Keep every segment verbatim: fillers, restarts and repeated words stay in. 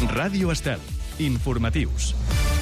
Ràdio Estel. Informatius.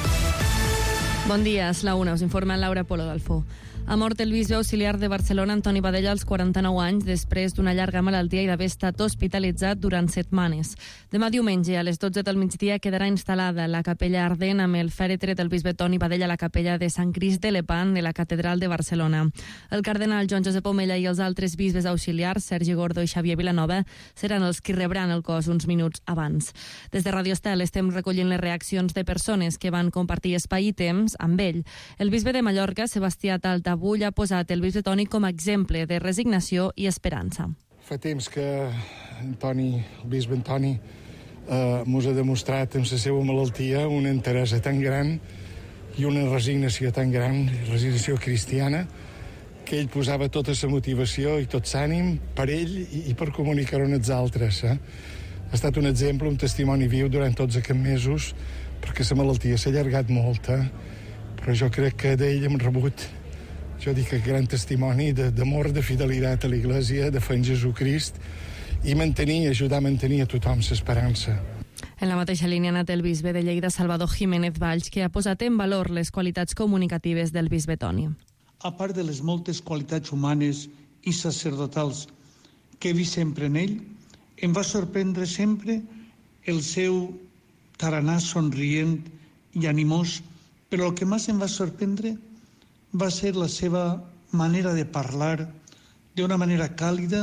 Bon dia, és la una. Us informa Laura Polo Dalfó. Ha mort el bisbe auxiliar de Barcelona, Antoni Badella, als quaranta-nou anys, després d'una llarga malaltia i d'haver estat hospitalitzat durant setmanes. Demà diumenge, a les dotze del migdia, quedarà instal·lada la capella ardent amb el fèretre del bisbe Toni Badella a la capella de Sant Crist de Lepant de la Catedral de Barcelona. El cardenal Joan Josep Omella i els altres bisbes auxiliars, Sergi Gordo i Xavier Vilanova, seran els qui rebran el cos uns minuts abans. Des de Radio Estel estem recollint les reaccions de persones que van compartir espai i temps amb ell. El bisbe de Mallorca, Sebastià Talta, avui ha posat el bisbe Toni com a exemple de resignació i esperança. Fa temps que Antoni, el bisbe Antoni eh, mos ha demostrat amb la seva malaltia una enteresa tan gran i una resignació tan gran, resignació cristiana, que ell posava tota la motivació i tot l'ànim per ell i, i per comunicar-ho als altres. Eh? Ha estat un exemple, un testimoni viu durant tots aquests mesos, perquè la malaltia s'ha allargat molt, eh? Però jo crec que d'ell hem rebut, jo dic, el gran testimoni d'amor, de fidelitat a l'Església, de fe en Jesucrist, i mantenir, ajudar a mantenir a tothom l'esperança. En la mateixa línia ha anat el bisbe de Lleida, Salvador Jiménez Valls, que ha posat en valor les qualitats comunicatives del bisbe Toni. A part de les moltes qualitats humanes i sacerdotals que he vist sempre en ell, em va sorprendre sempre el seu taranà somrient i animós, però el que més em va sorprendre va ser la seva manera de parlar d'una manera càlida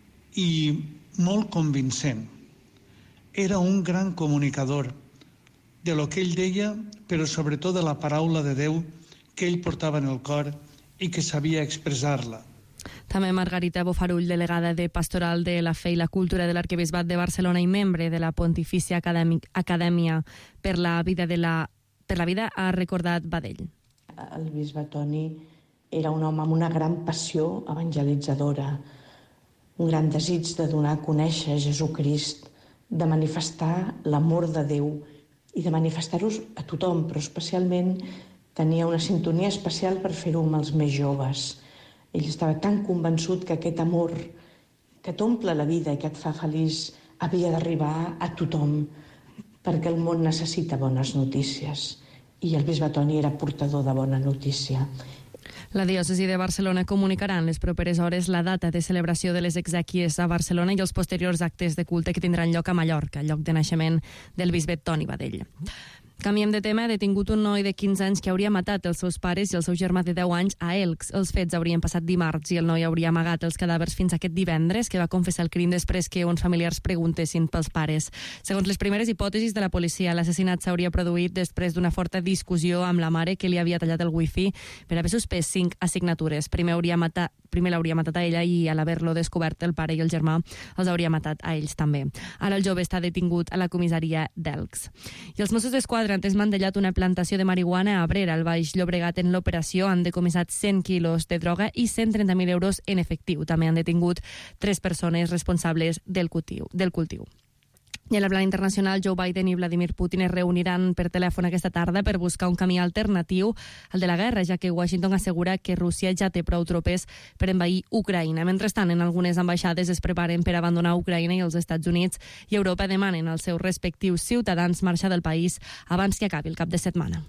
i molt convincent. Era un gran comunicador de lo que ell deia, però sobretot de la paraula de Déu que ell portava en el cor i que sabia expressar-la. També Margarita Bofarull, delegada de Pastoral de la Fe i la Cultura de l'Arquebisbat de Barcelona i membre de la Pontifícia Acadèmia per la Vida, de la, per la vida ha recordat Badell. El bisbe Toni era un home amb una gran passió evangelitzadora, un gran desig de donar a conèixer Jesucrist, de manifestar l'amor de Déu i de manifestar-ho a tothom, però especialment tenia una sintonia especial per fer-ho amb els més joves. Ell estava tan convençut que aquest amor que t'omple la vida i que et fa feliç havia d'arribar a tothom, perquè el món necessita bones notícies. I el bisbe Toni era portador de bona notícia. La diòcesi de Barcelona comunicarà en les properes hores la data de celebració de les exèquies a Barcelona i els posteriors actes de culte que tindran lloc a Mallorca, lloc de naixement del bisbe Toni Badell. Canviem de tema. Ha detingut un noi de quinze anys que hauria matat els seus pares i el seu germà de deu anys a Elx. Els fets haurien passat dimarts i el noi hauria amagat els cadàvers fins aquest divendres, que va confessar el crim després que uns familiars preguntessin pels pares. Segons les primeres hipòtesis de la policia, l'assassinat s'hauria produït després d'una forta discussió amb la mare que li havia tallat el wifi per haver suspès cinc assignatures. Primer hauria matat Primer l'hauria matat a ella i, a l'haver-lo descobert, el pare i el germà els hauria matat a ells també. Ara el jove està detingut a la comissaria d'Elx. I els Mossos d'Esquadra han desmantellat una plantació de marihuana a Abrera, al Baix Llobregat. En l'operació han decomissat cent quilos de droga i cent trenta mil euros en efectiu. També han detingut tres persones responsables del cultiu. Del cultiu. I a la plana internacional, Joe Biden i Vladimir Putin es reuniran per telèfon aquesta tarda per buscar un camí alternatiu al de la guerra, ja que Washington assegura que Rússia ja té prou tropes per envair Ucraïna. Mentrestant, en algunes ambaixades es preparen per abandonar Ucraïna i els Estats Units i Europa demanen als seus respectius ciutadans marxar del país abans que acabi el cap de setmana.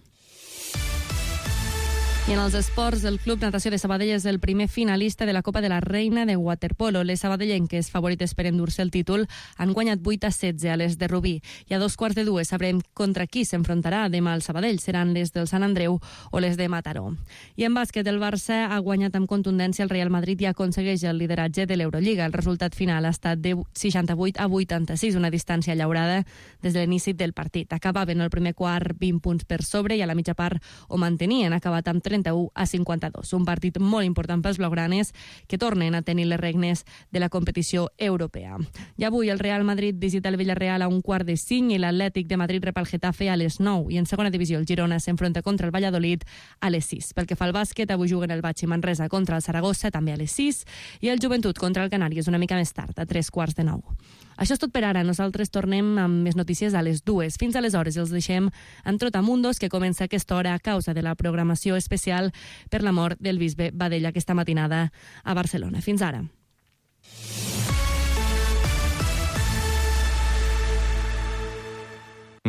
I en els esports, el Club Natació de Sabadell és el primer finalista de la Copa de la Reina de waterpolo. Les sabadellenques, favorites per endur-se el títol, han guanyat vuit a setze a les de Rubí. I a dos quarts de dues sabrem contra qui s'enfrontarà demà al Sabadell. Seran les del Sant Andreu o les de Mataró. I en bàsquet, el Barça ha guanyat amb contundència el Real Madrid i aconsegueix el lideratge de l'Eurolliga. El resultat final ha estat de seixanta-vuit a vuitanta-sis, una distància llaurada des de l'inici del partit. Acabaven el primer quart vint punts per sobre i a la mitja part ho mantenien, acabat amb trenta-u a cinquanta-dos. Un partit molt important pels blaugranes que tornen a tenir les regnes de la competició europea. I avui el Real Madrid visita el Villarreal a un quart de cinc i l'Atlètic de Madrid rep el Getafe a les nou. I en segona divisió el Girona s'enfronta contra el Valladolid a les sis. Pel que fa al bàsquet, avui juguen el Batxi Manresa contra el Saragossa, també a les sis, i el Joventut contra el Canàries una mica més tard, a tres quarts de nou. Això és tot per ara. Nosaltres tornem amb més notícies a les dues. Fins aleshores els deixem amb Trotamundos, que comença a aquesta hora a causa de la programació especial per la mort del bisbe Badella aquesta matinada a Barcelona. Fins ara.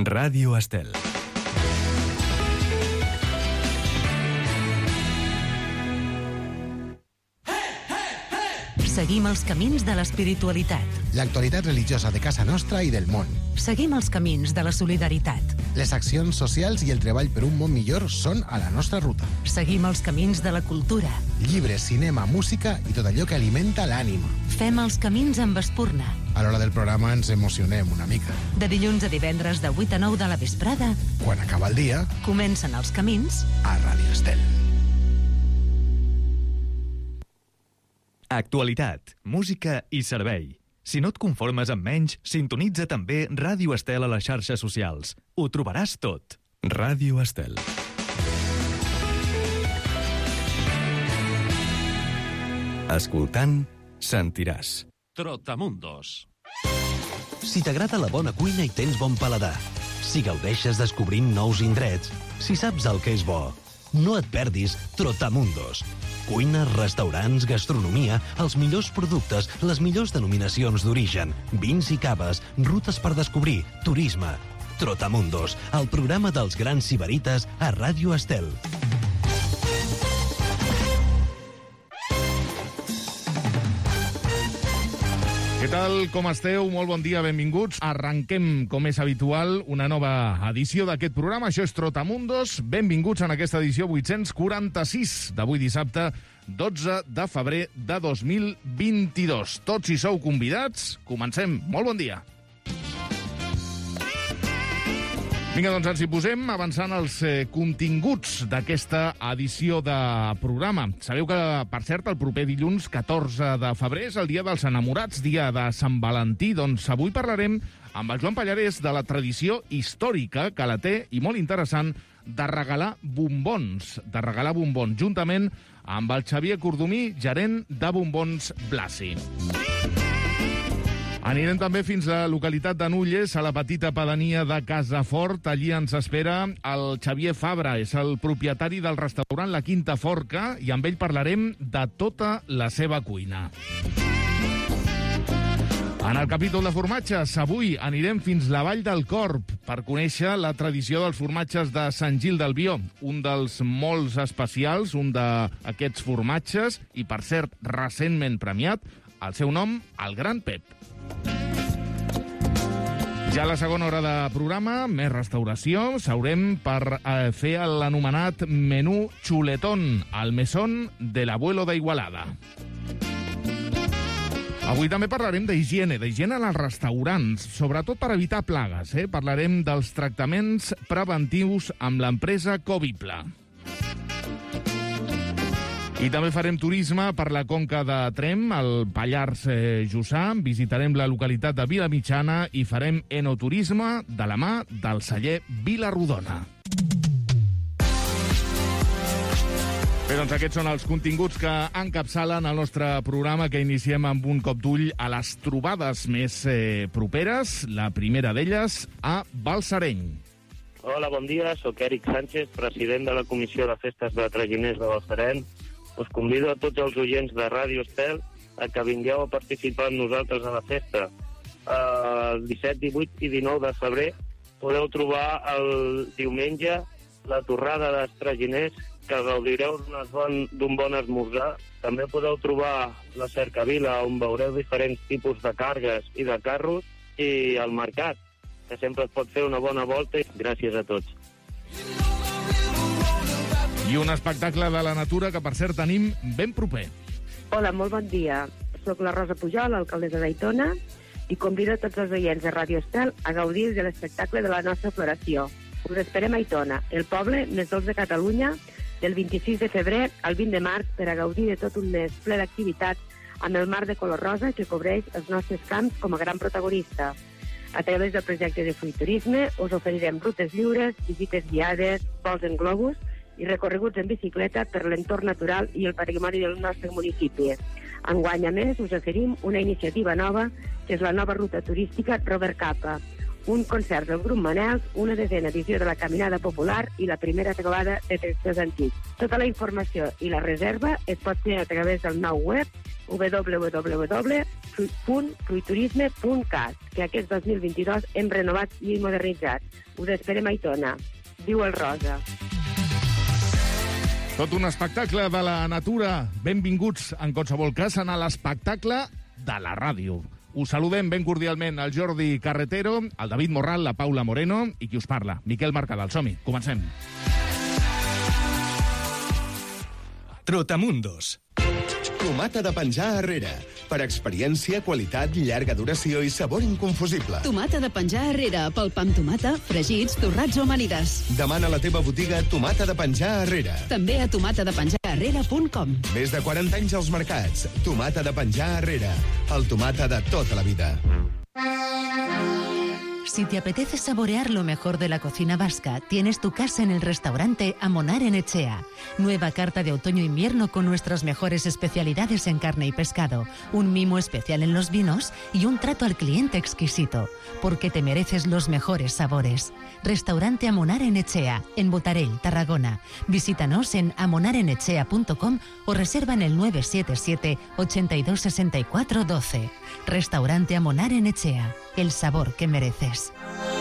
Ràdio Estel. Seguim els camins de l'espiritualitat. L'actualitat religiosa de casa nostra i del món. Seguim els camins de la solidaritat. Les accions socials i el treball per un món millor són a la nostra ruta. Seguim els camins de la cultura. Llibres, cinema, música i tot allò que alimenta l'ànima. Fem els camins amb Espurna. A l'hora del programa ens emocionem una mica. De dilluns a divendres de vuit a nou de la vesprada. Quan acaba el dia, comencen els camins a Ràdio Estel. Actualitat, música i servei. Si no et conformes amb menys, sintonitza també Ràdio Estel a les xarxes socials. Ho trobaràs tot. Ràdio Estel. Escoltant, sentiràs. Trotamundos. Si t'agrada la bona cuina i tens bon paladar, si gaudeixes descobrint nous indrets, si saps el que és bo, no et perdis Trotamundos. Cuina, restaurants, gastronomia, els millors productes, les millors denominacions d'origen, vins i caves, rutes per descobrir, turisme. Trotamundos, el programa dels grans sibarites a Ràdio Estel. Què tal, com esteu? Molt bon dia, benvinguts. Arrenquem, com és habitual, una nova edició d'aquest programa. Això és Trotamundos. Benvinguts en aquesta edició vuit-cents quaranta-sis d'avui dissabte, dotze de febrer de dos mil vint-i-dos. Tots hi sou convidats. Comencem. Molt bon dia. Vinga, doncs ens hi posem avançant els eh, continguts d'aquesta edició de programa. Sabeu que, per cert, el proper dilluns catorze de febrer és el dia dels enamorats, dia de Sant Valentí. Doncs avui parlarem amb el Joan Pallarès de la tradició històrica que la té, i molt interessant, de regalar bombons, de regalar bombons, juntament amb el Xavier Cordomí, gerent de Bombons Blasi. Anirem també fins a la localitat de Nulles, a la petita pedania de Casafort. Allí ens espera el Xavier Fabra, és el propietari del restaurant La Quinta Forca, i amb ell parlarem de tota la seva cuina. En el capítol de formatges, avui anirem fins la Vall del Corb per conèixer la tradició dels formatges de Sant Gil del Bió, un dels molts especials, un d'aquests formatges, i per cert, recentment premiat, el seu nom, el Gran Pep. Ja a la segona hora de programa, més restauració, seurem per eh, fer l'anomenat menú xuletón, al mesón de l'abuelo d'Igualada. Avui també parlarem d'higiene, d'higiene en els restaurants, sobretot per evitar plagues. Eh? Parlarem dels tractaments preventius amb l'empresa Covipla. I també farem turisme per la Conca de Tremp, al Pallars eh, Jussà. Visitarem la localitat de Vilamitjana i farem enoturisme de la mà del celler Vilarrodona. Bé, doncs aquests són els continguts que encapçalen el nostre programa, que iniciem amb un cop d'ull a les trobades més eh, properes. La primera d'elles a Balsareny. Hola, bon dia. Soc Eric Sánchez, president de la Comissió de Festes de Traginers de Balsareny. Us convido a tots els oients de Ràdio Estel a que vingueu a participar amb nosaltres a la festa. El disset, divuit i dinou de febrer podeu trobar el diumenge la torrada dels traginers, que gaudireu bon, d'un bon esmorzar. També podeu trobar la cercavila, on veureu diferents tipus de cargues i de carros, i el mercat, que sempre es pot fer una bona volta. Gràcies a tots. I un espectacle de la natura que, per cert, tenim ben proper. Hola, molt bon dia. Soc la Rosa Pujol, alcaldessa d'Aitona, i convido tots els oients de Ràdio Estel a gaudir de l'espectacle de la nostra floració. Us esperem a Aitona, el poble més dolç de Catalunya, del vint-i-sis de febrer al vint de març, per a gaudir de tot un mes ple d'activitats amb el mar de color rosa que cobreix els nostres camps com a gran protagonista. A través del projecte de fruiturisme us oferirem rutes lliures, visites guiades, vols en globus i recorreguts en bicicleta per l'entorn natural i el patrimoni del nostre municipi. Enguany, a més, us oferim una iniciativa nova, que és la nova ruta turística Robert Capa, un concert del grup Manels, una desena edició de la Caminada Popular i la primera trobada de textos antics. Tota la informació i la reserva es pot fer a través del nou web w w w punt fruiturisme punt cat, que aquest dos mil vint-i-dos hem renovat i modernitzat. Us esperem a Aitona. Diu el Rosa. Tot un espectacle de la natura. Benvinguts, en qualsevol cas, a l'espectacle de la ràdio. Us saludem ben cordialment el Jordi Carretero, el David Morral, la Paula Moreno i qui us parla, Miquel Mercadal. Som-hi, comencem. Trotamundos. Tomata de penjar arrere. Per experiència, qualitat, llarga duració i sabor inconfusible. Tomata de penjar arrere, pel pa amb tomata, fregits, torrats o amanides. Demana a la teva botiga Tomata de penjar arrere. També a tomata de penjar arrere punt com. Més de quaranta anys als mercats. Tomata de penjar arrere. El tomata de tota la vida. Si te apetece saborear lo mejor de la cocina vasca, tienes tu casa en el restaurante Amonar en Echea. Nueva carta de otoño-invierno con nuestras mejores especialidades en carne y pescado, un mimo especial en los vinos y un trato al cliente exquisito, porque te mereces los mejores sabores. Restaurante Amonar en Echea, en Botarell, Tarragona. Visítanos en amonar en echea punto com o reserva en el nueve siete siete, ochenta y dos, sesenta y cuatro, doce. Restaurante Amonar en Echea, el sabor que mereces.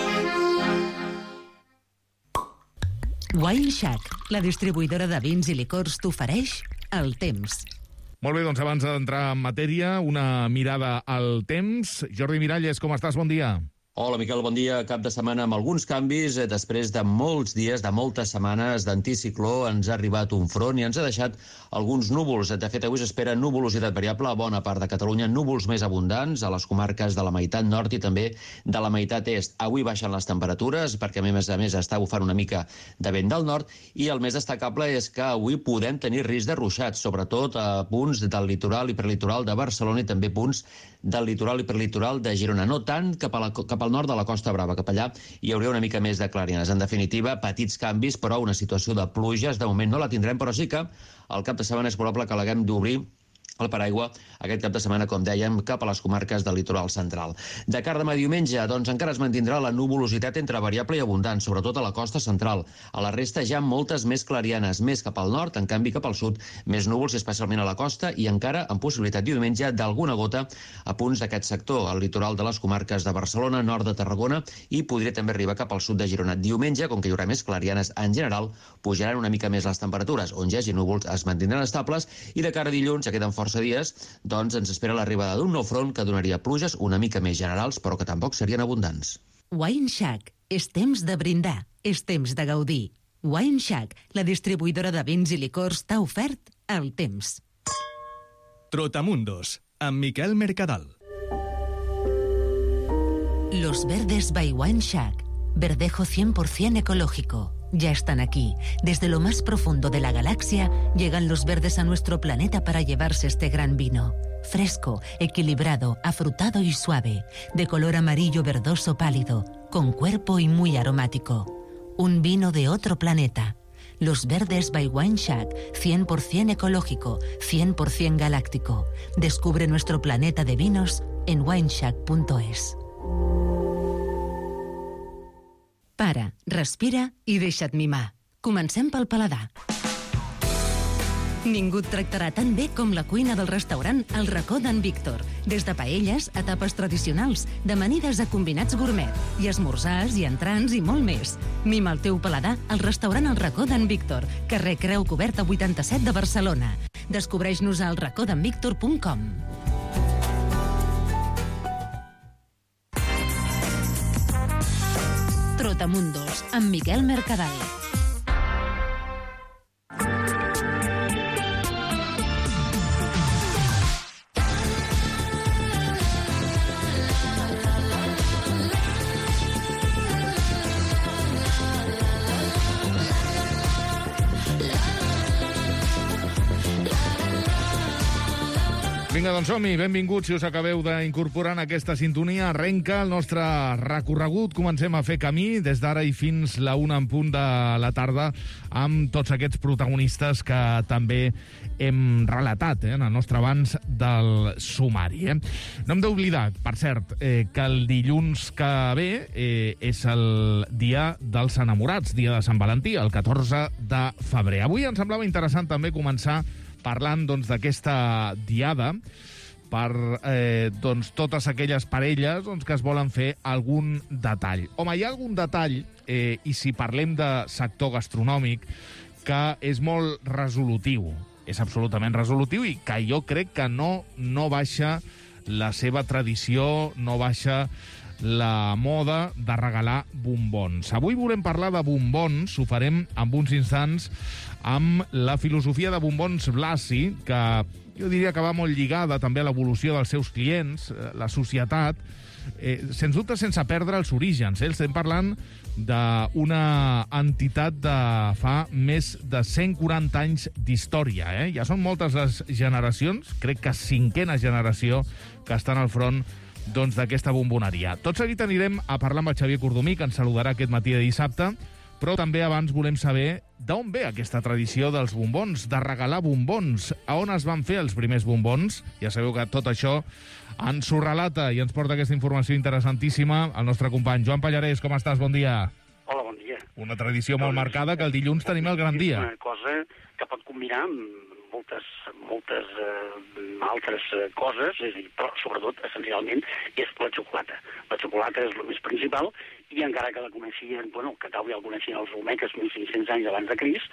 Wine Shack, la distribuïdora de vins i licors, t'ofereix el temps. Molt bé, doncs abans d'entrar en matèria, una mirada al temps. Jordi Miralles, com estàs? Bon dia. Hola, Miquel, bon dia. Cap de setmana amb alguns canvis. Després de molts dies, de moltes setmanes d'anticicló, ens ha arribat un front i ens ha deixat alguns núvols. De fet, avui s'espera nuvolositat variable a bona part de Catalunya, núvols més abundants a les comarques de la meitat nord i també de la meitat est. Avui baixen les temperatures perquè, a més a més, està bufant una mica de vent del nord i el més destacable és que avui podem tenir risc de ruixats, sobretot a punts del litoral i prelitoral de Barcelona i també punts del litoral i prelitoral de Girona. No tant cap a la, cap al nord de la Costa Brava, cap allà hi hauria una mica més de clarianes. En definitiva, petits canvis, però una situació de pluges de moment no la tindrem, però sí que al cap de setmana és probable que l'haguem d'obrir el paraigua aquest cap de setmana, com dèiem, cap a les comarques del litoral central. De cara demà diumenge, doncs encara es mantindrà la nuvolositat entre variable i abundant, sobretot a la costa central. A la resta ja moltes més clarianes, més cap al nord, en canvi cap al sud, més núvols, especialment a la costa, i encara amb possibilitat diumenge d'alguna gota a punts d'aquest sector, al litoral de les comarques de Barcelona, nord de Tarragona, i podria també arribar cap al sud de Girona. Diumenge, com que hi haurà més clarianes en general, pujaran una mica més les temperatures, on ja hi hagi núvols es mantindran estables, i de cara a dilluns, ja queden força dies, doncs ens espera l'arribada d'un nou front que donaria pluges una mica més generals, però que tampoc serien abundants. Wine Shack, és temps de brindar, és temps de gaudir. Wine Shack, la distribuïdora de vins i licors, t'ha ofert el temps. Trotamundos, amb Miquel Mercadal. Los verdes by Wine Shack, verdejo cien por ciento ecológico. Ya están aquí. Desde lo más profundo de la galaxia llegan los verdes a nuestro planeta para llevarse este gran vino. Fresco, equilibrado, afrutado y suave, de color amarillo verdoso pálido, con cuerpo y muy aromático. Un vino de otro planeta. Los verdes by Wine Shack, cien por ciento ecológico, cien por ciento galáctico. Descubre nuestro planeta de vinos en wineshack punto es. Para, respira i deixa't mimar. Comencem pel paladar. Ningú et tractarà tan bé com la cuina del restaurant El Racó d'en Víctor. Des de paelles a tapes tradicionals, d'amanides a combinats gourmet, i esmorzars i entrants i molt més. Mima el teu paladar al restaurant El Racó d'en Víctor, carrer Creu Coberta vuitanta-set de Barcelona. Descobreix-nos a el racó d'en víctor punt com. Trotamundos, amb Miquel Mercadal. Vinga, doncs som-hi. Benvinguts, si us acabeu d'incorporar en aquesta sintonia. Arrenca el nostre recorregut. Comencem a fer camí des d'ara i fins la una en punt de la tarda amb tots aquests protagonistes que també hem relatat eh, en el nostre abans del sumari. Eh? No hem d'oblidar, per cert, eh, que el dilluns que ve eh, és el dia dels enamorats, dia de Sant Valentí, el catorze de febrer. Avui ens semblava interessant també començar parlant doncs, d'aquesta diada per eh, doncs, totes aquelles parelles doncs, que es volen fer algun detall. Home, hi ha algun detall, eh, i si parlem de sector gastronòmic, que és molt resolutiu, és absolutament resolutiu i que jo crec que no, no baixa la seva tradició, no baixa la moda de regalar bombons. Avui volem parlar de bombons, ho farem en uns instants amb la filosofia de bombons Blasi, que jo diria que va molt lligada també a l'evolució dels seus clients, la societat, eh, sens dubte sense perdre els orígens. Eh? Estem parlant d'una entitat de fa més de cent quaranta anys d'història. Eh? Ja són moltes les generacions, crec que cinquena generació, que estan al front doncs, d'aquesta bomboneria. Tot seguit anirem a parlar amb el Xavier Cordomí, que ens saludarà aquest matí de dissabte, però també abans volem saber d'on ve aquesta tradició dels bombons, de regalar bombons, a on es van fer els primers bombons. Ja sabeu que tot això ens ho relata i ens porta aquesta informació interessantíssima el nostre company Joan Pallarès. Com estàs? Bon dia. Hola, bon dia. Una tradició molt marcada, que el dilluns tenim el gran dia. És una cosa que pot combinar amb moltes, moltes eh, altres eh, coses, és a dir, però sobretot, essencialment, és la xocolata. La xocolata és el més principal, i encara que la coneixien, bueno, que tal ja el coneixien els olmeques mil cinc-cents anys abans de Crist,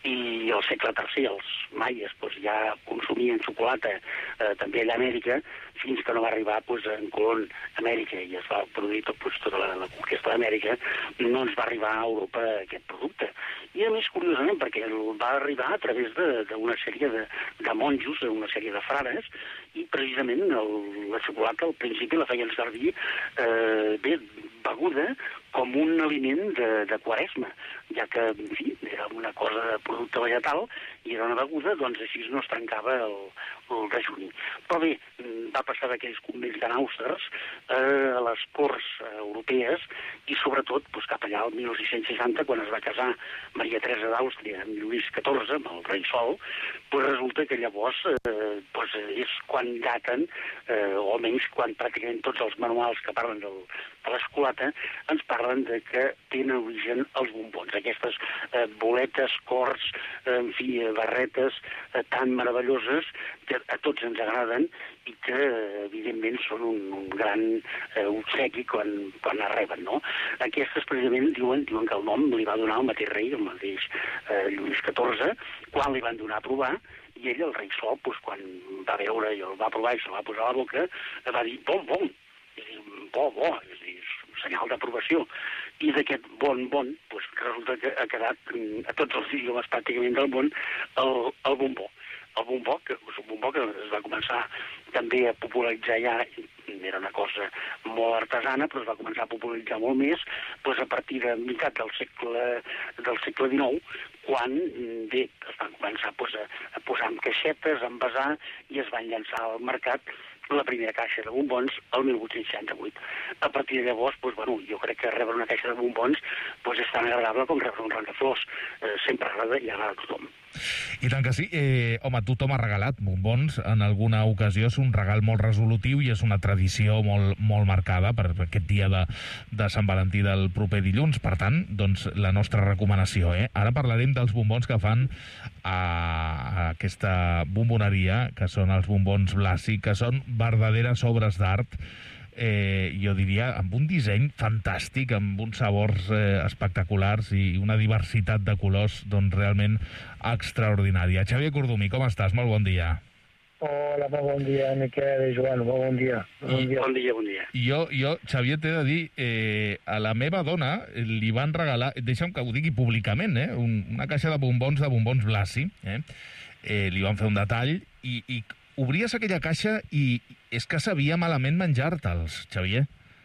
i al segle tercer els maies doncs, ja consumien xocolata eh, també allà a Amèrica, fins que no va arribar doncs, en Colón a Amèrica i es va produir tot, doncs, tota la, la conquesta d'Amèrica, no ens va arribar a Europa aquest producte. I a més, curiosament, perquè va arribar a través d'una sèrie de, de monjos, d'una sèrie de frares, i precisament el, la xocolata al principi la feien servir eh, bé, beguda com un aliment de, de quaresma, ja que, en fi, era una cosa de producte vegetal i era una beguda, doncs així no es trencava el, el dejuni. Però bé, va passar d'aquells convells tan àusters eh, a les corts eh, europees i sobretot doncs, cap allà al mil sis-cents seixanta, quan es va casar Maria Teresa d'Àustria amb Lluís catorze, amb el rei Sol, doncs resulta que llavors eh, doncs és quan daten, eh, o almenys quan pràcticament tots els manuals que parlen del, de la xocolata ens parlen de que tenen origen els bombons, aquestes eh, boletes, cors, eh, en fi, barretes eh, tan meravelloses que a tots ens agraden i que, evidentment, són un, un gran eh, obsequi quan, quan es reben, no? Aquestes, precisament, diuen, diuen que el nom li va donar el mateix rei, el mateix eh, Lluís catorze, quan li van donar a provar, i ell, el rei Sol, doncs, quan va veure i el va provar i se la va posar a la boca, va dir, bon, bon, és a dir, bo, bo, és a dir, senyal d'aprovació. I d'aquest bon, bon, doncs, resulta que ha quedat a tots els idiomes pràcticament del món el, el bombó. El bombó, que és un bombó que es va començar també a popularitzar ja, era una cosa molt artesana, però es va començar a popularitzar molt més doncs a partir de meitat del segle, del segle dinou, quan bé, es van començar doncs, a, a posar en caixetes, a envasar, i es van llançar al mercat la primera caixa de bombons el mil vuit-cents seixanta-vuit. A partir de llavors, doncs, bueno, jo crec que rebre una caixa de bombons doncs, és tan agradable com rebre un rang de flors. Eh, sempre agrada i agrada a tothom. I tant que sí. Eh, home, tothom ha regalat bombons en alguna ocasió. És un regal molt resolutiu i és una tradició molt, molt marcada per aquest dia de, de Sant Valentí del proper dilluns. Per tant, doncs, la nostra recomanació. Eh? Ara parlarem dels bombons que fan a, a aquesta bomboneria, que són els bombons Blasi, que són verdaderes obres d'art, eh, jo diria, amb un disseny fantàstic, amb uns sabors eh, espectaculars i una diversitat de colors doncs, realment extraordinària. Xavier Cordomí, com estàs? Molt bon dia. Hola, molt bon dia, Miquel i Joan, molt bon dia. Bon dia, bon dia. Bon dia. Jo, jo Xavier, t'he de dir, eh, a la meva dona li van regalar, deixa'm que ho digui públicament, eh, un, una caixa de bombons de bombons Blasi, eh, eh, li van fer un detall i, i obries aquella caixa i és que sabia malament menjar-te'ls, Xavier.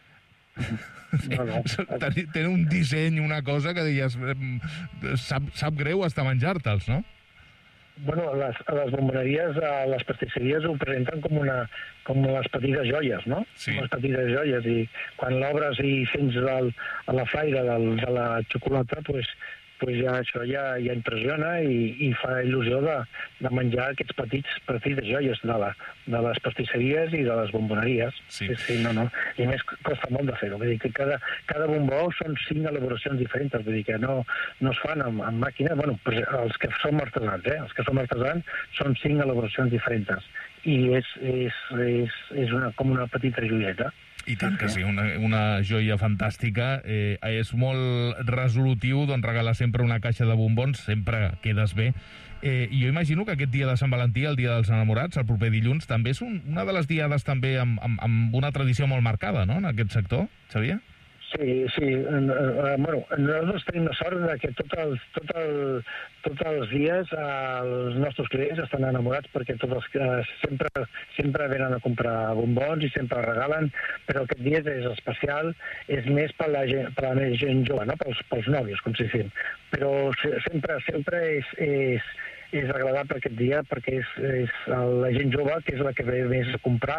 No, no. Tenen un disseny, una cosa que deies, sap, sap greu estar menjar-te'ls, no? Bueno, les, les bomboneries, les pastisseries ho presenten com, una, com les petites joies, no? Sí. Com les petites joies, i quan l'obres i sents el, a la flaire del, de la xocolata, pues, pues ja això ja, ja impressiona i, i fa il·lusió de, de menjar aquests petits, petites joies de, la, de les pastisseries i de les bomboneries. Sí. Sí, sí, no, no. I a més costa molt de fer-ho. Vull dir que cada, cada bombó són cinc elaboracions diferents, vull dir que no, no es fan amb, amb màquina. Bueno, pues els que som artesans, eh? Els que som artesans són cinc elaboracions diferents. I és, és, és, és una, com una petita joieta. I tant que sí, una, una joia fantàstica. Eh, és molt resolutiu doncs, regalar sempre una caixa de bombons, sempre quedes bé. Eh, I jo imagino que aquest dia de Sant Valentí, el dia dels enamorats, el proper dilluns, també és un, una de les diades també amb, amb, amb una tradició molt marcada, no?, en aquest sector, Xavier? Sí, sí. Uh, bueno, nosaltres tenim la sort de que tot el, tot el, tots els dies uh, els nostres clients estan enamorats perquè tots els, uh, sempre, sempre venen a comprar bombons i sempre regalen, però aquest dia és especial, és més per la gent, per la gent jove, no? pels, pels nòvios, com si diguem. Però sempre, sempre és, és, és agradable aquest dia perquè és, és la gent jove que és la que ve més a comprar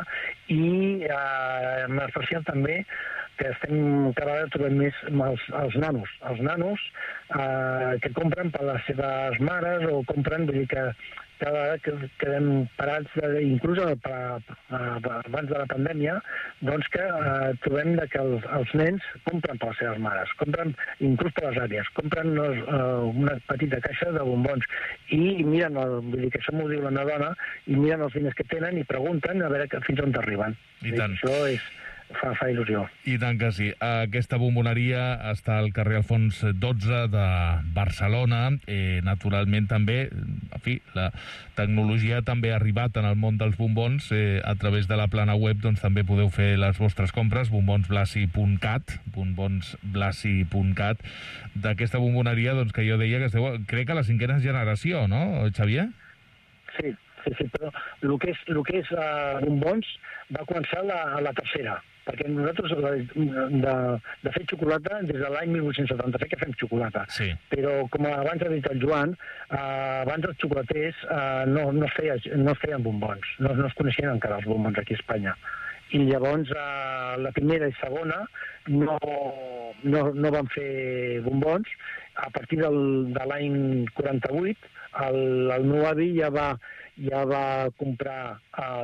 i uh, en especial també que estem cada vegada trobem més els, els nanos. Els nanos eh, que compren per les seves mares o compren, vull dir que cada vegada que quedem parats, de, inclús a, a, a, abans de la pandèmia, doncs que eh, trobem que els, els nens compren per les seves mares, compren inclús per les àvies, compren uh, una petita caixa de bombons i miren, el, vull dir que això m'ho diu la meva dona, i miren els diners que tenen i pregunten a veure fins on arriben. I tant. Això és... Fa, fa il·lusió. I tant que sí. Aquesta bomboneria està al carrer Alfons dotze de Barcelona. Eh, naturalment també, en fi, la tecnologia també ha arribat en el món dels bombons. Eh, a través de la plana web doncs, també podeu fer les vostres compres, bombonsblasi punt cat, bombonsblasi punt cat, d'aquesta bomboneria doncs, que jo deia que es deu, crec que la cinquena generació, no, Xavier? Sí, sí, sí, però el que és, el que és uh, bombons va començar la, a la tercera, perquè nosaltres de, de fer xocolata des de l'any mil vuit-cents setanta-set que fem xocolata. Sí. Però com abans ha dit el Joan, eh, abans els xocolaters eh, no, no, es feia, no es feien bombons, no, no es coneixien encara els bombons aquí a Espanya. I llavors eh, la primera i segona no, no, no van fer bombons. A partir del, de l'any quaranta-vuit el, el meu avi ja va, ja va comprar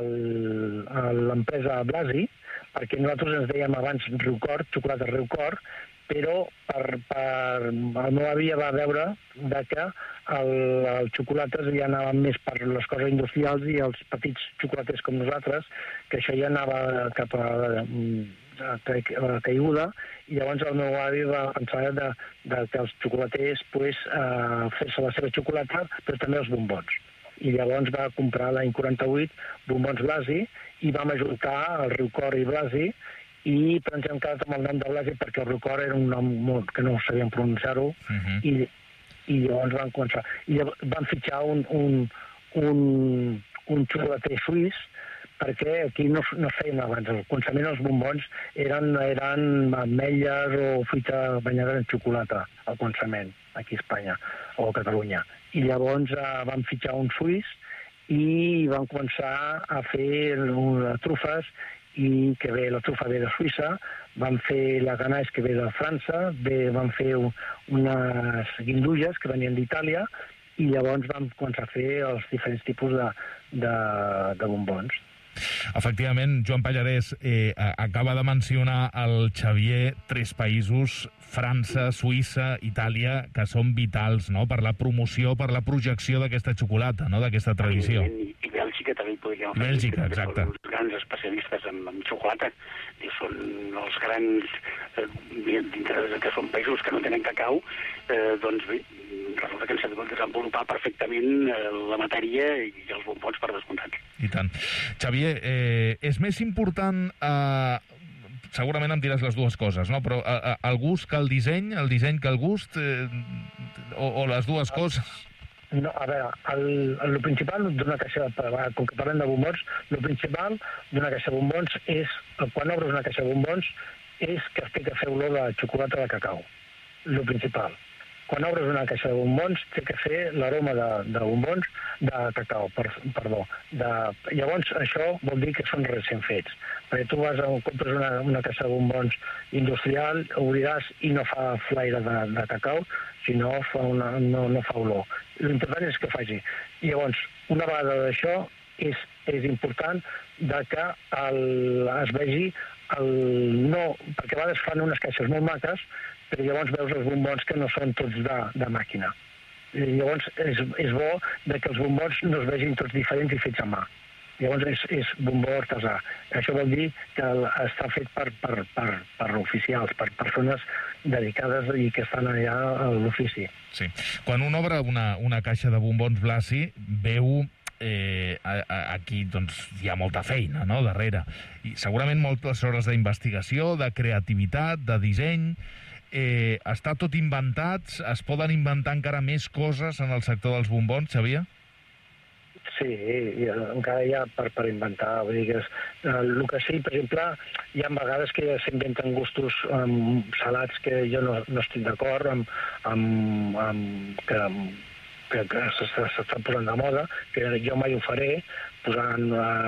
el, l'empresa Blasi, perquè nosaltres ens dèiem abans Riucor, xocolata Riucor, però per, per, el meu avi ja va veure de que el, el xocolates ja anaven més per les coses industrials i els petits xocolaters com nosaltres, que això ja anava cap a, a, a la caiguda, i llavors el meu avi va pensar de, de que els xocolaters pues, eh, fer-se la seva xocolata, però també els bombons. I llavors va comprar l'any quaranta-vuit bombons Blasi i vam ajuntar el Riucor i Blasi i però ens hem quedat amb el nom de Blasi perquè el Riucor era un nom que no sabíem pronunciar-ho uh-huh. i, i llavors vam començar. I llavors vam fitxar un, un, un, un xocolater suís perquè aquí no, no feien abans. El començament dels bombons eren, eren ametlles o fruita banyada en xocolata al començament, aquí a Espanya o a Catalunya. I llavors eh, vam fitxar un suís i vam començar a fer les trufes i que ve la trufa ve de Suïssa, vam fer la ganache que ve de França, ve, vam fer unes guindulles que venien d'Itàlia i llavors vam començar a fer els diferents tipus de, de, de bombons. Efectivament, Joan Pallarès eh, acaba de mencionar el Xavier tres països, França, Suïssa, Itàlia, que són vitals, no?, per la promoció, per la projecció d'aquesta xocolata, no?, d'aquesta tradició. I, i Bèlgica també hi podríem fer. Bèlgica, exacte. Són els grans especialistes en, en xocolata. I són els grans, eh, dintre que són països que no tenen cacau, eh, doncs bé, resulta que han sabut desenvolupar perfectament eh, la matèria i els bombons per descomptat. I tant. Xavier, eh, és més important, eh, segurament em diràs les dues coses, no? Però eh, el gust que el disseny, el disseny que el gust, eh, o, o les dues coses? No, a veure, el, el, el principal d'una caixa, com que parlem de bombons, el principal d'una caixa de bombons és, quan obres una caixa de bombons, és que es té que fer olor de xocolata de cacau. El principal. quan obres una caixa de bombons, té que fer l'aroma de, de bombons, de cacau, per, perdó. De, llavors, això vol dir que són recent fets. Perquè tu vas a compres una, una caixa de bombons industrial, obriràs i no fa flaire de, de cacau, sinó fa una, no, no fa olor. L'important és que faci. I llavors, una vegada d'això, és, és important de que el, es vegi el no... Perquè a vegades fan unes caixes molt maques, però llavors veus els bombons que no són tots de, de màquina. I llavors és, és bo de que els bombons no es vegin tots diferents i fets a mà. Llavors és, és bombó artesà. Això vol dir que està fet per, per, per, per oficials, per persones dedicades i que estan allà a l'ofici. Sí. Quan un obre una, una caixa de bombons Blasi, veu... Eh, aquí doncs, hi ha molta feina, no?, darrere. I segurament moltes hores d'investigació, de creativitat, de disseny. Eh, està tot inventat? Es poden inventar encara més coses en el sector dels bombons, Xavier? Sí, i encara hi ha per, per inventar. Vull dir que és, el que sí, per exemple, hi ha vegades que s'inventen gustos um, salats que jo no, no estic d'acord amb, amb, amb que... que, que s'està posant de moda, que jo mai ho faré, posant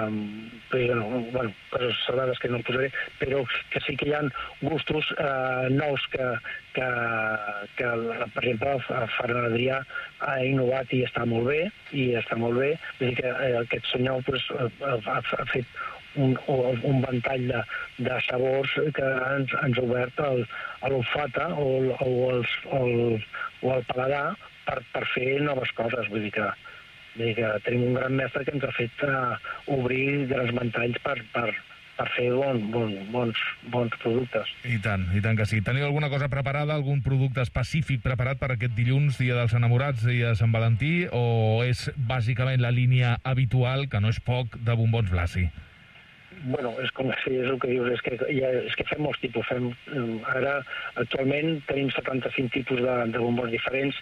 eh, bueno, coses salades que no em posaré, però que sí que hi ha gustos eh, nous que, que, que, per exemple, Ferran Adrià ha innovat i està molt bé, i està molt bé. Vull dir que eh, aquest senyor pues, ha, ha fet un, un ventall de, de sabors que ens, ens ha obert l'olfata o, o, els, o, el, o el paladar per, per fer noves coses. Vull dir que, vull dir que tenim un gran mestre que ens ha fet uh, obrir grans ventalls per, per, per fer bon, bon, bons, bons productes. I tant, i tant que sí. Teniu alguna cosa preparada, algun producte específic preparat per aquest dilluns, dia dels enamorats, dia de Sant Valentí, o és bàsicament la línia habitual, que no és poc, de bombons Blasi? Bueno, és com si és el que dius, és que, ja, és que fem molts tipus. Fem, ara, actualment, tenim setanta-cinc tipus de, de bombons diferents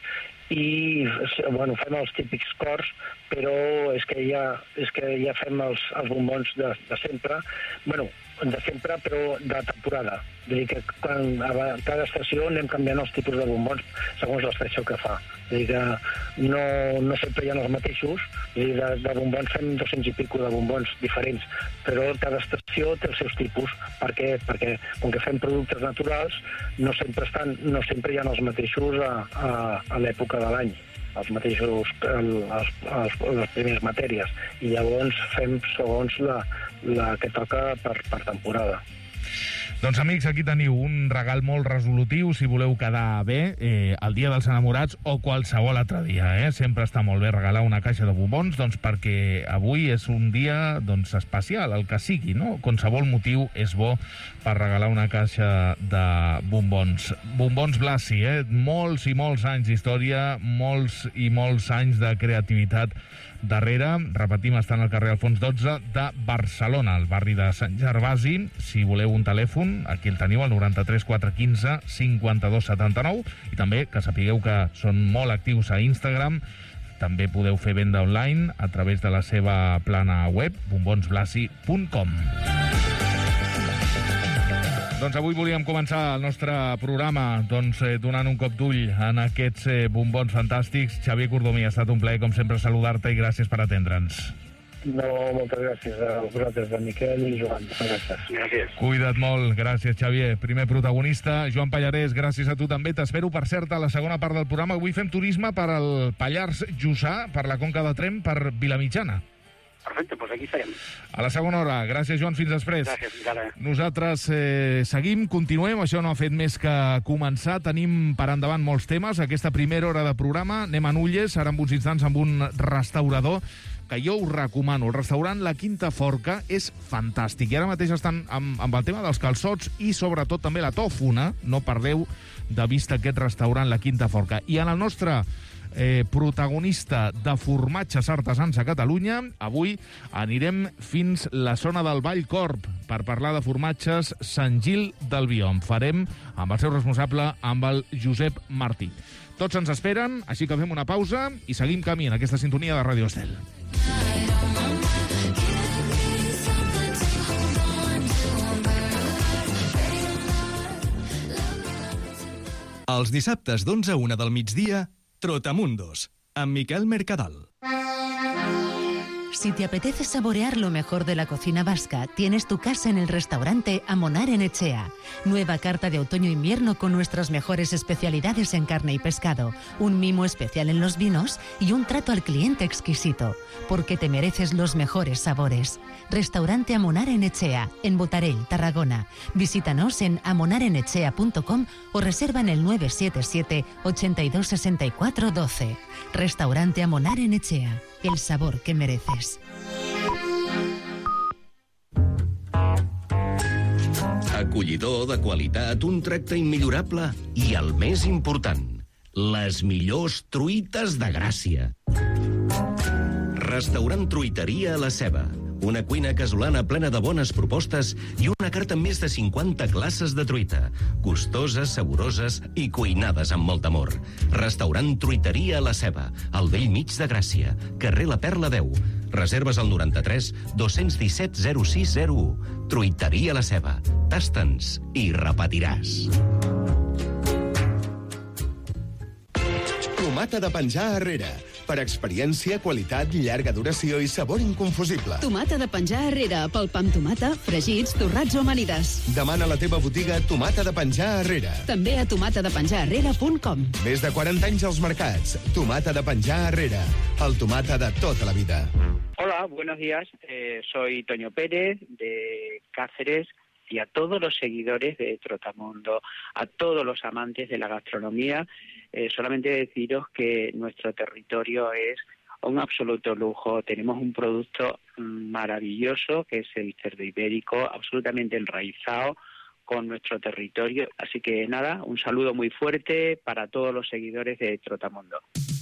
i bueno, fem els típics cors, però és que ja, és que ja fem els, els bombons de, de sempre, bueno, de sempre, però de temporada. Vull dir que quan, a cada estació anem canviant els tipus de bombons segons l'estació que fa. Vull dir que no, no sempre hi ha els mateixos, vull dir, de, de bombons fem dos-cents i pico de bombons diferents, però cada estació té els seus tipus. Per què? Perquè com que fem productes naturals, no sempre, estan, no sempre hi ha els mateixos a, a, a l'època de l'any, els mateixos, el, els, els, les primeres matèries, i llavors fem segons la, la que toca per, per temporada. Doncs, amics, aquí teniu un regal molt resolutiu si voleu quedar bé eh, el dia dels enamorats o qualsevol altre dia, eh? Sempre està molt bé regalar una caixa de bombons, doncs perquè avui és un dia doncs, especial, el que sigui, no? Qualsevol motiu és bo per regalar una caixa de bombons. Bombons Blasi, eh? Molts i molts anys d'història, molts i molts anys de creativitat darrere. Repetim, estan al carrer Alfons dotze de Barcelona, al barri de Sant Gervasi. Si voleu un telèfon, aquí el teniu, al noranta-tres quatre quinze cinquanta-dos setanta-nou, i també que sapigueu que són molt actius a Instagram. També podeu fer venda online a través de la seva plana web, bombons blasi punt com. Doncs avui volíem començar el nostre programa doncs, eh, donant un cop d'ull en aquests eh, bombons fantàstics. Xavier Cordomí, ha estat un plaer, com sempre, saludar-te i gràcies per atendre'ns. No, moltes gràcies a vosaltres, a Miquel i Joan. Gràcies. Gràcies. Cuida't molt. Gràcies, Xavier. Primer protagonista. Joan Pallarès, gràcies a tu també. T'espero, per cert, a la segona part del programa. Avui fem turisme per al Pallars Jussà, per la Conca de Tremp, per Vilamitjana. Perfecte, doncs aquí estarem. A la segona hora. Gràcies, Joan. Fins després. Gràcies, fins ara. Nosaltres eh, seguim, continuem. Això no ha fet més que començar. Tenim per endavant molts temes. Aquesta primera hora de programa anem a Nulles, ara en uns instants amb un restaurador que jo us recomano. El restaurant La Quinta Forca és fantàstic. I ara mateix estan amb, amb el tema dels calçots i sobretot també la tòfona. No perdeu de vista aquest restaurant La Quinta Forca. I en el nostre Eh, protagonista de formatges artesans a Catalunya, avui anirem fins la zona del Vallcorb per parlar de formatges Sant Gil del Biom. Farem amb el seu responsable, amb el Josep Martí. Tots ens esperen, així que fem una pausa i seguim camí en aquesta sintonia de Ràdio Estel. Els dissabtes d'onze a una del migdia, Trotamundos, amb Miquel Mercadal. Si te apetece saborear lo mejor de la cocina vasca, tienes tu casa en el restaurante Amonar en Echea. Nueva carta de otoño-invierno con nuestras mejores especialidades en carne y pescado, un mimo especial en los vinos y un trato al cliente exquisito, porque te mereces los mejores sabores. Restaurante Amonar en Echea, en Botarell, Tarragona. Visítanos en amonar en echea punto com o reserva en el nueve siete siete, ochenta y dos, sesenta y cuatro, doce. Restaurante Amonar en Echea, el sabor que mereces. Acollidor, de qualitat, un tracte immillorable i el més important, les millors truites de Gràcia. Restaurant Truiteria a la Ceba. Una cuina casolana plena de bones propostes i una carta amb més de cinquanta classes de truita. Gustoses, saboroses i cuinades amb molt amor. Restaurant Truiteria a la Ceba, al vell mig de Gràcia, carrer La Perla deu. Reserves al noranta-tres, dos-cents disset, zero sis zero u. Truiteria a la Ceba. Tasta'ns i repetiràs. Tomata de penjar Herrera. Per experiència, qualitat, llarga duració i sabor inconfusible. Tomata de penjar Herrera, pel pa amb tomata, fregits, torrats o amanides. Demana a la teva botiga Tomata de penjar Herrera. També a tomata de penjar herrera punt com. Més de quaranta anys als mercats. Tomata de penjar Herrera. El tomata de tota la vida. Hola, buenos días. Eh, soy Toño Pérez, de Cáceres, y a todos los seguidores de Trotamundo, a todos los amantes de la gastronomía, eh, solamente deciros que nuestro territorio es un absoluto lujo. Tenemos un producto maravilloso que es el cerdo ibérico, absolutamente enraizado con nuestro territorio. Así que nada, un saludo muy fuerte para todos los seguidores de Trotamundo.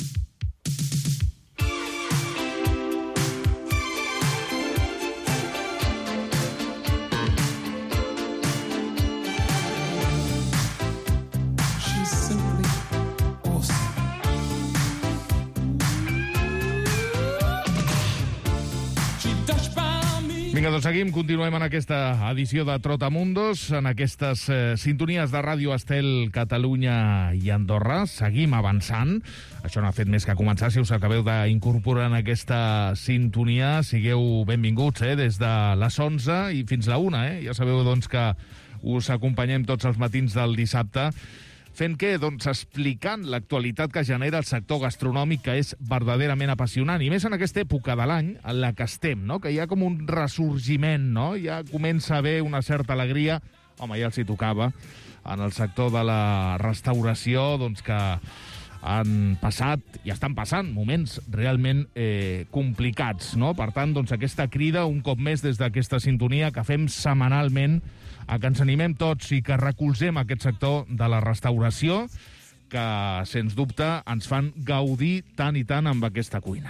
Vinga, doncs seguim, continuem en aquesta edició de Trotamundos, en aquestes eh, sintonies de Ràdio Estel, Catalunya i Andorra. Seguim avançant. Això no ha fet més que començar. Si us acabeu d'incorporar en aquesta sintonia, sigueu benvinguts, eh, des de les onze i fins la una. Eh? Ja sabeu, doncs, que us acompanyem tots els matins del dissabte. Fent què? Doncs explicant l'actualitat que genera el sector gastronòmic, que és verdaderament apassionant, i més en aquesta època de l'any en la que estem, no? Que hi ha com un ressorgiment, no? Ja comença a haver una certa alegria, home, ja els hi tocava, en el sector de la restauració, doncs que han passat i estan passant moments realment eh, complicats, no? Per tant, doncs aquesta crida, un cop més des d'aquesta sintonia que fem setmanalment, a que ens animem tots i que recolzem aquest sector de la restauració que, sens dubte, ens fan gaudir tant i tant amb aquesta cuina.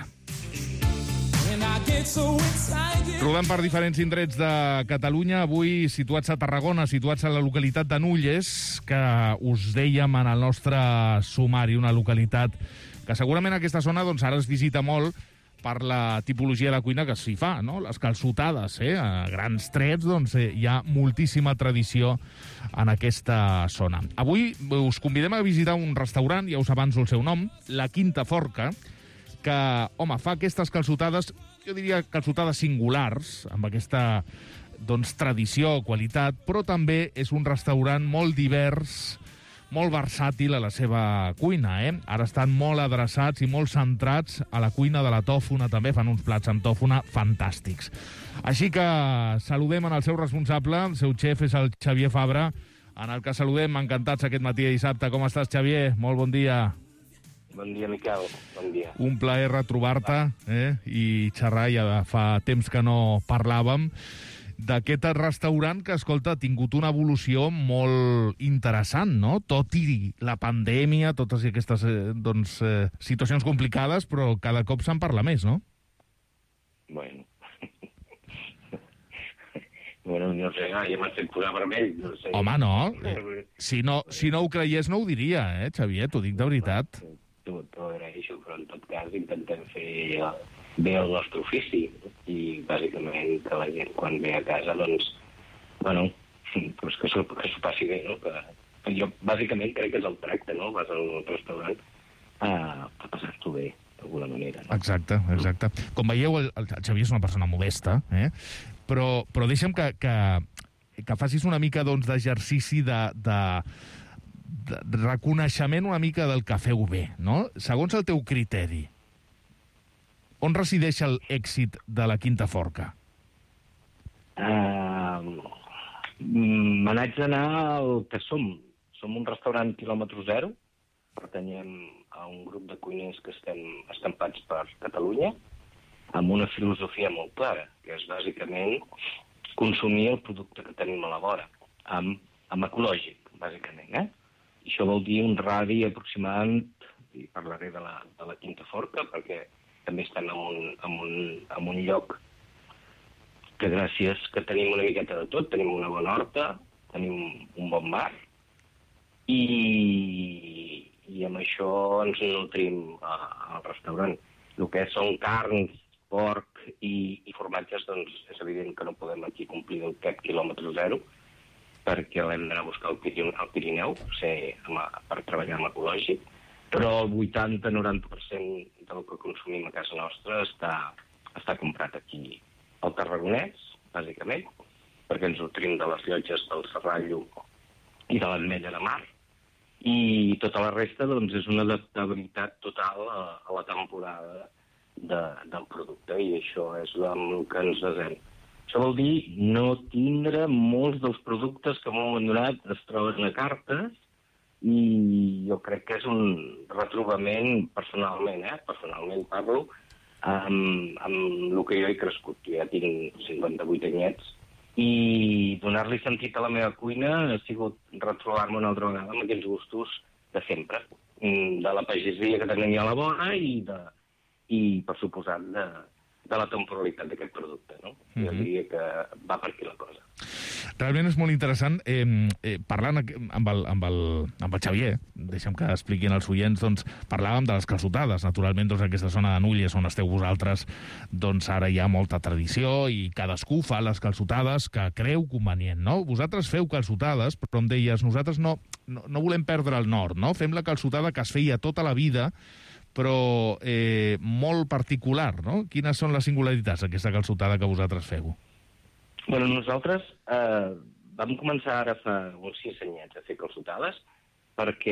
Rodem per diferents indrets de Catalunya, avui situats a Tarragona, situats a la localitat de Nulles, que us dèiem en el nostre sumari, una localitat que segurament aquesta zona doncs, ara es visita molt per la tipologia de cuina que s'hi fa, no? Les calçotades, eh? A grans trets, doncs, eh, hi ha moltíssima tradició en aquesta zona. Avui us convidem a visitar un restaurant, ja us avanço el seu nom, La Quinta Forca, que, home, fa aquestes calçotades, jo diria calçotades singulars, amb aquesta, doncs, tradició, qualitat, però també és un restaurant molt divers, molt versàtil a la seva cuina, eh? Ara estan molt adreçats i molt centrats a la cuina de la tòfona, també fan uns plats amb tòfona fantàstics. Així que saludem en el seu responsable, el seu xef és el Xavier Fabra, en el que saludem, encantats aquest matí de dissabte. Com estàs, Xavier? Molt bon dia. Bon dia, Miquel. Bon dia. Un plaer retrobar-te, eh? I xerrar, ja fa temps que no parlàvem, d'aquest restaurant que, escolta, ha tingut una evolució molt interessant, no? Tot i la pandèmia, totes aquestes eh, doncs, eh, situacions complicades, però cada cop se'n parla més, no? Bueno. bueno, no sé, ja m'estic posant vermell. No sé. Home, no. Eh, si no. Si no ho creies, no ho diria, eh, Xavier? T'ho dic de veritat. T'ho agraeixo, però en tot cas intentem fer bé el nostre ofici i bàsicament que la gent quan ve a casa doncs, bueno, doncs que s'ho passi bé, no? Que, jo bàsicament crec que és el tracte, no? Vas al restaurant a, a passar-t'ho bé, d'alguna manera. No? Exacte, exacte. Com veieu, el, el Xavier és una persona modesta, eh? però, però deixa'm que, que, que facis una mica doncs, d'exercici de, de, de reconeixement una mica del que feu bé, no? Segons el teu criteri, on resideix l'èxit de la Quinta Forca? Uh, me n'haig d'anar al que som. Som un restaurant quilòmetre zero, pertanyem a un grup de cuiners que estem estampats per Catalunya, amb una filosofia molt clara, que és bàsicament consumir el producte que tenim a la vora, amb, amb ecològic, bàsicament. Eh? I això vol dir un radi aproximant, i parlaré de la, de la Quinta Forca, perquè també estan en un, en un, en un lloc que gràcies que tenim una miqueta de tot, tenim una bona horta, tenim un bon bar, i, i amb això ens nutrim a, al restaurant. El que són carns, porc i, i formatges, doncs és evident que no podem aquí complir aquest quilòmetre zero, perquè l'hem d'anar a buscar al Pirineu, al Pirineu ser, per treballar amb ecològic, però el vuitanta a noranta per cent del que consumim a casa nostra està, està comprat aquí al Tarragonès, bàsicament, perquè ens nutrim de les llotges del Serrallo i de l'Ametlla de Mar, i tota la resta doncs, és una adaptabilitat total a, a la temporada de, del producte, i això és amb el que ens basem. Això vol dir no tindre molts dels productes que en un moment donat es troben a cartes, i jo crec que és un retrobament personalment, eh? Personalment parlo, amb, amb el que jo he crescut. Jo ja tinc cinquanta-vuit anyets, i donar-li sentit a la meva cuina ha sigut retrobar-me una altra vegada amb aquells gustos de sempre, de la pagesia que tenia a la vora i, de, i per suposat, de, de la temporalitat d'aquest producte. No? Mm-hmm. Jo diria que va per aquí la cosa. Realment és molt interessant. Eh, eh, parlant amb el, amb, el, amb el Xavier, deixa'm que expliquin els oients, doncs, parlàvem de les calçotades. Naturalment, doncs, aquesta zona de Nulles, on esteu vosaltres, doncs ara hi ha molta tradició i cadascú fa les calçotades que creu convenient, no? Vosaltres feu calçotades, però em deies, nosaltres no, no, no volem perdre el nord, no? Fem la calçotada que es feia tota la vida, però eh, molt particular, no? Quines són les singularitats d'aquesta calçotada que vosaltres feu? Bueno, nosaltres eh, vam començar ara fa uns sis anyets a fer calçotades perquè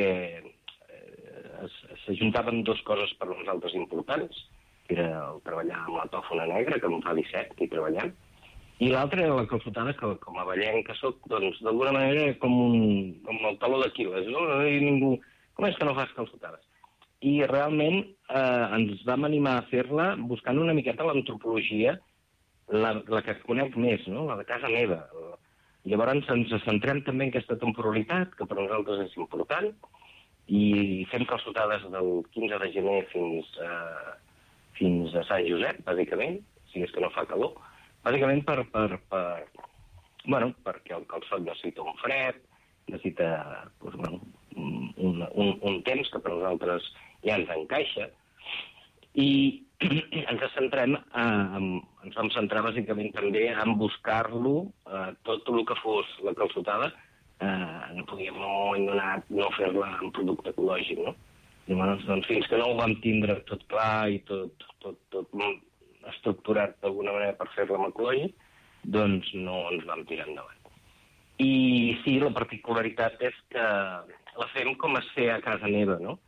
eh, s'ajuntaven dues coses per nosaltres importants, que era el treballar amb la tòfona negra, que em fa disset i treballant, i l'altra era la calçotada, que com a ballenc que soc, doncs d'alguna manera com, un, com el taló d'Aquil·les, no? No hi ha ningú, com és que no fas calçotades? I realment eh, ens vam animar a fer-la buscant una miqueta l'antropologia, La, la que conec més, no? La de casa meva. Llavors ens centrem també en aquesta temporalitat, que per nosaltres és important, i fem calçotades del quinze de gener fins a, fins a Sant Josep, bàsicament, si és que no fa calor, bàsicament per, per, per, bueno, perquè el calçot necessita un fred, necessita doncs, bueno, un, un, un temps que per nosaltres ja ens encaixa, i ens centrem, eh, ens vam centrar bàsicament també en buscar-lo, eh, tot el que fos la calçotada, eh, no podíem en un moment donat no fer-la en producte ecològic, no? Llavors, doncs, fins que no ho vam tindre tot clar i tot, tot, tot estructurat d'alguna manera per fer-la en ecològic, doncs no ens vam tirar endavant. I sí, la particularitat és que la fem com es feia a casa meva, no?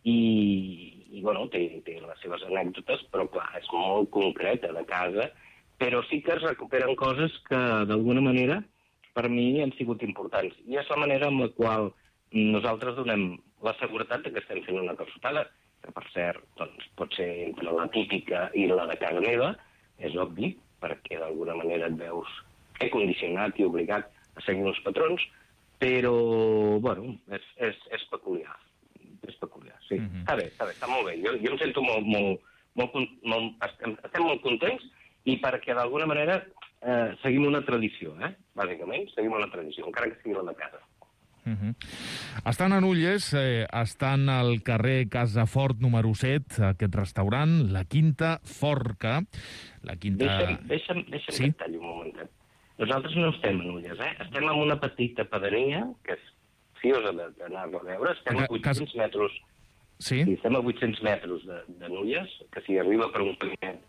I, i bueno, té, té les seves anècdotes, però clar, és molt concreta de casa, però sí que es recuperen coses que d'alguna manera per mi han sigut importants. I és la manera amb la qual nosaltres donem la seguretat que estem fent una calçotada, que per cert doncs, pot ser entre la típica i la de casa meva, és obvi, perquè d'alguna manera et veus condicionat i obligat a seguir uns patrons, però bueno, és, és, és peculiar. És peculiar, sí. Mm-hmm. Està bé, està bé, està molt bé. Jo, jo em sento molt, molt, molt, molt... Estem, estem molt contents i perquè d'alguna manera eh, seguim una tradició, eh? Bàsicament, seguim una tradició, encara que sigui la de casa. Mm-hmm. Estan a Nulles, eh, estan al carrer Casafort número set, aquest restaurant, la Quinta Forca. La Quinta... Deixa'm, deixa'm, deixa'm sí? que et talli un momentet. Nosaltres no estem a Nulles, eh? Estem en una petita pedania, que és ansiosa d'anar-lo a veure. Estem a vuit-cents metres... Sí? Sí, estem a vuit-cents metres de, de Nulles, que s'hi arriba per un primer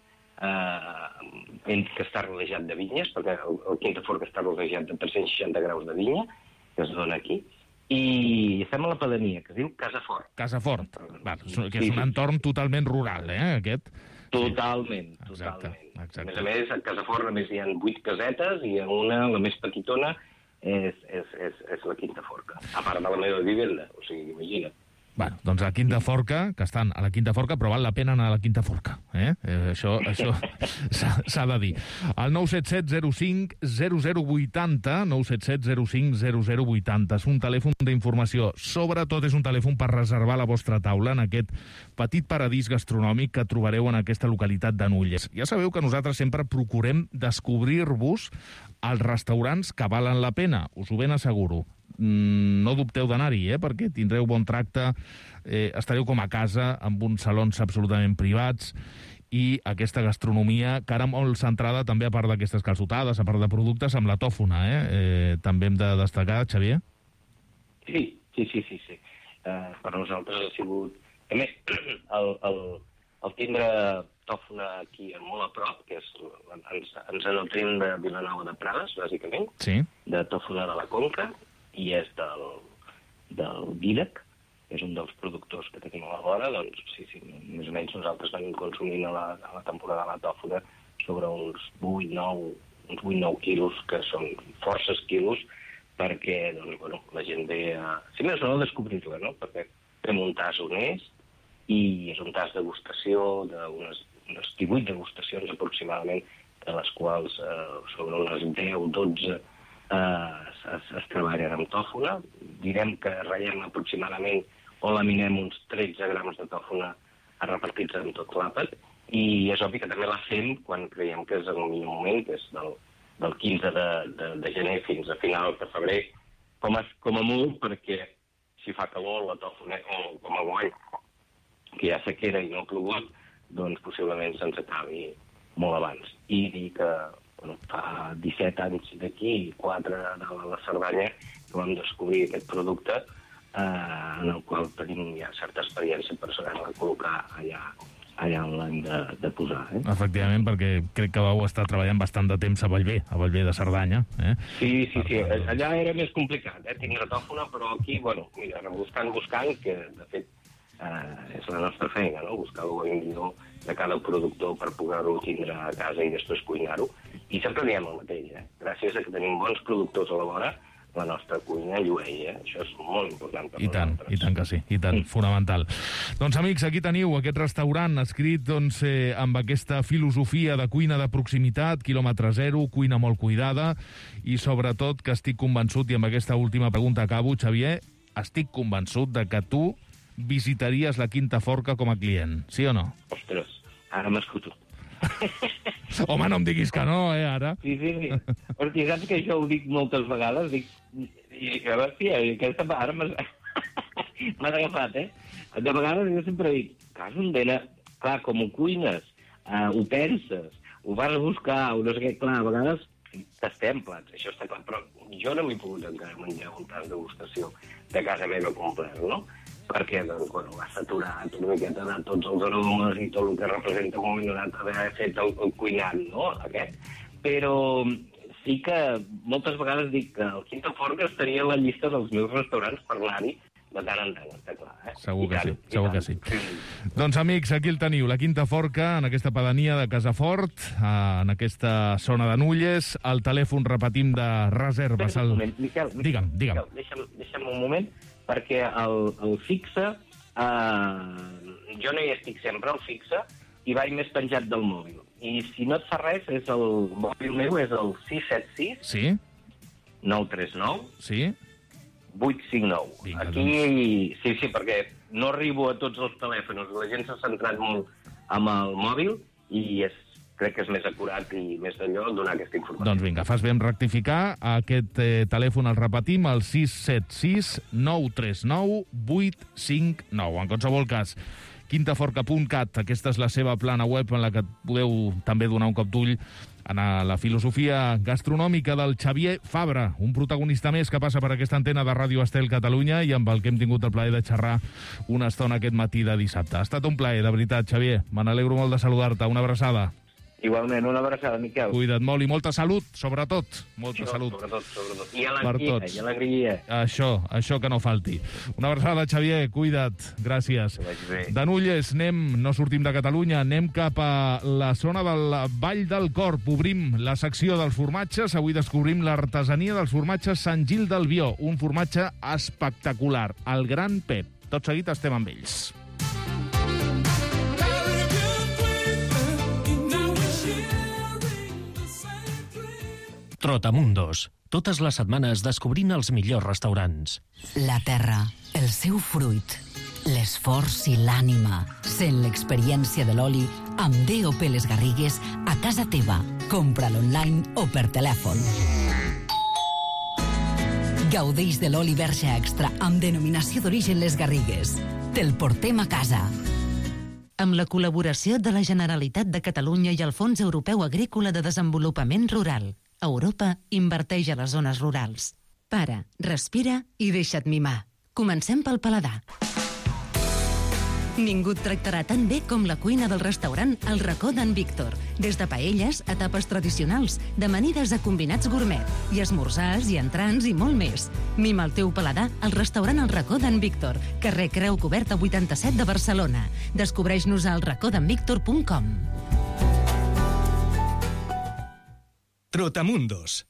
eh, que està rodejat de vinyes, perquè el, el Quintaforca està rodejat de tres-cents seixanta graus de vinya, que es dona aquí, i estem a la pedania, que es diu Casafort. Casafort, Va, que és sí, un sí. entorn totalment rural, eh, aquest? Totalment, sí. totalment. Exacte, exacte. A més a més, a Casafort només hi ha vuit casetes i en una, la més petitona, és, és, és, és la Quintaforca, a part de la meva vivenda, o sigui, imagina't. Bueno, doncs la Quintaforca, que estan a la Quintaforca, però val la pena anar a la Quintaforca. Eh? Eh, això això s'ha de dir. El nou set set zero cinc zero zero vuit zero, nou set set zero cinc zero zero vuit zero. És un telèfon d'informació. Sobretot és un telèfon per reservar la vostra taula en aquest petit paradís gastronòmic que trobareu en aquesta localitat de Nulles. Ja sabeu que nosaltres sempre procurem descobrir-vos els restaurants que valen la pena. Us ho ben asseguro. No dubteu d'anar-hi, eh? Perquè tindreu bon tracte, eh, estareu com a casa, amb uns salons absolutament privats, i aquesta gastronomia, que ara molt centrada també, a part d'aquestes calçotades, a part de productes, amb la tòfona, eh? eh també hem de destacar, Xavier? Sí, sí, sí, sí. sí. Uh, per nosaltres ha sigut... A més, el, el, el tindre tòfona aquí molt a prop, que és, ens, ens nutrim de Vilanova de Prades, bàsicament, sí. de tòfona de la Conca, i és del, del Dídac, que és un dels productors que tenim a la vora, doncs sí, sí, més o menys nosaltres venim consumint a la, a la temporada de la tòfona sobre uns vuit nou quilos, que són forces quilos, perquè doncs, bueno, la gent ve a... Si més no, a descobrir-la, no? Perquè fem un tas honest, i és un tas de degustació d'unes unes divuit degustacions aproximadament, de les quals eh, sobre unes deu o dotze Uh, es, es treballen amb tòfona. Direm que ratllem aproximadament o laminem uns tretze grams de tòfona repartits en tot l'àpat, i és obvi que també la fem quan creiem que és el millor moment, que és del, del quinze de, de, de gener fins a finals de febrer, com a, com a molt, perquè si fa calor la tòfona, o com a guany, que ja sequera i no ha plogut, doncs possiblement se'ns acabi molt abans. I dir que bueno, fa disset anys d'aquí i quatre de la Cerdanya que vam descobrir aquest producte eh, en el qual tenim ja certa experiència per saber-la col·locar allà, allà on l'hem de, de posar. Eh? Efectivament, perquè crec que vau estar treballant bastant de temps a Bellver, a Bellver de Cerdanya. Eh? Sí, sí, sí. Allà era més complicat, eh? Tindre tòfona, però aquí, bueno, mira, buscant, buscant, que de fet eh, és la nostra feina, no? Buscar el millor de cada productor per poder-ho tindre a casa i després cuinar-ho. I sempre diem el mateix, eh? Gràcies a que tenim bons productors a la vora, la nostra cuina llueix, eh? Això és molt important per I tant, nosaltres. I tant que sí, i tant, mm. fonamental. Doncs, amics, aquí teniu aquest restaurant escrit doncs, eh, amb aquesta filosofia de cuina de proximitat, quilòmetre zero, cuina molt cuidada, i sobretot que estic convençut, i amb aquesta última pregunta acabo, Xavier, estic convençut de que tu visitaries la Quintaforca com a client, sí o no? Ostres, ara m'escuto. Home, no em diguis que no, eh, ara. Sí, sí, sí. Perquè saps que això ho dic moltes vegades, dic... I, hòstia, aquesta ara m'has agafat, eh? De vegades jo sempre dic, cas on dena... Clar, com ho cuines, uh, ho penses, ho vas a buscar, o no sé què, clar, a vegades tastem plats, això està clar, però jo no m'he pogut encara menjar un tas de degustació de casa meva complet, no? Perquè, doncs, bueno, va saturat una miqueta de tots els aromes i tot el que representa un moment donat haver fet el, el cuinat, no?, aquest. Però sí que moltes vegades dic que el Quintaforca estaria a la llista dels meus restaurants per anar-hi de tant en tant, està clar, eh? Segur que tant, sí, segur que sí. Doncs, amics, aquí el teniu, la Quintaforca, en aquesta pedania de Casafort, en aquesta zona de Nulles. El telèfon, repetim, de reserves... El... Moment, Miquel, Miquel, digue'm, digue'm. Miquel, deixa'm, deixa'm un moment, perquè el, el fixe, eh, jo no hi estic sempre, el fixe, i vaig més penjat del mòbil. I si no et fa res, és el mòbil meu és el sis set sis... Sí? nou tres nou... Sí? vuit cinc nou. Vinga, aquí, doncs. sí, sí, perquè no arribo a tots els telèfons. La gent s'ha centrat molt amb el mòbil i és, crec que és més acurat i més d'allò donar aquesta informació. Doncs vinga, fas bé en rectificar. Aquest eh, telèfon el repetim, el sis set sis nou tres nou vuit cinc nou. En qualsevol cas, quintaforca punt cat. Aquesta és la seva plana web en la que podeu també donar un cop d'ull en la filosofia gastronòmica del Xavier Fabra, un protagonista més que passa per aquesta antena de Ràdio Estel Catalunya i amb el que hem tingut el plaer de xerrar una estona aquest matí de dissabte. Ha estat un plaer, de veritat, Xavier. Me n'alegro molt de saludar-te. Una abraçada. Igualment, una abraçada, Miquel. Cuida't molt i molta salut, sobretot. Molta Això, salut. Sobretot, sobretot. I alegria, i alegria. Això, això que no falti. Una abraçada, Xavier, cuida't. Gràcies. De Nulles, anem, no sortim de Catalunya, anem cap a la zona del Vall del Corb. Obrim la secció dels formatges. Avui descobrim l'artesania dels formatges Sant Gil del Vió, un formatge espectacular, el Gran Pep. Tot seguit estem amb ells. Trotamundos. Totes les setmanes descobrint els millors restaurants. La terra, el seu fruit, l'esforç i l'ànima. Sent l'experiència de l'oli amb D O P Les Garrigues a casa teva. Compra-lo online o per telèfon. Gaudeix de l'oli verge extra amb denominació d'origen Les Garrigues. Te'l portem a casa. Amb la col·laboració de la Generalitat de Catalunya i el Fons Europeu Agrícola de Desenvolupament Rural. Europa inverteix a les zones rurals. Para, respira i deixa't mimar. Comencem pel paladar. Ningú et tractarà tan bé com la cuina del restaurant El Racó d'en Víctor. Des de paelles a tapes tradicionals, d'amanides a combinats gourmet, i esmorzars i entrants i molt més. Mima el teu paladar al restaurant El Racó d'en Víctor, carrer Creu Coberta vuitanta-set de Barcelona. Descobreix-nos al racó d'en víctor punt com. Trotamundos.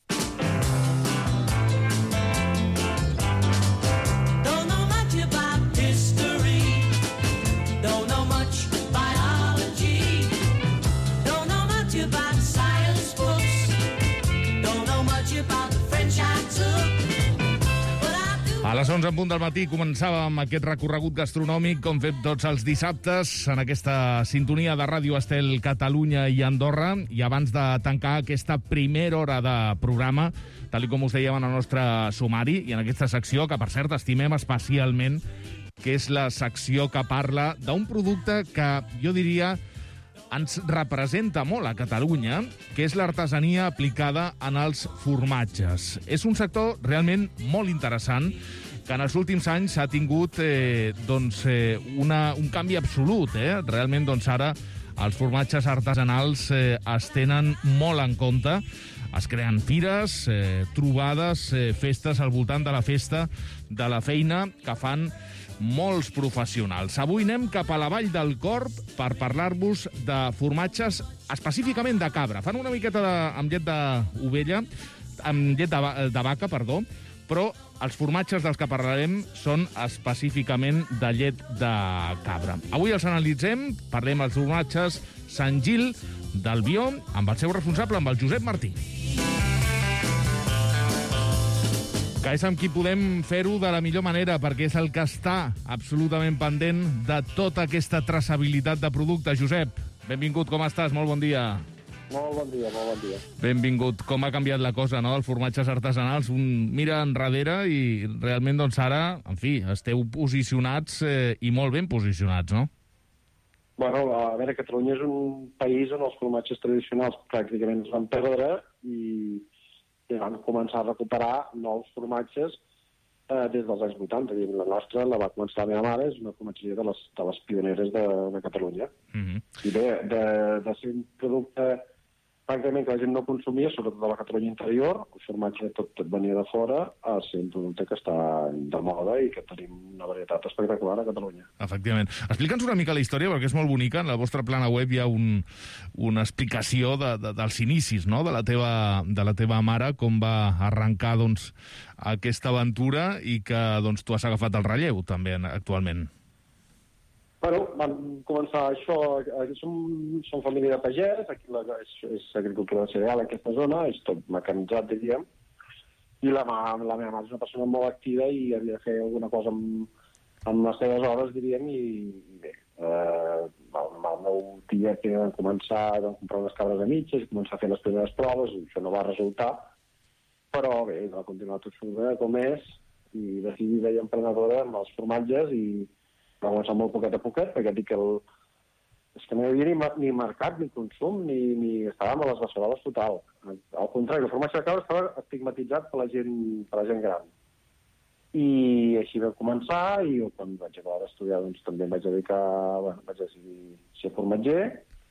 A les onze en punt del matí començàvem aquest recorregut gastronòmic, com fem tots els dissabtes, en aquesta sintonia de Ràdio Estel Catalunya i Andorra. I abans de tancar aquesta primera hora de programa, tal com us dèiem en el nostre sumari, i en aquesta secció, que per cert estimem especialment, que és la secció que parla d'un producte que jo diria ens representa molt a Catalunya, que és l'artesania aplicada en els formatges. És un sector realment molt interessant, que en els últims anys ha tingut eh, doncs, eh, una, un canvi absolut. Eh? Realment, doncs, ara els formatges artesanals eh, es tenen molt en compte. Es creen fires, eh, trobades, eh, festes al voltant de la festa, de la feina que fan molts professionals. Avui anem cap a la Vall del Corb per parlar-vos de formatges específicament de cabra. Fan una miqueta de, amb llet d'ovella, amb llet de, de vaca, perdó, però els formatges dels que parlarem són específicament de llet de cabra. Avui els analitzem, parlem dels formatges Sant Gil del Vió, amb el seu responsable, amb el Josep Martí. Que és amb qui podem fer-ho de la millor manera, perquè és el que està absolutament pendent de tota aquesta traçabilitat de producte. Josep, benvingut, com estàs? Molt bon dia. Molt bon dia, molt bon dia. Benvingut. Com ha canviat la cosa, no?, dels formatges artesanals. Un mira enrere i realment, doncs, ara, en fi, esteu posicionats eh, i molt ben posicionats, no? Bueno, a veure, Catalunya és un país on els formatges tradicionals pràcticament es van perdre i i van començar a recuperar nous formatges eh, des dels anys vuitanta. La nostra la va començar la meva mare, és una formatgeria de les, de les pioneres de, de Catalunya. Mm-hmm. I bé, de, de ser un producte pràcticament que la gent no consumia, sobretot a la Catalunya interior, el formatge tot, tot venia de fora, a ser un producte que està de moda i que tenim una varietat espectacular a Catalunya. Efectivament. Explica'ns una mica la història, perquè és molt bonica. En la vostra plana web hi ha un, una explicació de, de, dels inicis, no?, de la teva, de la teva mare, com va arrencar, doncs, aquesta aventura i que, doncs, tu has agafat el relleu, també, actualment. Bueno, van començar això, som, som família de pagès, aquí la, és, és agricultura de cereal, aquesta zona, és tot mecanitzat, diríem, i la, la meva mare és una persona molt activa i havia de fer alguna cosa amb, amb les seves hores, diríem, i, i bé, eh, el, el meu tia que va començar a comprar unes cabres a mitges i començar a fer les primeres proves, i això no va resultar, però bé, va continuar tot bé com és, i decidida i emprenedora amb els formatges, i va començar molt poquet a poquet, perquè dic que el... és que no hi havia ni, ni mercat, ni consum, ni, ni estàvem a les beceroles total. Al contrari, el formatge de cabra estava estigmatitzat per la gent, per la gent gran. I així va començar, i quan vaig acabar d'estudiar doncs, també em vaig dedicar, bueno, vaig decidir ser formatger,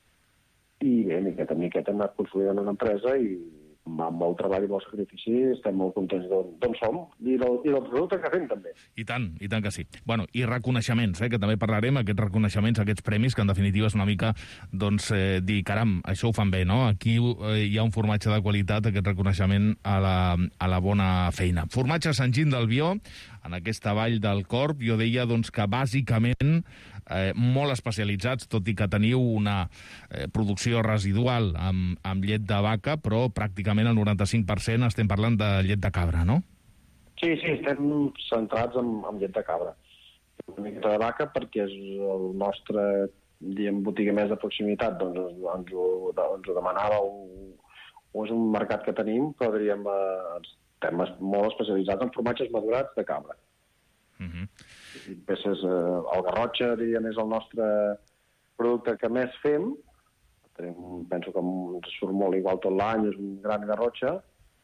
i bé, miqueta en miqueta hem anat consolidant una empresa i amb molt treball i molt sacrifici estem molt contents d'on som i del, i del producte que fem també. I tant, i tant que sí. Bueno, i reconeixements, eh, que també parlarem, aquests reconeixements, aquests premis, que en definitiva és una mica, doncs, eh, dir, caram, això ho fan bé, no? Aquí eh, hi ha un formatge de qualitat, aquest reconeixement a la, a la bona feina. Formatge Sant Gin d'Albió, en aquesta vall del Corb, jo deia, doncs, que bàsicament Eh, molt especialitzats, tot i que teniu una eh, producció residual amb, amb llet de vaca, però pràcticament el noranta-cinc per cent estem parlant de llet de cabra, no? Sí, sí, estem centrats en, en llet de cabra. Una miqueta de vaca perquè és el nostre, diguem, botiga més de proximitat, doncs ens ho, ens ho demanava o, o és un mercat que tenim, però diríem, eh, estem molt especialitzats en formatges madurats de cabra. Uh-huh. Peces, eh, el garrotxa, diríem, és el nostre producte que més fem. Tenim, penso que ens surt molt igual tot l'any, és un gran garrotxa.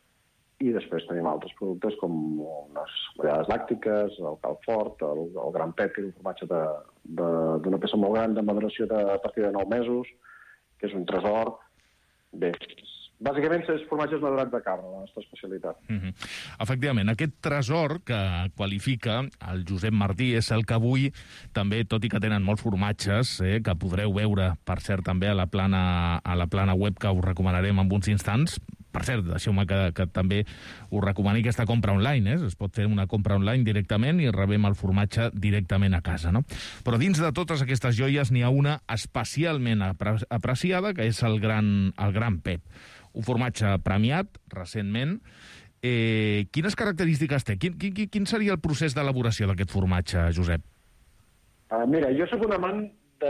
I després tenim altres productes com unes variades làctiques, el calfort, el, el gran pet, que és un formatge d'una peça molt gran de maduració de, a partir de nou mesos, que és un tresor. Bé, bàsicament és formatges madurats de cabra, la nostra especialitat. Uh-huh. Efectivament, aquest tresor que qualifica el Josep Martí és el que avui també, tot i que tenen molts formatges, eh, que podreu veure, per cert, també a la plana, a la plana web que us recomanarem en uns instants. Per cert, deixeu-me que, que també us recomani aquesta compra online, eh? Es pot fer una compra online directament i rebem el formatge directament a casa, no? Però dins de totes aquestes joies n'hi ha una especialment apre apreciada, que és el gran, el gran Pep. Un formatge premiat recentment. Eh, quines característiques té? Quin, quin, quin seria el procés d'elaboració d'aquest formatge, Josep? Uh, mira, jo soc un amant de...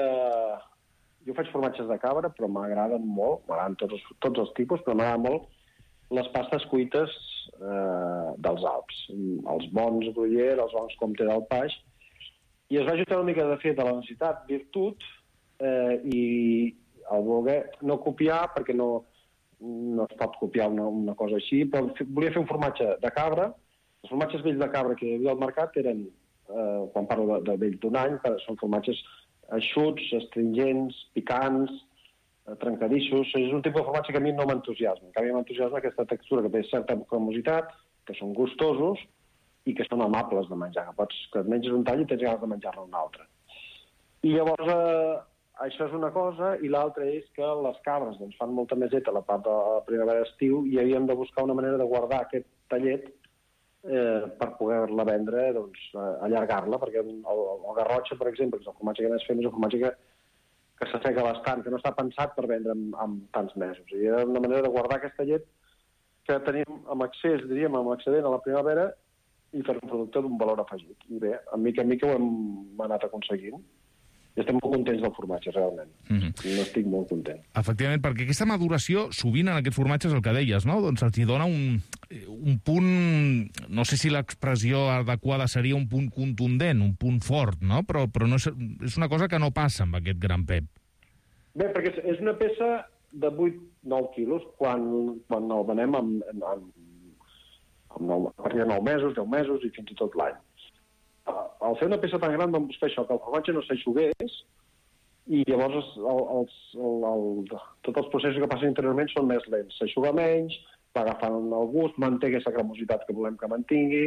Jo faig formatges de cabra, però m'agraden molt, m'agraden tots, tots els tipus, però m'agraden molt les pastes cuites eh, dels Alps. Els bons Gruyère, els bons Comté del Paix. I es va ajustar una mica, de fet, a la necessitat, virtut, eh, i el voler no copiar, perquè no, no es pot copiar una, una cosa així, però volia fer un formatge de cabra. Els formatges vells de cabra que hi havia al mercat eren, eh, quan parlo de, de vells d'un any, són formatges eixuts, astringents, picants, trencadissos. És un tipus de formatge que a mi no m'entusiasma. En canvi, m'entusiasma aquesta textura que té certa cremositat, que són gustosos i que són amables de menjar. Que pots, que et menges un tall i tens ganes de menjar-ne un altre. I llavors, eh, això és una cosa, i l'altra és que les cabres doncs, fan molta més llet a la part de la primavera-estiu i havíem de buscar una manera de guardar aquest tallet Eh, per poder-la vendre, doncs, eh, allargar-la, perquè el, el garrotxa, per exemple, que és el formatge que més fem, és un formatge que, que s'asseca bastant, que no està pensat per vendre en, en tants mesos. I era una manera de guardar aquesta llet que tenim amb accés, diríem, amb excedent a la primavera i fer un producte d'un valor afegit. I bé, a mica a mica ho hem anat aconseguint. I estem molt contents del formatge, realment. Mm-hmm. I n'estic molt content. Efectivament, perquè aquesta maduració, sovint en aquests formatges, el que deies, no? Doncs els hi dona un, un punt, no sé si l'expressió adequada seria un punt contundent, un punt fort, no? Però, però no és, és una cosa que no passa amb aquest gran Pep. Bé, perquè és una peça de vuit a nou quilos, quan, quan el venem amb, amb, amb nou, a partir de nou mesos, deu mesos i fins i tot l'any. Al fer una peça tan gran vam buscar això, que el formatge no s'eixugués, i llavors el, els, el, el, tots els processos que passen interiorment són més lents. S'eixuga menys, va agafant el gust, manté aquesta cremositat que volem que mantingui,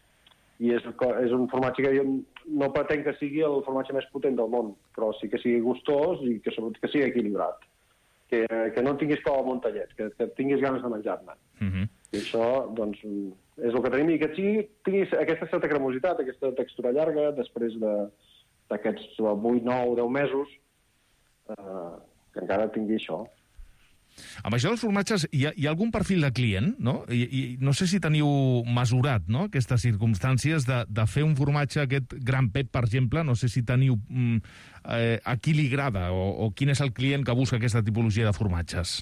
i és, és un formatge que jo no pretenc que sigui el formatge més potent del món, però sí que sigui gustós i que sobretot que sigui equilibrat. Que, que no tinguis por al montallet, que, que tinguis ganes de menjar-ne. Uh-huh. I això, doncs, és el que tenim, i que sigui, tinguis aquesta certa cremositat, aquesta textura llarga, després d'aquests vuit, nou, deu mesos, eh, que encara tingui això. Amb això dels formatges, hi ha, hi ha algun perfil de client, no? I, i no sé si teniu mesurat, no?, aquestes circumstàncies de, de fer un formatge, aquest gran Pep, per exemple, no sé si teniu mm, eh, a qui li agrada o, o quin és el client que busca aquesta tipologia de formatges.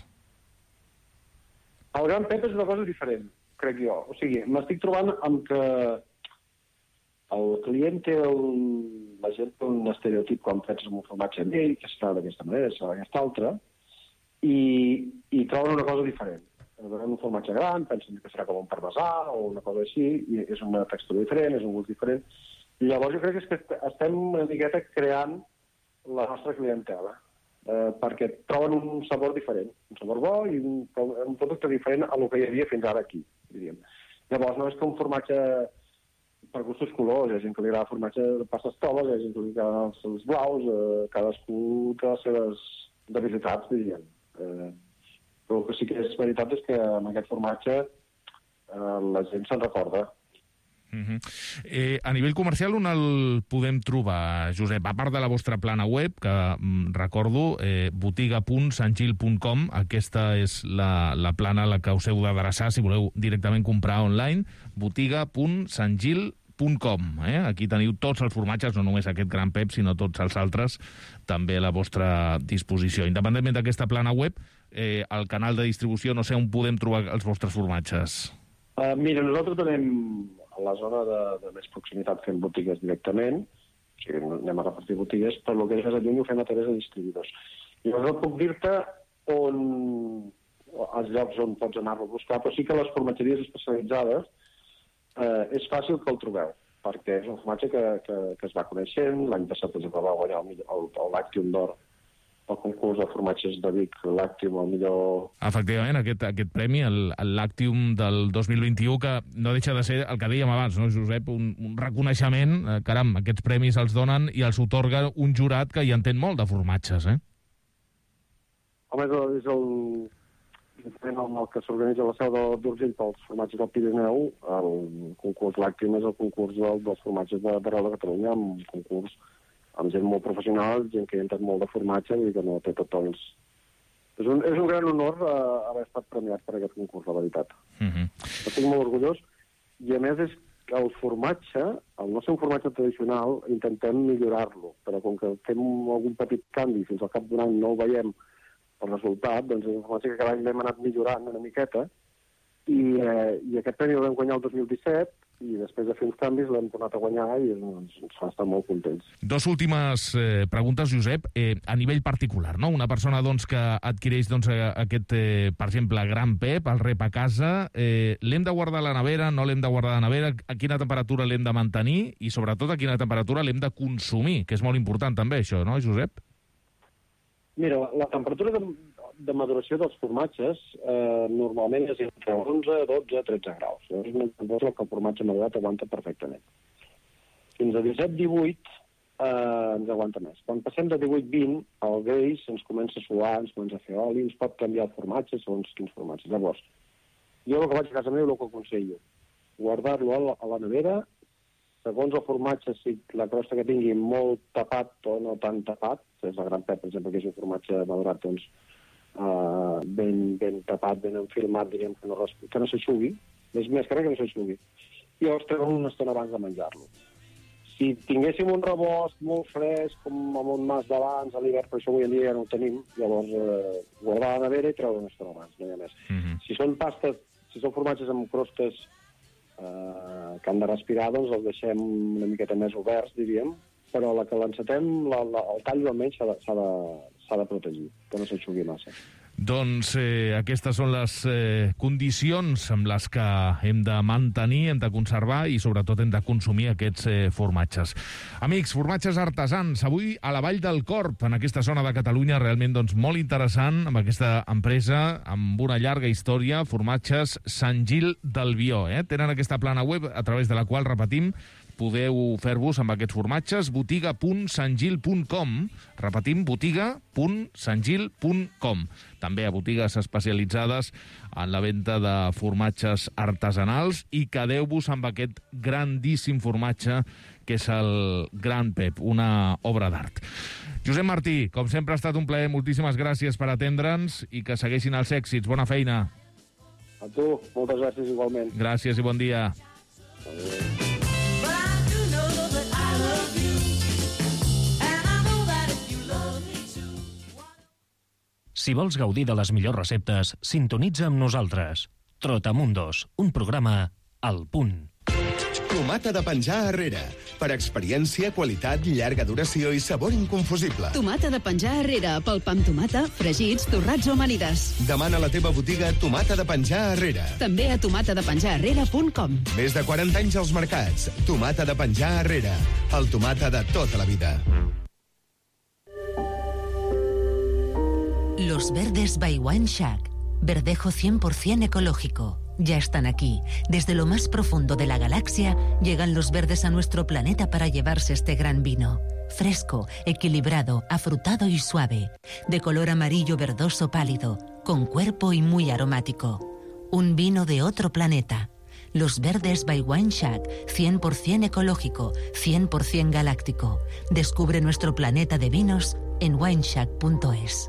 El gran Pep és una cosa diferent, crec jo. O sigui, m'estic trobant amb que El client té un... La gent té un estereotip quan penses en un formatge amb ell, que serà d'aquesta manera, serà d'aquesta altra, i, i troben una cosa diferent. Veuen un formatge gran, pensen que serà com un parmesà o una cosa així, i és una textura diferent, és un gust diferent. I llavors jo crec que, és que estem una miqueta creant la nostra clientela, eh, perquè troben un sabor diferent, un sabor bo i un, un producte diferent a lo que hi havia fins ara aquí, diríem. Llavors no és que un formatge per gustos colors, hi ha gent que li agrada formatge de pastes toves, hi ha gent que li agrada els, els blaus, eh, cadascú té les seves debilitats, diríem. Eh, però el que sí que és veritat és que amb aquest formatge eh, la gent se'n recorda. Uh-huh. eh, a nivell comercial on el podem trobar, Josep? A part de la vostra plana web, que mm, recordo, eh, botiga punt sangil punt com, aquesta és la, la plana a la que us heu d'adreçar si voleu directament comprar online, botiga punt sangil punt com. Eh? Aquí teniu tots els formatges, no només aquest Gran Pep, sinó tots els altres, també a la vostra disposició. Independentment d'aquesta plana web, eh, el canal de distribució, no sé on podem trobar els vostres formatges. Uh, mira, nosaltres tenim a la zona de, de més proximitat fem botigues directament, o sigui, anem a repartir botigues, però el que és més lluny ho fem a través de distribuïdors. I llavors no puc dir-te on, els llocs on pots anar-lo a buscar, però sí que les formatgeries especialitzades eh, és fàcil que el trobeu, perquè és un formatge que, que, que es va coneixent. L'any passat es va guanyar el, el, el Lactium d'Or, el concurs de formatges de Vic, Lactium, el millor... Efectivament, aquest, aquest premi, el, el Lactium del dos mil vint-i-u, que no deixa de ser el que dèiem abans, no, Josep? Un, un reconeixement, eh, caram, aquests premis els donen i els otorga un jurat que hi entén molt de formatges, eh? Home, és el... diferent amb el que s'organitza la seu d'Urgell pels formatges del Pirineu. El concurs Lactium és el concurs del, dels formatges d'arreu de Catalunya, un concurs amb gent molt professional, gent que ha entrat molt de formatge, i que no té tots els... És un, és un gran honor uh, haver estat premiat per aquest concurs, la veritat. Uh-huh. Estic molt orgullós, i a més és que el formatge, el no ser un formatge tradicional, intentem millorar-lo, però com que fem algun petit canvi, fins al cap d'un any no ho veiem el resultat, doncs és un formatge que cada any l'hem anat millorant una miqueta, i, eh, i aquest premi el vam guanyar el dos mil disset, i després de fer uns canvis l'hem tornat a guanyar i ens, ens fa estar molt contents. Dos últimes eh, preguntes, Josep. Eh, a nivell particular, no? Una persona doncs, que adquireix doncs, aquest, eh, per exemple, Gran Pep, el rep a casa, eh, l'hem de guardar a la nevera, no l'hem de guardar a la nevera, a quina temperatura l'hem de mantenir i, sobretot, a quina temperatura l'hem de consumir, que és molt important també, això, no, Josep? Mira, la temperatura de, de maduració dels formatges eh, normalment és entre onze, dotze, tretze graus. És una temperatura que el formatge madurat aguanta perfectament. Fins a disset divuit eh, ens aguanta més. Quan passem de divuit vint, el greix ens comença a suar, ens comença a fer oli, ens pot canviar el formatge segons quins formatges. Llavors, jo el que vaig a casa meva, el que aconsello, guardar-lo a, la, a la nevera, segons el formatge, si la crosta que tingui molt tapat o no tan tapat, és el Gran Pep, per exemple, que és un formatge madurat, doncs, uh, ben, ben tapat, ben enfilmat, diríem, que no, que no s'aixugui, és més que res que no s'aixugui, i llavors treure una estona abans de menjar-lo. Si tinguéssim un rebost molt fresc, com amb un mas d'abans a l'hivern, per això avui en dia ja no ho tenim, llavors eh, guardar a la nevera i treure una estona abans, no hi ha més. Mm-hmm. Si són pastes, si són formatges amb crostes Uh, que han de respirar, doncs els deixem una miqueta més oberts, diríem, però la que l'encetem, la, la, el tall almenys s'ha de, s'ha de, s'ha de protegir, que no s'aixugui massa. Doncs eh, aquestes són les eh, condicions amb les que hem de mantenir, hem de conservar i sobretot hem de consumir aquests eh, formatges. Amics, formatges artesans, avui a la Vall del Corb, en aquesta zona de Catalunya, realment doncs, molt interessant, amb aquesta empresa, amb una llarga història, formatges Sant Gil del Bió. Eh? Tenen aquesta plana web a través de la qual, repetim, podeu fer-vos amb aquests formatges, botiga punt sangil punt com, repetim, botiga punt sangil punt com. També a botigues especialitzades en la venda de formatges artesanals, i quedeu-vos amb aquest grandíssim formatge que és el Gran Pep, una obra d'art. Josep Martí, com sempre ha estat un plaer, moltíssimes gràcies per atendre'ns i que segueixin els èxits. Bona feina. A tu, moltes gràcies igualment. Gràcies i bon dia. Adéu. Si vols gaudir de les millors receptes, sintonitza amb nosaltres. Trotamundos, un programa al punt. Tomata de penjar Herrera. Per experiència, qualitat, llarga duració i sabor inconfusible. Tomata de penjar Herrera, pel pa amb tomata, fregits, torrats o amanides. Demana a la teva botiga Tomata de penjar Herrera. També a tomata de penjar herrera punt com. Més de quaranta anys als mercats. Tomata de penjar Herrera. El tomata de tota la vida. Los Verdes by Wine Shack. Verdejo cien por ciento ecológico. Ya están aquí. Desde lo más profundo de la galaxia llegan los verdes a nuestro planeta para llevarse este gran vino. Fresco, equilibrado, afrutado y suave. De color amarillo verdoso pálido, con cuerpo y muy aromático. Un vino de otro planeta. Los Verdes by Wine Shack, cien por ciento ecológico, cien por ciento galáctico. Descubre nuestro planeta de vinos en wineshack punto es.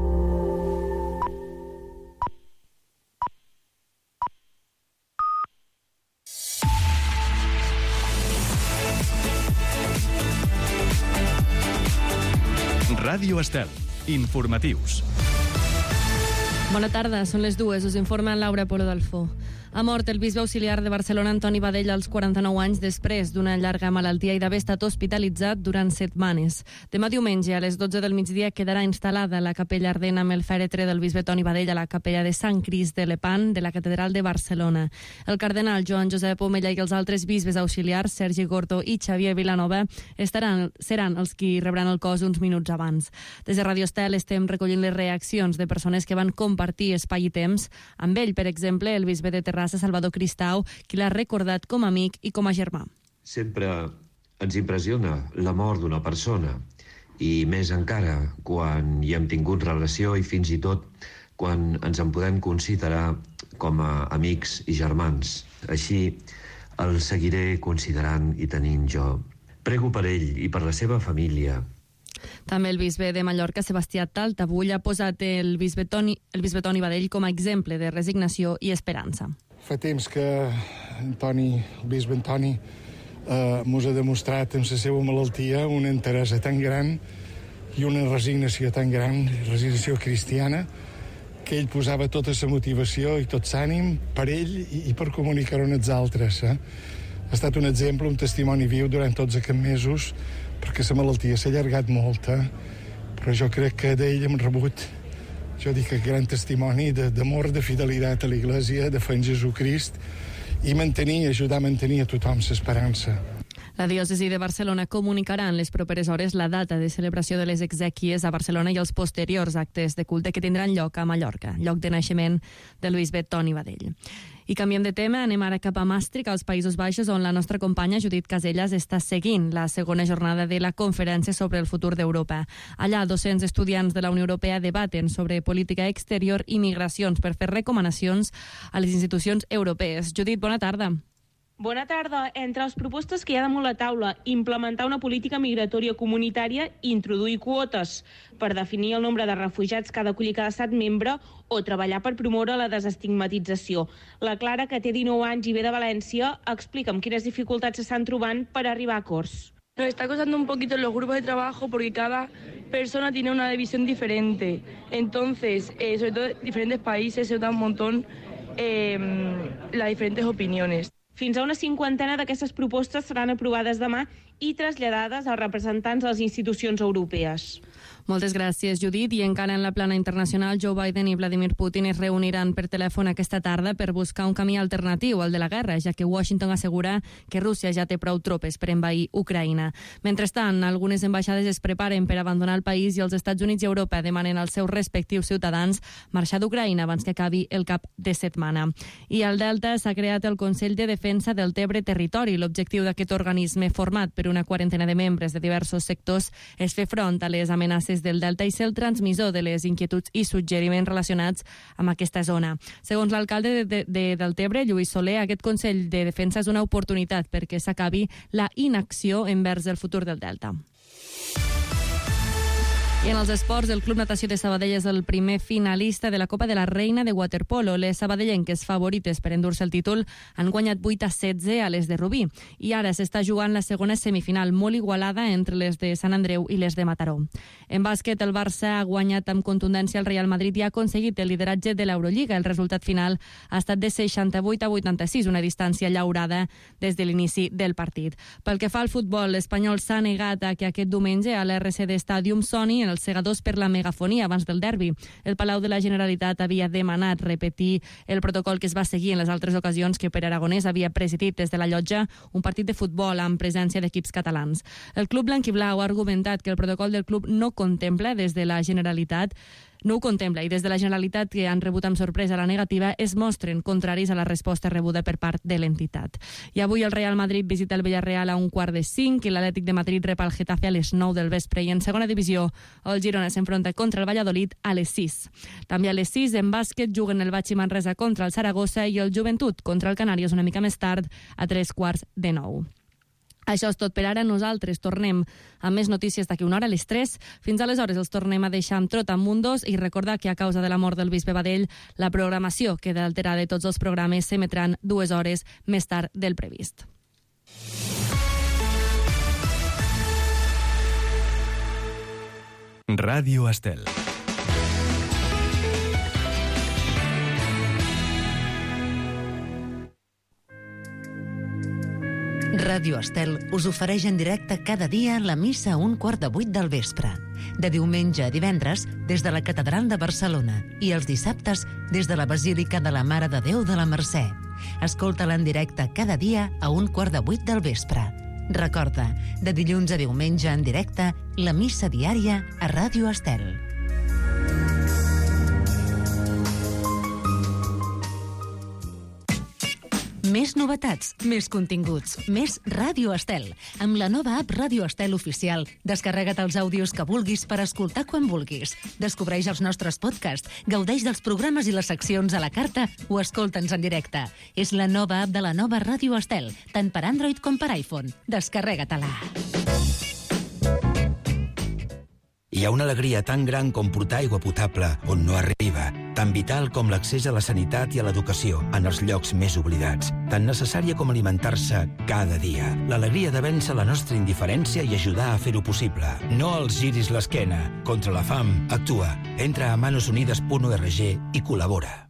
Ràdio Estel. Informatius. Bona tarda, són les dues. Us informa Laura Polo Dalfó. Ha mort el bisbe auxiliar de Barcelona, Antoni Badell, als quaranta-nou anys, després d'una llarga malaltia i d'haver estat hospitalitzat durant setmanes. Demà diumenge, a les dotze del migdia, quedarà instal·lada la capella ardent amb el fèretre del bisbe Toni Badell a la capella de Sant Crist de Lepant de la Catedral de Barcelona. El cardenal Joan Josep Omella i els altres bisbes auxiliars, Sergi Gordo i Xavier Vilanova, estaran, seran els qui rebran el cos uns minuts abans. Des de Radio Estel estem recollint les reaccions de persones que van compartir espai i temps. Amb ell, per exemple, el bisbe de Terrassa, Salvador Cristau, qui l'ha recordat com a amic i com a germà. Sempre ens impressiona la mort d'una persona, i més encara quan hi hem tingut relació i fins i tot quan ens en podem considerar com a amics i germans. Així el seguiré considerant i tenint jo. Prego per ell i per la seva família. També el bisbe de Mallorca, Sebastià Taltabull, ha posat el bisbe Toni, el bisbe Toni Badell com a exemple de resignació i esperança. Fa temps que Antoni, el bisbe Antoni, eh, mos ha demostrat amb la seva malaltia una interesa tan gran i una resignació tan gran, resignació cristiana, que ell posava tota la motivació i tot l'ànim per ell i, i per comunicar-ho als altres. Eh? Ha estat un exemple, un testimoni viu durant tots aquests mesos, perquè la malaltia s'ha allargat molt, eh? Però jo crec que d'ell hem rebut, jo dic, aquest gran testimoni d'amor, de fidelitat a l'Església, de fe en Jesucrist, i mantenir, ajudar a mantenir a tothom l'esperança. La diòcesi de Barcelona comunicarà en les properes hores la data de celebració de les exèquies a Barcelona i els posteriors actes de culte que tindran lloc a Mallorca, lloc de naixement del bisbe Toni Badell. I canviem de tema, anem ara cap a Maastricht, als Països Baixos, on la nostra companya Judit Casellas està seguint la segona jornada de la conferència sobre el futur d'Europa. Allà, dos-cents estudiants de la Unió Europea debaten sobre política exterior i migracions per fer recomanacions a les institucions europees. Judit, bona tarda. Bona tarda. Entre les propostes que hi ha damunt la taula, implementar una política migratòria comunitària i introduir quotes per definir el nombre de refugiats que ha d'acollir cada estat membre o treballar per promoure la desestigmatització. La Clara, que té dinou anys i ve de València, explica amb quines dificultats s'estan trobant per arribar a acords. Nos está costando un poquito los grupos de trabajo porque cada persona tiene una visión diferente. Entonces, eh, sobre todo en diferentes países se nota un montón eh, las diferentes opiniones. Fins a una cinquantena d'aquestes propostes seran aprovades demà i traslladades als representants de les institucions europees. Moltes gràcies, Judit. I encara en la plana internacional, Joe Biden i Vladimir Putin es reuniran per telèfon aquesta tarda per buscar un camí alternatiu al de la guerra, ja que Washington assegura que Rússia ja té prou tropes per envair Ucraïna. Mentrestant, algunes ambaixades es preparen per abandonar el país i els Estats Units i Europa demanen als seus respectius ciutadans marxar d'Ucraïna abans que acabi el cap de setmana. I al Delta s'ha creat el Consell de Defensa del Tebre Territori. L'objectiu d'aquest organisme, format per una quarantena de membres de diversos sectors, és fer front a les amenaces del Delta i ser el transmissor de les inquietuds i suggeriments relacionats amb aquesta zona. Segons l'alcalde de, de, de Deltebre, Lluís Soler, aquest Consell de Defensa és una oportunitat perquè s'acabi la inacció envers el futur del Delta. I en els esports, el Club Natació de Sabadell és el primer finalista de la Copa de la Reina de Waterpolo. Les sabadellenques favorites per endur-se el títol han guanyat vuit a setze a les de Rubí. I ara s'està jugant la segona semifinal, molt igualada entre les de Sant Andreu i les de Mataró. En bàsquet, el Barça ha guanyat amb contundència el Real Madrid i ha aconseguit el lideratge de l'Eurolliga. El resultat final ha estat de seixanta-vuit a vuitanta-sis, una distància llaurada des de l'inici del partit. Pel que fa al futbol, l'Espanyol s'ha negat a que aquest diumenge a l'R C D Stadium soni en els segadors per la megafonia abans del derbi. El Palau de la Generalitat havia demanat repetir el protocol que es va seguir en les altres ocasions que Pere Aragonès havia presidit des de la llotja un partit de futbol amb presència d'equips catalans. El club blanquiblau ha argumentat que el protocol del club no contempla des de la Generalitat no ho contempla i des de la Generalitat, que han rebut amb sorpresa la negativa, es mostren contraris a la resposta rebuda per part de l'entitat. I avui el Real Madrid visita el Villarreal a un quart de cinc i l'Atlètic de Madrid rep el Getafe a les nou del vespre. I en segona divisió, el Girona s'enfronta contra el Valladolid a les sis. També a les sis, en bàsquet, juguen el Baxi Manresa contra el Saragossa i el Joventut contra el Canàries una mica més tard, a tres quarts de nou. Això és tot per ara. Nosaltres tornem amb més notícies d'aquí una hora a les tres. Fins aleshores els tornem a deixar amb Trotamundos i recordar que a causa de la mort del bisbe Badell la programació queda alterada i tots els programes s'emetran dues hores més tard del previst. Ràdio Estel. Ràdio Estel us ofereix en directe cada dia la missa a un quart de vuit del vespre. De diumenge a divendres, des de la Catedral de Barcelona i els dissabtes des de la Basílica de la Mare de Déu de la Mercè. Escolta-la en directe cada dia a un quart de vuit del vespre. Recorda, de dilluns a diumenge en directe, la missa diària a Ràdio Estel. Més novetats, més continguts, més Ràdio Estel. Amb la nova app Ràdio Estel Oficial, descarrega't els àudios que vulguis per escoltar quan vulguis. Descobreix els nostres podcasts, gaudeix dels programes i les seccions a la carta o escolta'ns en directe. És la nova app de la nova Ràdio Estel, tant per Android com per iPhone. Descarrega-te-la. Hi ha una alegria tan gran com portar aigua potable on no arriba, tan vital com l'accés a la sanitat i a l'educació en els llocs més oblidats, tan necessària com alimentar-se cada dia. L'alegria de vèncer la nostra indiferència i ajudar a fer-ho possible. No els giris l'esquena. Contra la fam, actua. Entra a manosunides punt org i col·labora.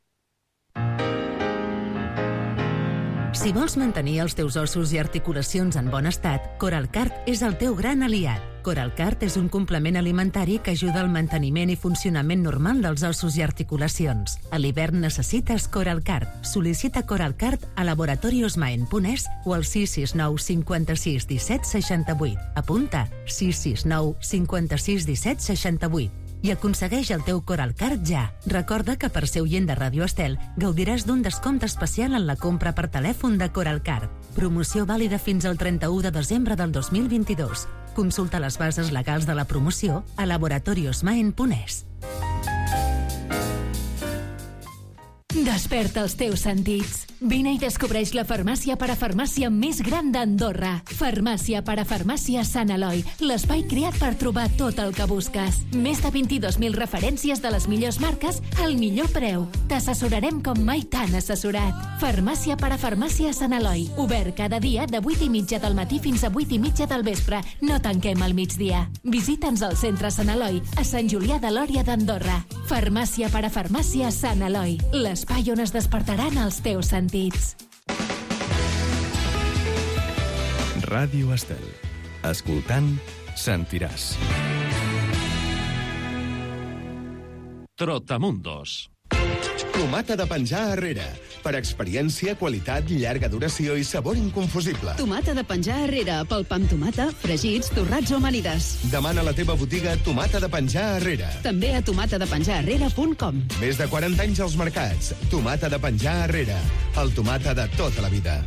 Si vols mantenir els teus ossos i articulacions en bon estat, Coralcart és el teu gran aliat. Coralcart és un complement alimentari que ajuda al manteniment i funcionament normal dels ossos i articulacions. A l'hivern necessites Coralcart. Sol·licita Coralcart a laboratoriosmaen punt es o al sis sis nou cinquanta-sis disset seixanta-vuit. Apunta sis sis nou cinquanta-sis disset seixanta-vuit. I aconsegueix el teu Coralcart ja. Recorda que per ser oient de Ràdio Estel gaudiràs d'un descompte especial en la compra per telèfon de Coralcart. Promoció vàlida fins al trenta-u de desembre del dos mil vint-i-dos. Consulta les bases legals de la promoció a laboratoriosmaen punt es. Desperta els teus sentits. Vine i descobreix la farmàcia parafarmàcia més gran d'Andorra. Farmàcia parafarmàcia Sant Eloi, l'espai creat per trobar tot el que busques. Més de vint-i-dos mil referències de les millors marques al millor preu. T'assessorarem com mai t'han assessorat. Farmàcia parafarmàcia Sant Eloi, obert cada dia de vuit i mitja del matí fins a vuit i mitja del vespre. No tanquem al migdia. Visita'ns al centre Sant Eloi, a Sant Julià de Lòria d'Andorra. Farmàcia parafarmàcia Sant Eloi, l'espai on es despertaran els teus sentits. Ràdio Estel. Escoltant, sentiràs. Trotamundos. Tomata de penjar arrere. Per experiència, qualitat, llarga duració i sabor inconfusible. Tomata de penjar arrere, pel pa amb tomata, fregits, torrats o amanides. Demana a la teva botiga Tomata de penjar arrere. També a tomata de penjar arrere punt com. Més de quaranta anys als mercats. Tomata de penjar arrere. El tomata de tota la vida.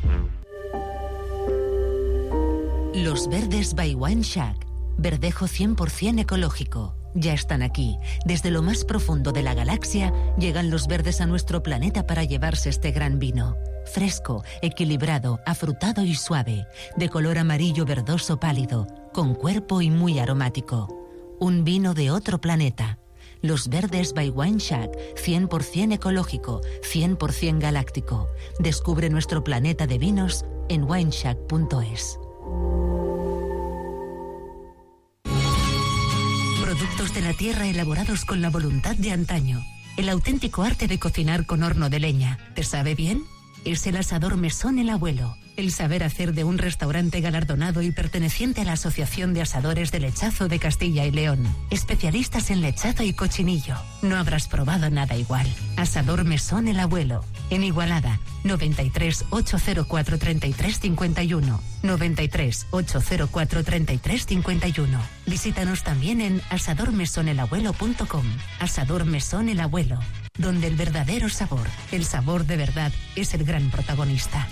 Los Verdes by Wine Shack. Verdejo cien por ciento ecológico. Ya están aquí. Desde lo más profundo de la galaxia llegan los verdes a nuestro planeta para llevarse este gran vino. Fresco, equilibrado, afrutado y suave, de color amarillo verdoso pálido, con cuerpo y muy aromático. un vino de otro planeta. Los Verdes by Wine Shack, cien por ciento ecológico, cien por ciento galáctico. Descubre nuestro planeta de vinos en wineshack punto es. Productos de la tierra elaborados con la voluntad de antaño. El auténtico arte de cocinar con horno de leña. ¿Te sabe bien? Es el asador Mesón El Abuelo. El saber hacer de un restaurante galardonado y perteneciente a la Asociación de Asadores de Lechazo de Castilla y León. Especialistas en lechazo y cochinillo. No habrás probado nada igual. Asador Mesón El Abuelo. En Igualada, noventa y tres, ochocientos cuatro, treinta y tres cincuenta y uno. noventa y tres, ochocientos cuatro, treinta y tres cincuenta y uno. Visítanos también en asador mesón el abuelo punto com. Asador Mesón El Abuelo, donde el verdadero sabor, el sabor de verdad, es el gran protagonista.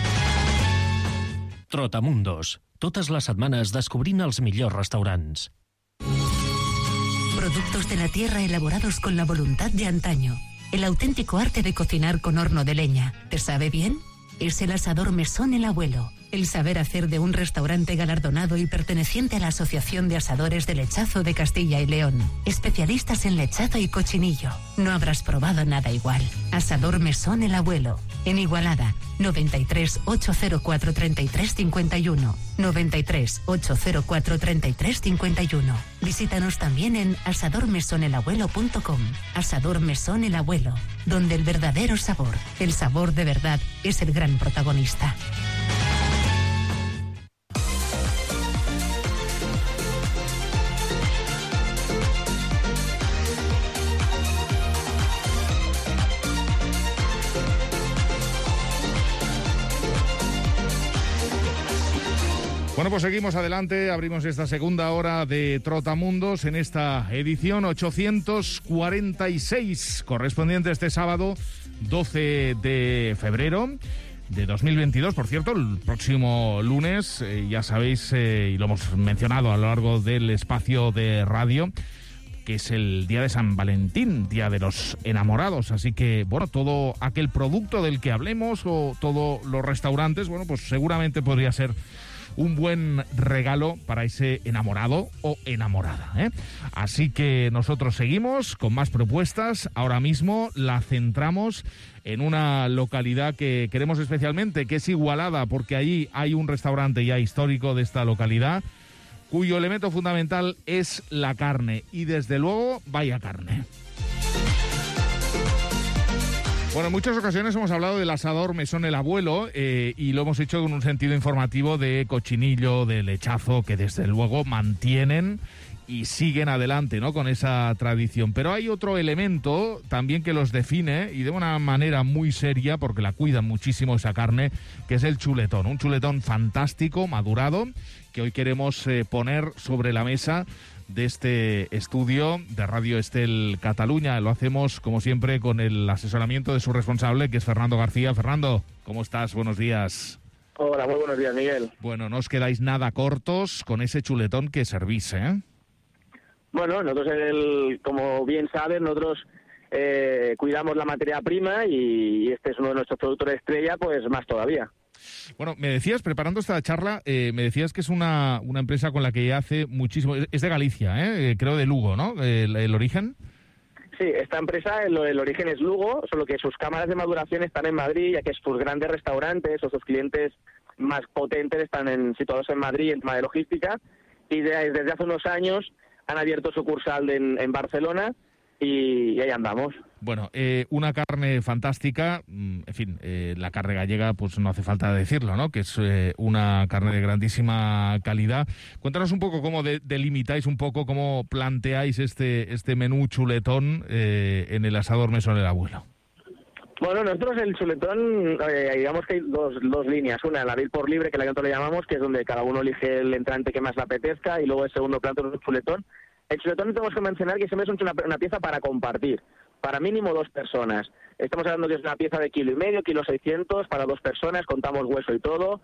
Trotamundos. Totes les setmanes descobrint els millors restaurants. Productos de la tierra elaborados con la voluntad de antaño. El auténtico arte de cocinar con horno de leña. ¿Te sabe bien? Es el asador Mesón El Abuelo. El saber hacer de un restaurante galardonado y perteneciente a la Asociación de Asadores de Lechazo de Castilla y León. Especialistas en lechazo y cochinillo. No habrás probado nada igual. Asador Mesón El Abuelo. En Igualada, noventa y tres, ochocientos cuatro, treinta y tres cincuenta y uno. noventa y tres, ochocientos cuatro, treinta y tres cincuenta y uno. Visítanos también en asador mesón el abuelo punto com. Asador Mesón El Abuelo, donde el verdadero sabor, el sabor de verdad, es el gran protagonista. Bueno, pues seguimos adelante, abrimos esta segunda hora de Trotamundos en esta edición ochocientos cuarenta y seis, correspondiente este sábado doce de febrero de dos mil veintidós. Por cierto, el próximo lunes, eh, ya sabéis, eh, y lo hemos mencionado a lo largo del espacio de radio, que es el día de San Valentín, día de los enamorados. Así que, bueno, todo aquel producto del que hablemos o todos los restaurantes, bueno, pues seguramente podría ser un buen regalo para ese enamorado o enamorada, ¿eh? Así que nosotros seguimos con más propuestas. Ahora mismo la centramos en una localidad que queremos especialmente, que es Igualada, porque allí hay un restaurante ya histórico de esta localidad, cuyo elemento fundamental es la carne. Y desde luego, vaya carne. Bueno, en muchas ocasiones hemos hablado del asador Mesón El Abuelo eh, y lo hemos hecho con un sentido informativo de cochinillo, de lechazo, que desde luego mantienen y siguen adelante, ¿no?, con esa tradición. Pero hay otro elemento también que los define, y de una manera muy seria, porque la cuidan muchísimo esa carne, que es el chuletón. Un chuletón fantástico, madurado, que hoy queremos eh, poner sobre la mesa de este estudio de Radio Estel Cataluña. Lo hacemos, como siempre, con el asesoramiento de su responsable, que es Fernando García. Fernando, ¿cómo estás? Buenos días. Hola, muy buenos días, Miguel. Bueno, no os quedáis nada cortos con ese chuletón que servís, ¿eh? Bueno, nosotros, el, como bien sabes, nosotros eh, cuidamos la materia prima y este es uno de nuestros productos de estrella, pues más todavía. Bueno, me decías, preparando esta charla, eh, me decías que es una, una empresa con la que hace muchísimo... Es de Galicia, ¿eh? Creo de Lugo, ¿no? El, el origen. Sí, esta empresa, el, el origen es Lugo, solo que sus cámaras de maduración están en Madrid, ya que sus grandes restaurantes o sus clientes más potentes están en, situados en Madrid en tema de logística, y de, desde hace unos años han abierto sucursal en, en Barcelona y, y ahí andamos. Bueno, eh, una carne fantástica, en fin, eh, la carne gallega, pues no hace falta decirlo, ¿no?, que es eh, una carne de grandísima calidad. Cuéntanos un poco cómo de, delimitáis un poco, cómo planteáis este este menú chuletón eh, en el asador Mesón El Abuelo. Bueno, nosotros el chuletón, eh, digamos que hay dos, dos líneas. Una, la vil por libre, que la que nosotros le llamamos, que es donde cada uno elige el entrante que más le apetezca, y luego el segundo plato es el chuletón. El chuletón tenemos que mencionar que siempre es una, una pieza para compartir, para mínimo dos personas. Estamos hablando que es una pieza de kilo y medio, kilo seiscientos, para dos personas, contamos hueso y todo.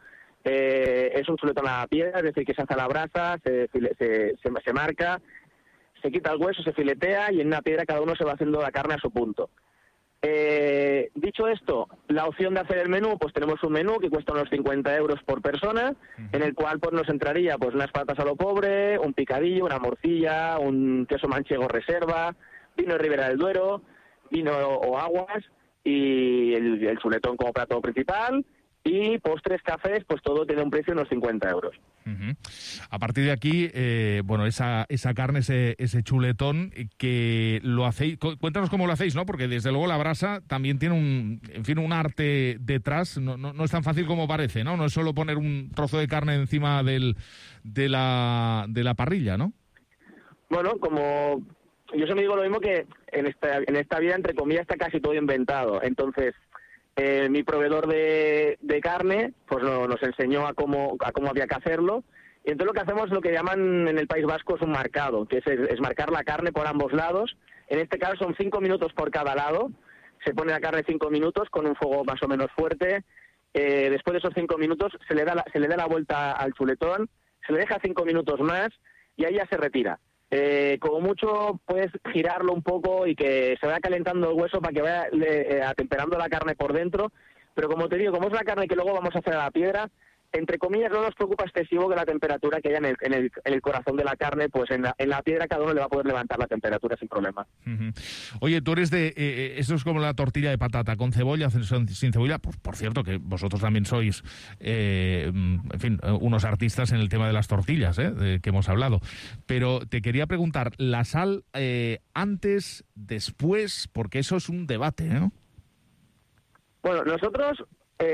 Eh, es un chuletón a la piedra, es decir, que se hace a la brasa, se, se, se, se marca, se quita el hueso, se filetea, y en una piedra cada uno se va haciendo la carne a su punto. Eh, dicho esto, la opción de hacer el menú, pues tenemos un menú que cuesta unos cincuenta euros por persona, uh-huh. en el cual pues nos entraría pues unas patas a lo pobre, un picadillo, una morcilla, un queso manchego reserva, vino de Ribera del Duero, vino o aguas y el, el chuletón como plato principal. Y postres, cafés, pues todo tiene un precio de unos cincuenta euros. Uh-huh. A partir de aquí, eh, bueno, esa, esa carne, ese, ese chuletón, que lo hacéis... Cuéntanos cómo lo hacéis, ¿no? Porque desde luego la brasa también tiene un, en fin, un arte detrás. No, no, no es tan fácil como parece, ¿no? No es solo poner un trozo de carne encima del, de, la, de la parrilla, ¿no? Bueno, como... Yo siempre digo lo mismo que en esta, en esta vida, entre comillas, está casi todo inventado. Entonces... Eh, mi proveedor de, de carne pues no, nos enseñó a cómo, a cómo había que hacerlo, y entonces lo que hacemos es lo que llaman en el País Vasco es un marcado, que es, es marcar la carne por ambos lados. En este caso son cinco minutos por cada lado, se pone la carne cinco minutos con un fuego más o menos fuerte, eh, después de esos cinco minutos se le da la, se le da la vuelta al chuletón, se le deja cinco minutos más y ahí ya se retira. Eh, como mucho puedes girarlo un poco y que se vaya calentando el hueso para que vaya eh, atemperando la carne por dentro, pero como te digo, como es la carne que luego vamos a hacer a la piedra, entre comillas no nos preocupa excesivo que la temperatura que haya en el, en el, en el corazón de la carne, pues en la, en la piedra cada uno le va a poder levantar la temperatura sin problema. Uh-huh. Oye, tú eres de... Eh, eso es como la tortilla de patata, con cebolla, sin cebolla. Por, por cierto, que vosotros también sois, eh, en fin, unos artistas en el tema de las tortillas, ¿eh? De que hemos hablado. Pero te quería preguntar, ¿la sal eh, antes, después? Porque eso es un debate, ¿no? Bueno, nosotros...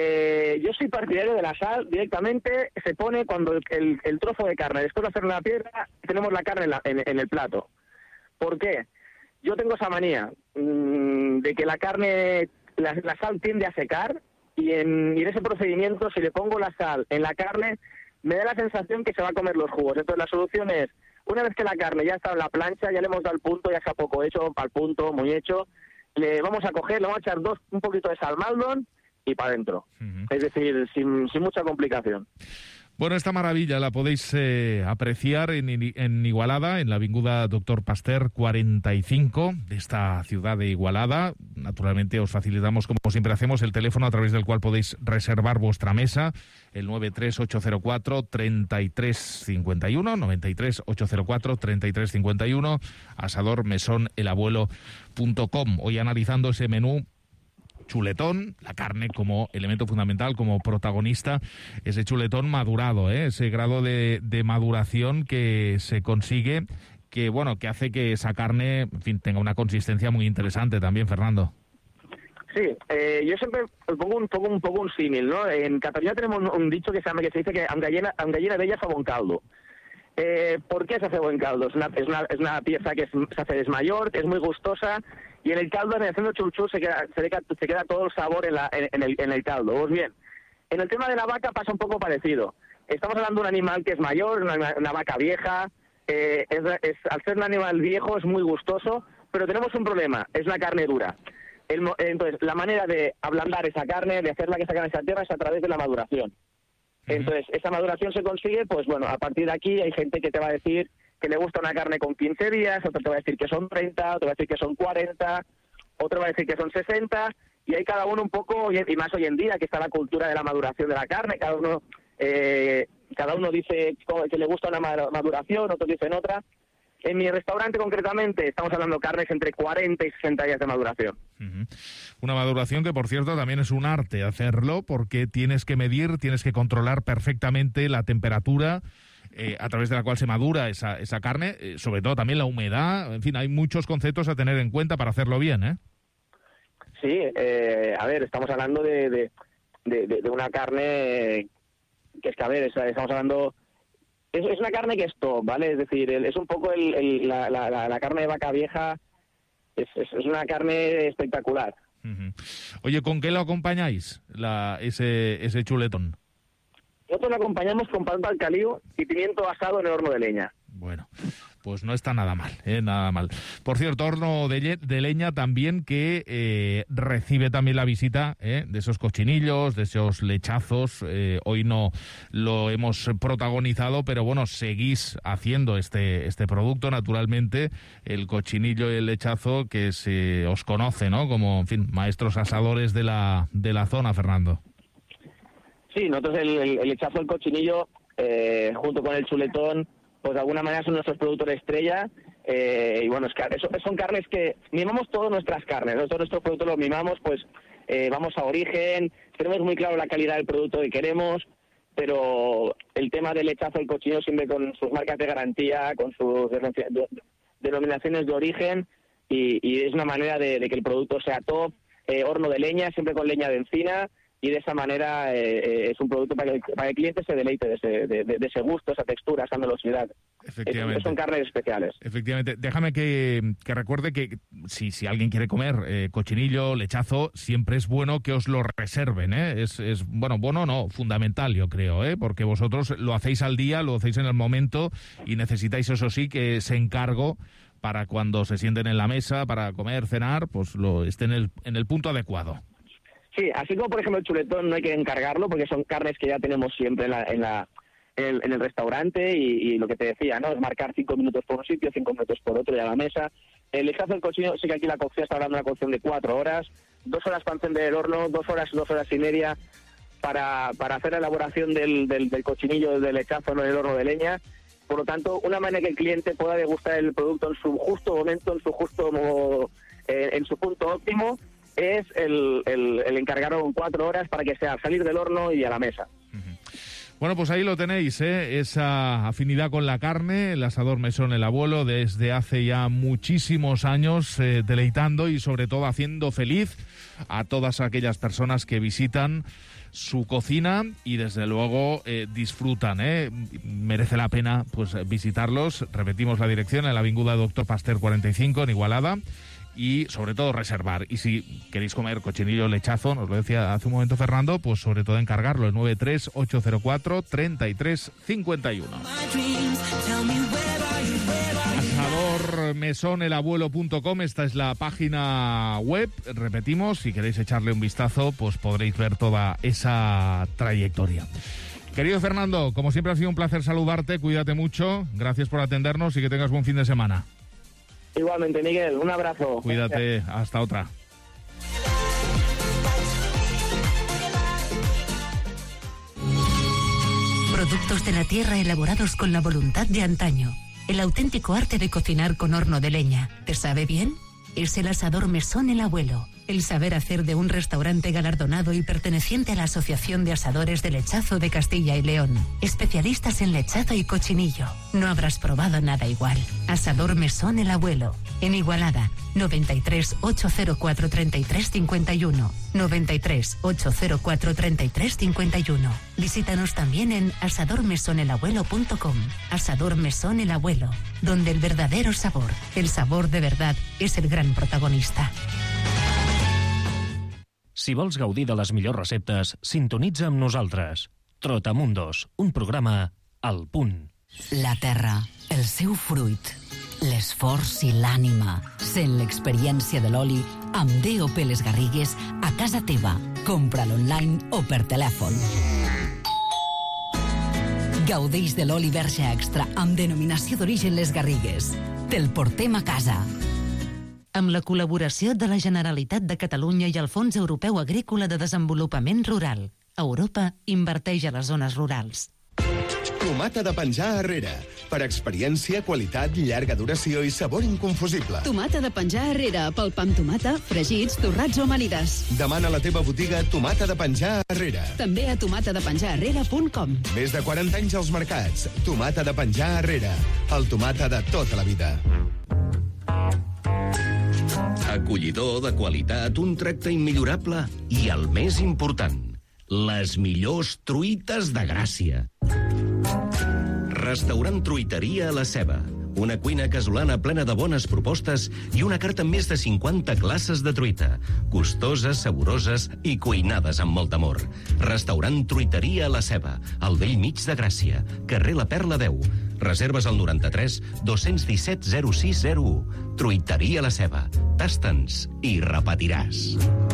Eh, yo soy partidario de la sal directamente, se pone cuando el, el, el trozo de carne, después de hacer la piedra, tenemos la carne en, la, en, en el plato. ¿Por qué? Yo tengo esa manía mmm, de que la carne, la, la sal tiende a secar y en, y en ese procedimiento, si le pongo la sal en la carne, me da la sensación que se va a comer los jugos. Entonces la solución es, una vez que la carne ya está en la plancha, ya le hemos dado el punto, ya sea poco hecho, al punto, muy hecho, le vamos a coger, le vamos a echar dos, un poquito de salmaldón y para adentro. Uh-huh. Es decir, sin, sin mucha complicación. Bueno, esta maravilla la podéis eh, apreciar en, en Igualada, en la avinguda Doctor Pasteur cuarenta y cinco de esta ciudad de Igualada. Naturalmente os facilitamos, como siempre hacemos, el teléfono a través del cual podéis reservar vuestra mesa, el nueve tres ocho cero cuatro, tres tres cinco uno, nueve tres ocho cero cuatro, tres tres cinco uno, asador mesón el abuelo punto com. Hoy analizando ese menú chuletón, la carne como elemento fundamental, como protagonista, ese chuletón madurado, ¿eh? Ese grado de, de maduración que se consigue, que bueno, que hace que esa carne, en fin, tenga una consistencia muy interesante también, Fernando. Sí, eh, yo siempre pongo un poco un poco un símil, ¿no? En Cataluña tenemos un, un dicho que se llama, que se dice que amb gallina, amb gallina vella fa bon caldo. Eh, ¿Por qué se hace buen caldo? Es una, es una, es una pieza que es, se hace es mayor, que es muy gustosa, y en el caldo, en el haciendo churchú, se queda, se, queda, se queda todo el sabor en, la, en, en, el, en el caldo. Pues bien, en el tema de la vaca pasa un poco parecido. Estamos hablando de un animal que es mayor, una, una vaca vieja, eh, es, es, al ser un animal viejo es muy gustoso, pero tenemos un problema, es una carne dura. El, entonces, la manera de ablandar esa carne, de hacerla que esa carne se tierra, es a través de la maduración. Entonces, esa maduración se consigue, pues bueno, a partir de aquí hay gente que te va a decir que le gusta una carne con quince días, otro te va a decir que son treinta, otro va a decir que son cuarenta, otro va a decir que son sesenta, y hay cada uno un poco, y más hoy en día, que está la cultura de la maduración de la carne, cada uno eh, cada uno dice que le gusta una maduración, otros dicen otra. En mi restaurante, concretamente, estamos hablando de carnes entre cuarenta y sesenta días de maduración. Uh-huh. Una maduración que, por cierto, también es un arte hacerlo, porque tienes que medir, tienes que controlar perfectamente la temperatura eh, a través de la cual se madura esa, esa carne, eh, sobre todo también la humedad. En fin, hay muchos conceptos a tener en cuenta para hacerlo bien, ¿eh? Sí, eh, a ver, estamos hablando de, de, de, de una carne que es que, a ver, estamos hablando... Es, es una carne que es top, ¿vale? Es decir, el, es un poco el, el, la, la, la carne de vaca vieja, es, es, es una carne espectacular. Uh-huh. Oye, ¿con qué lo acompañáis, la, ese, ese chuletón? Nosotros lo acompañamos con pan de alcalío y pimiento asado en el horno de leña. Bueno, pues no está nada mal, ¿eh? Nada mal. Por cierto, horno de, le de leña también que eh, recibe también la visita ¿eh? de esos cochinillos, de esos lechazos. Eh, hoy no lo hemos protagonizado, pero bueno, seguís haciendo este, este producto, naturalmente, el cochinillo y el lechazo, que se os conoce, ¿no? Como, en fin, maestros asadores de la, de la zona, Fernando. Sí, nosotros el, el, el lechazo, el cochinillo, eh, junto con el chuletón, pues de alguna manera son nuestros productos de estrella, eh, y bueno, es que son carnes que mimamos todas nuestras carnes, nosotros nuestros productos los mimamos, pues eh, vamos a origen, tenemos muy claro la calidad del producto que queremos, pero el tema del lechazo, el cochinillo, siempre con sus marcas de garantía, con sus denominaciones de origen, y, y es una manera de, de que el producto sea top, eh, horno de leña, siempre con leña de encina, y de esa manera eh, es un producto para que, para que el cliente se deleite de ese, de, de, de ese gusto, esa textura, esa velocidad. Efectivamente. Es, son carnes especiales. Efectivamente. Déjame que, que recuerde que si, si alguien quiere comer eh, cochinillo, lechazo, siempre es bueno que os lo reserven, ¿eh? Es, es, bueno, bueno, no, fundamental, yo creo, ¿eh? Porque vosotros lo hacéis al día, lo hacéis en el momento y necesitáis, eso sí, que ese encargo para cuando se sienten en la mesa, para comer, cenar, pues lo esté en el, en el punto adecuado. Sí, así como por ejemplo el chuletón no hay que encargarlo porque son carnes que ya tenemos siempre en, la, en, la, en, el, en el restaurante y, y lo que te decía, ¿no? Es marcar cinco minutos por un sitio, cinco minutos por otro y a la mesa. El lechazo del cochinillo, sí que aquí la cocción está hablando de una cocción de cuatro horas, dos horas para encender el horno, dos horas, dos horas y media para, para hacer la elaboración del, del, del cochinillo del lechazo en el horno de leña. Por lo tanto, una manera que el cliente pueda degustar el producto en su justo momento, en su justo eh, en su punto óptimo, es el, el, el encargarlo en cuatro horas para que sea salir del horno y a la mesa. Bueno, pues ahí lo tenéis, ¿eh? Esa afinidad con la carne, el asador Mesón El Abuelo, desde hace ya muchísimos años, eh, deleitando y sobre todo haciendo feliz a todas aquellas personas que visitan su cocina y desde luego eh, disfrutan, ¿eh? Merece la pena pues visitarlos. Repetimos la dirección, en la avinguda Doctor Pasteur cuarenta y cinco, en Igualada. Y sobre todo reservar. Y si queréis comer cochinillo lechazo, nos lo decía hace un momento Fernando, pues sobre todo encargarlo en nueve tres ocho cero cuatro tres tres cinco uno. asador mesón el abuelo punto com, esta es la página web. Repetimos, si queréis echarle un vistazo, pues podréis ver toda esa trayectoria. Querido Fernando, como siempre ha sido un placer saludarte, cuídate mucho, gracias por atendernos y que tengas buen fin de semana. Igualmente, Miguel, un abrazo. Cuídate, gracias. Hasta otra. Productos de la tierra elaborados con la voluntad de antaño. El auténtico arte de cocinar con horno de leña. ¿Te sabe bien? Es el asador Mesón El Abuelo. El saber hacer de un restaurante galardonado y perteneciente a la Asociación de Asadores de Lechazo de Castilla y León. Especialistas en lechazo y cochinillo. No habrás probado nada igual. Asador Mesón El Abuelo. En Igualada, noventa y tres ocho cero cuatro treinta y tres cincuenta y uno. noventa y tres ocho cero cuatro treinta y tres cincuenta y uno. Visítanos también en asador mesón el abuelo punto com. Asador Mesón El Abuelo, donde el verdadero sabor, el sabor de verdad, es el gran protagonista. Si vols gaudir de les millors receptes, sintonitza amb nosaltres. Trotamundos, un programa al punt. La terra, el seu fruit, l'esforç i l'ànima, sent l'experiència de l'oli amb D O P Les Garrigues a casa teva. Compra-lo online o per telèfon. Gaudeix de l'oli verge extra amb denominació d'origen Les Garrigues. Te'l portem a casa. Amb la col·laboració de la Generalitat de Catalunya i el Fons Europeu Agrícola de Desenvolupament Rural. Europa inverteix a les zones rurals. Tomata de penjar arrere. Per experiència, qualitat, llarga duració i sabor inconfusible. Tomata de penjar arrere, pel pa amb tomata, fregits, torrats o amanides. Demana a la teva botiga Tomata de penjar arrere. També a tomata de penjar arrere punt com. Més de quaranta anys als mercats. Tomata de penjar arrere. El tomata de tota la vida. Acollidor, de qualitat, un tracte immillorable i el més important, les millors truites de Gràcia. Restaurant Truiteria a la Ceba, Una cuina casolana plena de bones propostes i una carta amb més de cinquanta classes de truita. Gustoses, saboroses i cuinades amb molt amor. Restaurant Truiteria La Ceba, al vell mig de Gràcia, carrer La Perla deu. Reserves al noranta-tres dos cents disset zero sis zero u. Truiteria La Ceba. Tasta'ns i repetiràs.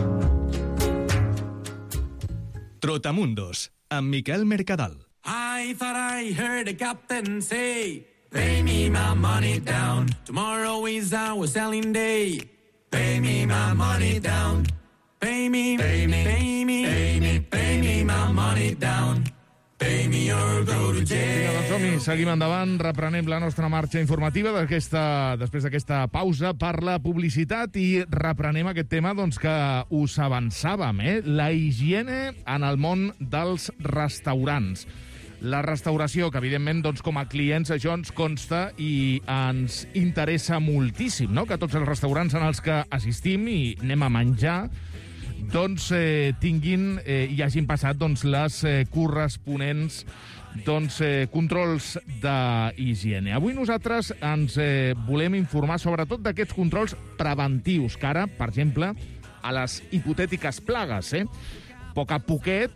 Trotamundos, amb Miquel Mercadal. I thought I heard the captain say, pay me my money down. Tomorrow is our selling day. Pay me my money down. Pay me, pay me, pay me, pay me, pay me my money down. Pay me or go to jail. Doncs som-hi, seguim endavant, reprenem la nostra marxa informativa d'aquesta, després d'aquesta pausa per la publicitat i reprenem aquest tema doncs, que us avançàvem, eh? La higiene en el món dels restaurants. La restauració, que evidentment doncs, com a clients això ens consta i ens interessa moltíssim, no? Que tots els restaurants en els que assistim i anem a menjar doncs eh, tinguin eh, i hagin passat doncs, les eh, corresponents doncs, eh, controls d'higiene. Avui nosaltres ens eh, volem informar sobretot d'aquests controls preventius, que ara, per exemple, a les hipotètiques plagues, eh? A poc a poquet,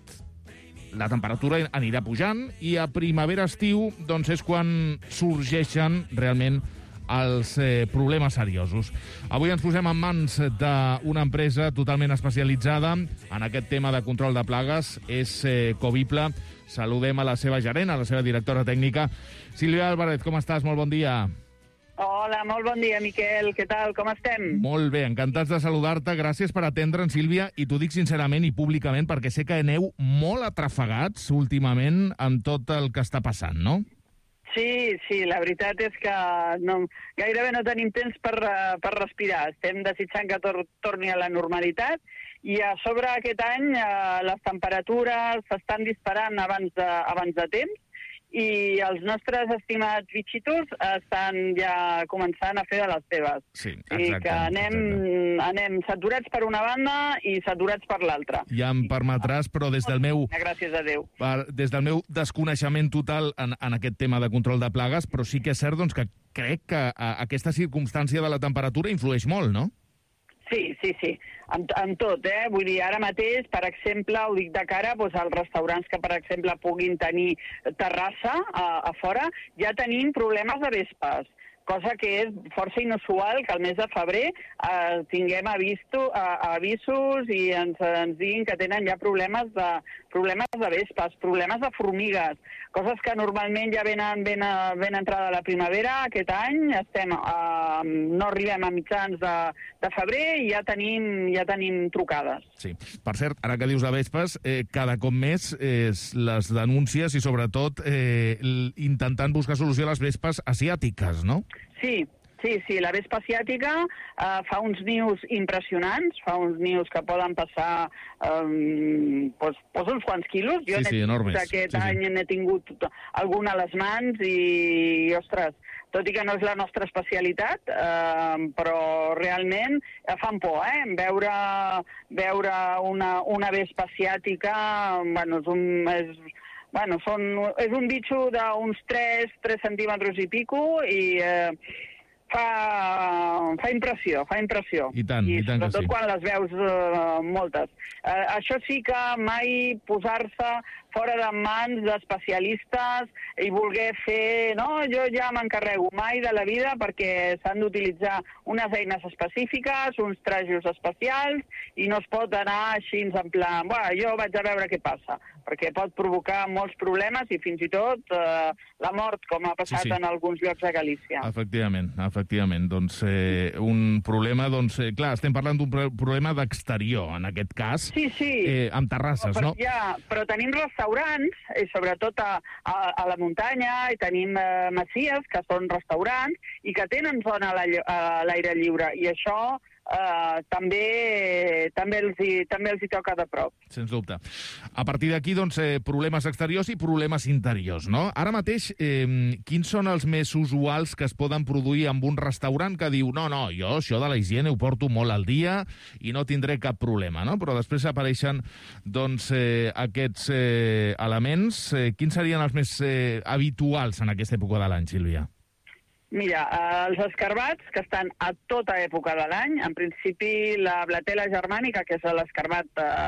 la temperatura anirà pujant i a primavera-estiu doncs, és quan sorgeixen realment els eh, problemes seriosos. Avui ens posem en mans d'una empresa totalment especialitzada en aquest tema de control de plagues. És eh, Coviple. Saludem a la seva gerent, a la seva directora tècnica. Sílvia Álvarez, com estàs? Molt bon dia. Hola, molt bon dia, Miquel. Què tal? Com estem? Molt bé, encantats de saludar-te. Gràcies per atendre'ns, Sílvia, i t'ho dic sincerament i públicament perquè sé que aneu molt atrafegats últimament amb tot el que està passant, no? Sí, sí, la veritat és que no, gairebé no tenim temps per, per respirar. Estem desitjant que tor torni a la normalitat i a sobre aquest any eh, les temperatures s'estan disparant abans de, abans de temps i els nostres estimats bitxitos estan ja començant a fer de les seves. Sí, exacte. I que anem, anem saturats per una banda i saturats per l'altra. Ja em permetràs, però des del meu... Gràcies a Déu. Per, des del meu desconeixement total en, en aquest tema de control de plagues, però sí que és cert doncs, que crec que a, aquesta circumstància de la temperatura influeix molt, no? Sí, sí, sí, en, en tot, eh? Vull dir, ara mateix, per exemple, ho dic de cara doncs, als restaurants que, per exemple, puguin tenir terrassa a, a fora, ja tenim problemes de vespes, cosa que és força inusual que al mes de febrer eh, tinguem avisto, eh, avisos i ens, ens diguin que tenen ja problemes de, problemes de vespes, problemes de formigues, coses que normalment ja venen ben, ben entrada la primavera. Aquest any estem, eh, no arribem a mitjans de, de febrer i ja tenim, ja tenim trucades. Sí. Per cert, ara que dius de vespes, eh, cada cop més eh, les denúncies i sobretot eh, intentant buscar solució a les vespes asiàtiques, no? Sí, sí, sí, la vespa asiàtica eh, fa uns nius impressionants, fa uns nius que poden passar eh, pues, pues uns quants quilos. Jo sí, sí, enormes. Aquest sí, any sí. n'he tingut alguna a les mans i, ostres, tot i que no és la nostra especialitat, eh, però realment fan por, eh? Veure, veure una, una vespa asiàtica, bueno, és un... És, Bueno, són, és un bitxo d'uns tres centímetres i pico i eh, fa, fa impressió, fa impressió. I tant, i, I tant que sí. sobretot quan les veus eh, moltes. Eh, això sí que mai posar-se fora de mans d'especialistes i voler fer... No, jo ja m'encarrego mai de la vida perquè s'han d'utilitzar unes eines específiques, uns trajos especials i no es pot anar així en plan, bueno, jo vaig a veure què passa, perquè pot provocar molts problemes i fins i tot eh, la mort, com ha passat sí, sí. en alguns llocs de Galícia. Efectivament, efectivament. Doncs eh, un problema, doncs, eh, clar, estem parlant d'un problema d'exterior, en aquest cas, sí, sí. Eh, amb terrasses, però, no? Ja, però tenim restaurants, i sobretot a, a, a la muntanya, i tenim eh, masies, que són restaurants, i que tenen zona a l'aire lliure, i això Uh, també, també, els hi, també els hi toca de prop. Sens dubte. A partir d'aquí, doncs, eh, problemes exteriors i problemes interiors, no? Ara mateix, eh, quins són els més usuals que es poden produir amb un restaurant que diu no, no, jo això de la higiene ho porto molt al dia i no tindré cap problema, no? Però després apareixen, doncs, eh, aquests eh, elements. Eh, quins serien els més eh, habituals en aquesta època de l'any, Sílvia? Mira, els escarbats, que estan a tota època de l'any, en principi la blatela germànica, que és l'escarbat,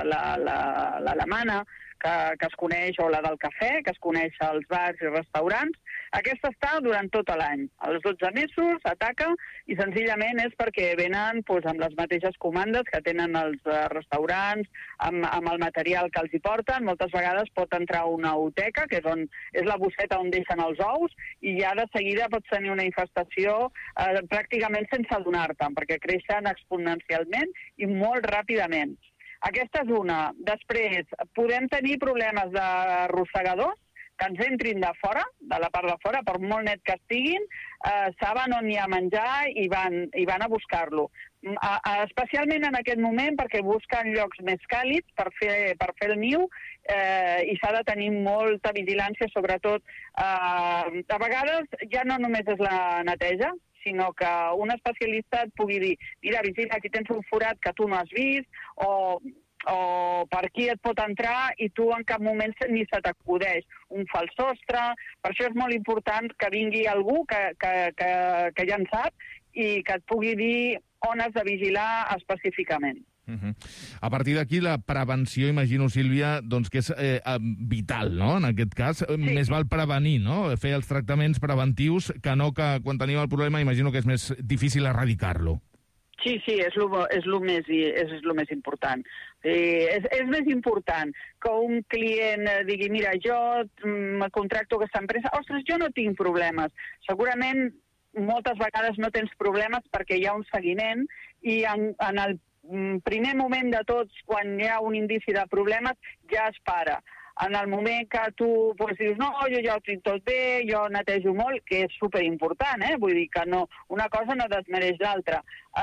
l'alemana, que, que es coneix, o la del cafè, que es coneix als bars i restaurants, aquesta està durant tot l'any. Els dotze mesos ataca i senzillament és perquè venen doncs, amb les mateixes comandes que tenen els restaurants, amb, amb el material que els hi porten. Moltes vegades pot entrar una uteca, que és, on, és la bosseta on deixen els ous, i ja de seguida pots tenir una infestació eh, pràcticament sense adonar-te'n, perquè creixen exponencialment i molt ràpidament. Aquesta és una. Després, podem tenir problemes de rosegadors que ens entrin de fora, de la part de fora, per molt net que estiguin, eh, saben on hi ha menjar i van, i van a buscar-lo. A, a, especialment en aquest moment, perquè busquen llocs més càlids per fer, per fer el niu, eh, i s'ha de tenir molta vigilància, sobretot. Eh, a vegades ja no només és la neteja, sinó que un especialista et pugui dir mira, vigila, aquí tens un forat que tu no has vist, o, o per aquí et pot entrar i tu en cap moment ni se t'acudeix un fals sostre. Per això és molt important que vingui algú que, que, que, que ja en sap i que et pugui dir on has de vigilar específicament. Uh-huh. A partir d'aquí, la prevenció, imagino, Sílvia, doncs que és eh, vital, no?, en aquest cas. Sí. Més val prevenir, no?, fer els tractaments preventius, que no que quan tenim el problema, imagino que és més difícil erradicar-lo. Sí, sí, és lo, és lo, més, és, és lo més important. Eh, és, és més important que un client digui, mira, jo me contracto aquesta empresa, ostres, jo no tinc problemes. Segurament, moltes vegades no tens problemes perquè hi ha un seguiment i en, en el primer moment de tots, quan hi ha un indici de problemes, ja es para. En el moment que tu pues, dius, no, jo ja ho tinc tot bé, jo netejo molt, que és superimportant, eh? Vull dir que no, una cosa no desmereix l'altra.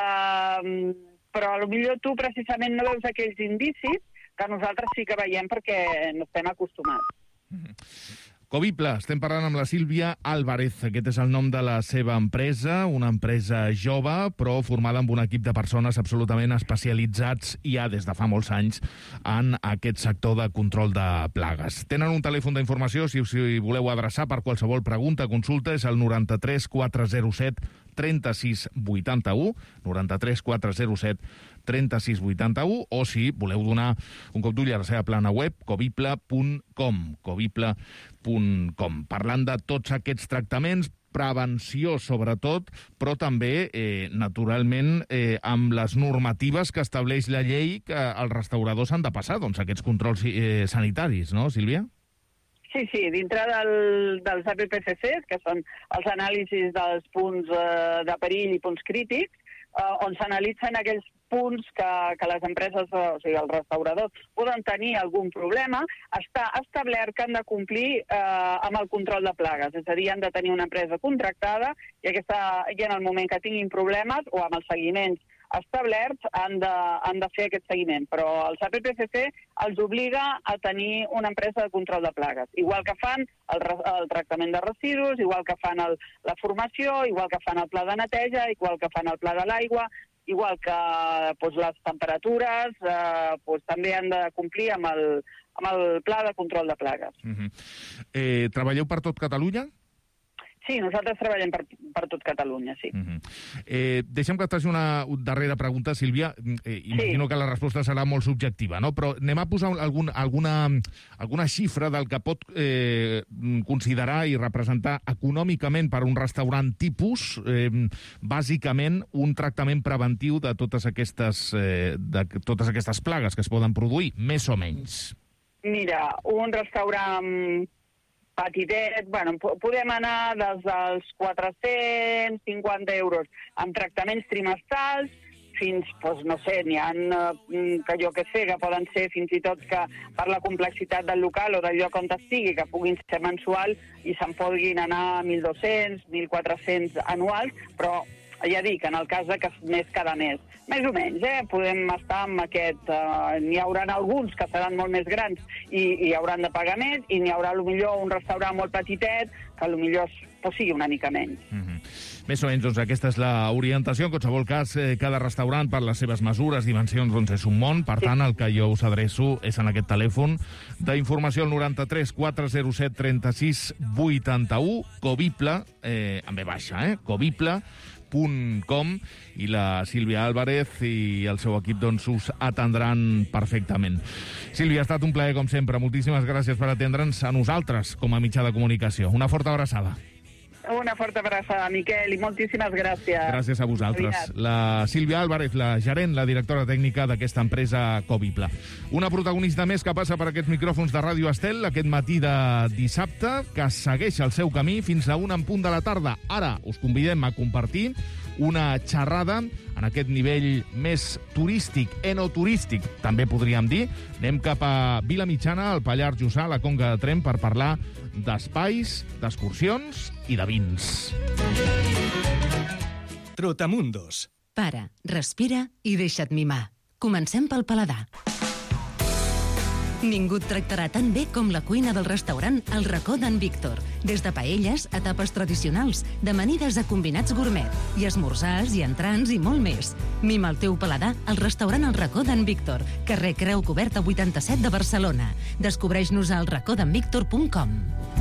Uh, però potser tu precisament no veus aquells indicis que nosaltres sí que veiem perquè no estem acostumats. Mm-hmm. Coviple, estem parlant amb la Sílvia Álvarez. Aquest és el nom de la seva empresa, una empresa jove, però formada amb un equip de persones absolutament especialitzats ja des de fa molts anys en aquest sector de control de plagues. Tenen un telèfon d'informació, si us voleu adreçar per qualsevol pregunta, consulta, és el noranta-tres quatre-cents set trenta-sis vuitanta-u, noranta-tres quatre-cents set trenta-sis vuitanta-u, o si voleu donar un cop d'ull a la seva plana web, coviple punt com, coviple punt com. Parlant de tots aquests tractaments, prevenció sobretot, però també, eh, naturalment, eh, amb les normatives que estableix la llei que els restauradors han de passar, doncs, aquests controls eh, sanitaris, no, Sílvia? Sí, sí, dintre del, dels A P P C Cs, que són els anàlisis dels punts eh, de perill i punts crítics, eh, on s'analitzen aquells punts que, que les empreses, o sigui, els restauradors, poden tenir algun problema, està establert que han de complir eh, amb el control de plagues. És a dir, han de tenir una empresa contractada i, aquesta, i en el moment que tinguin problemes o amb els seguiments establerts han de, han de fer aquest seguiment. Però els A P P C C els obliga a tenir una empresa de control de plagues. Igual que fan el, el tractament de residus, igual que fan el, la formació, igual que fan el pla de neteja, igual que fan el pla de l'aigua, igual que doncs, les temperatures, eh, doncs, també han de complir amb el, amb el pla de control de plagues. Uh-huh. eh, treballeu per tot Catalunya? Sí, nosaltres treballem per, per tot Catalunya, sí. Uh-huh. eh, deixa'm que et faci una darrera pregunta, Sílvia. Eh, imagino sí. que la resposta serà molt subjectiva, no? Però anem a posar algun, alguna, alguna xifra del que pot eh, considerar i representar econòmicament per un restaurant tipus, eh, bàsicament un tractament preventiu de totes aquestes, eh, de totes aquestes plagues que es poden produir, més o menys. Mira, un restaurant petitet, bueno, podem anar des dels quatre-cents cinquanta euros amb tractaments trimestrals fins, doncs, no sé, n'hi ha que jo que sé, que poden ser fins i tot que per la complexitat del local o del lloc on estigui, que puguin ser mensuals i se'n puguin anar a mil dos-cents, mil quatre-cents anuals, però ja dic, en el cas de que més cada mes. Més o menys, eh? Podem estar amb aquest... Uh, n'hi haurà alguns que seran molt més grans i, i hauran de pagar més, i n'hi haurà potser un restaurant molt petitet que potser pues, sigui una mica menys. Mm-hmm. Més o menys, doncs, aquesta és l'orientació. En qualsevol cas, eh, cada restaurant, per les seves mesures, dimensions, doncs és un món. Per tant, el que jo us adreço és en aquest telèfon d'informació al noranta-tres quatre zero set trenta-sis vuitanta-u, Coviple, eh, amb B baixa, eh? Coviple punt com, i la Sílvia Álvarez i el seu equip doncs, us atendran perfectament. Sílvia, ha estat un plaer, com sempre. Moltíssimes gràcies per atendre'ns a nosaltres com a mitjà de comunicació. Una forta abraçada. Una forta abraçada, Miquel, i moltíssimes gràcies. Gràcies a vosaltres. La Sílvia Álvarez, la gerent, la directora tècnica d'aquesta empresa Coviple. Una protagonista més que passa per aquests micròfons de Ràdio Estel aquest matí de dissabte, que segueix el seu camí fins a una en punt de la tarda. Ara us convidem a compartir una xerrada en aquest nivell més turístic, enoturístic, també podríem dir. Anem cap a Vilamitjana, al Pallars Jussà, a la Conca de Tremp, per parlar d'espais, d'excursions i de vins. Trotamundos. Para, respira i deixa't mimar. Comencem pel paladar. Ningú et tractarà tan bé com la cuina del restaurant El Racó d'en Víctor. Des de paelles a tapes tradicionals, d'amanides a combinats gourmet, i esmorzars i entrants i molt més. Mima el teu paladar al restaurant El Racó d'en Víctor, carrer Creu Coberta vuitanta-set de Barcelona. Descobreix-nos a el racó d'en víctor punt com.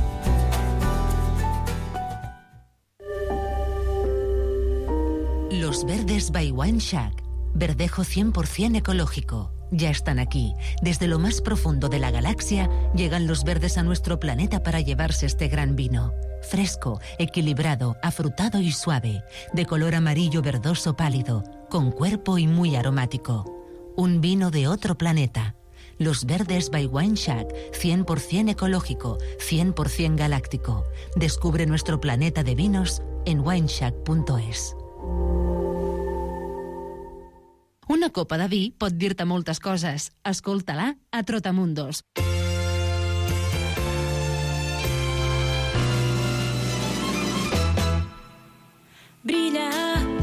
Los Verdes by Wine Shack. Verdejo cien por ciento ecológico. Ya están aquí. Desde lo más profundo de la galaxia llegan los verdes a nuestro planeta para llevarse este gran vino. Fresco, equilibrado, afrutado y suave, de color amarillo verdoso pálido, con cuerpo y muy aromático. Un vino de otro planeta. Los Verdes by Wine Shack, cien por ciento ecológico, cien por ciento galáctico. Descubre nuestro planeta de vinos en wineshack punto es. Una copa de vi pot dir-te moltes coses. Escolta-la a Trotamundos. Brilla,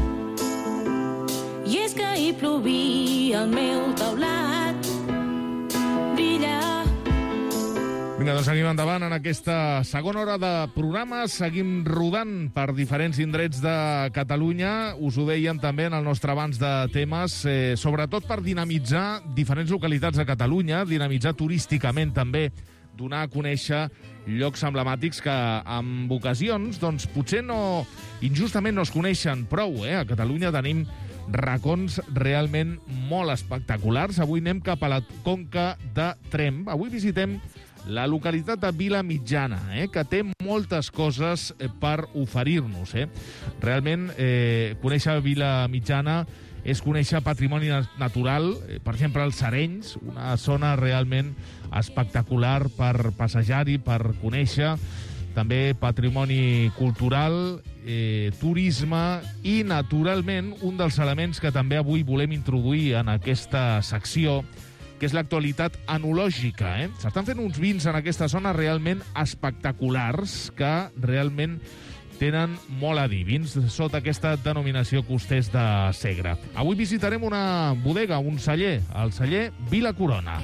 i és que hi plovia al meu taulat. Brilla. Vinga, doncs seguim endavant en aquesta segona hora de programa. Seguim rodant per diferents indrets de Catalunya. Us ho dèiem també en el nostre abans de temes, eh, sobretot per dinamitzar diferents localitats de Catalunya, dinamitzar turísticament també, donar a conèixer llocs emblemàtics que en ocasions doncs, potser no, injustament no es coneixen prou. Eh? A Catalunya tenim racons realment molt espectaculars. Avui anem cap a la Conca de Tremp. Avui visitem la localitat de Vilamitjana, eh, que té moltes coses eh, per oferir-nos. Eh. Realment, eh, conèixer Vilamitjana és conèixer patrimoni natural, eh, per exemple, els Arenys, una zona realment espectacular per passejar-hi, per conèixer. També patrimoni cultural, eh, turisme i, naturalment, un dels elements que també avui volem introduir en aquesta secció, que és l'actualitat enològica. Eh? S'estan fent uns vins en aquesta zona realment espectaculars, que realment tenen molt a dir. Vins sota aquesta denominació Costers de Segre. Avui visitarem una bodega, un celler, el celler Vila Corona.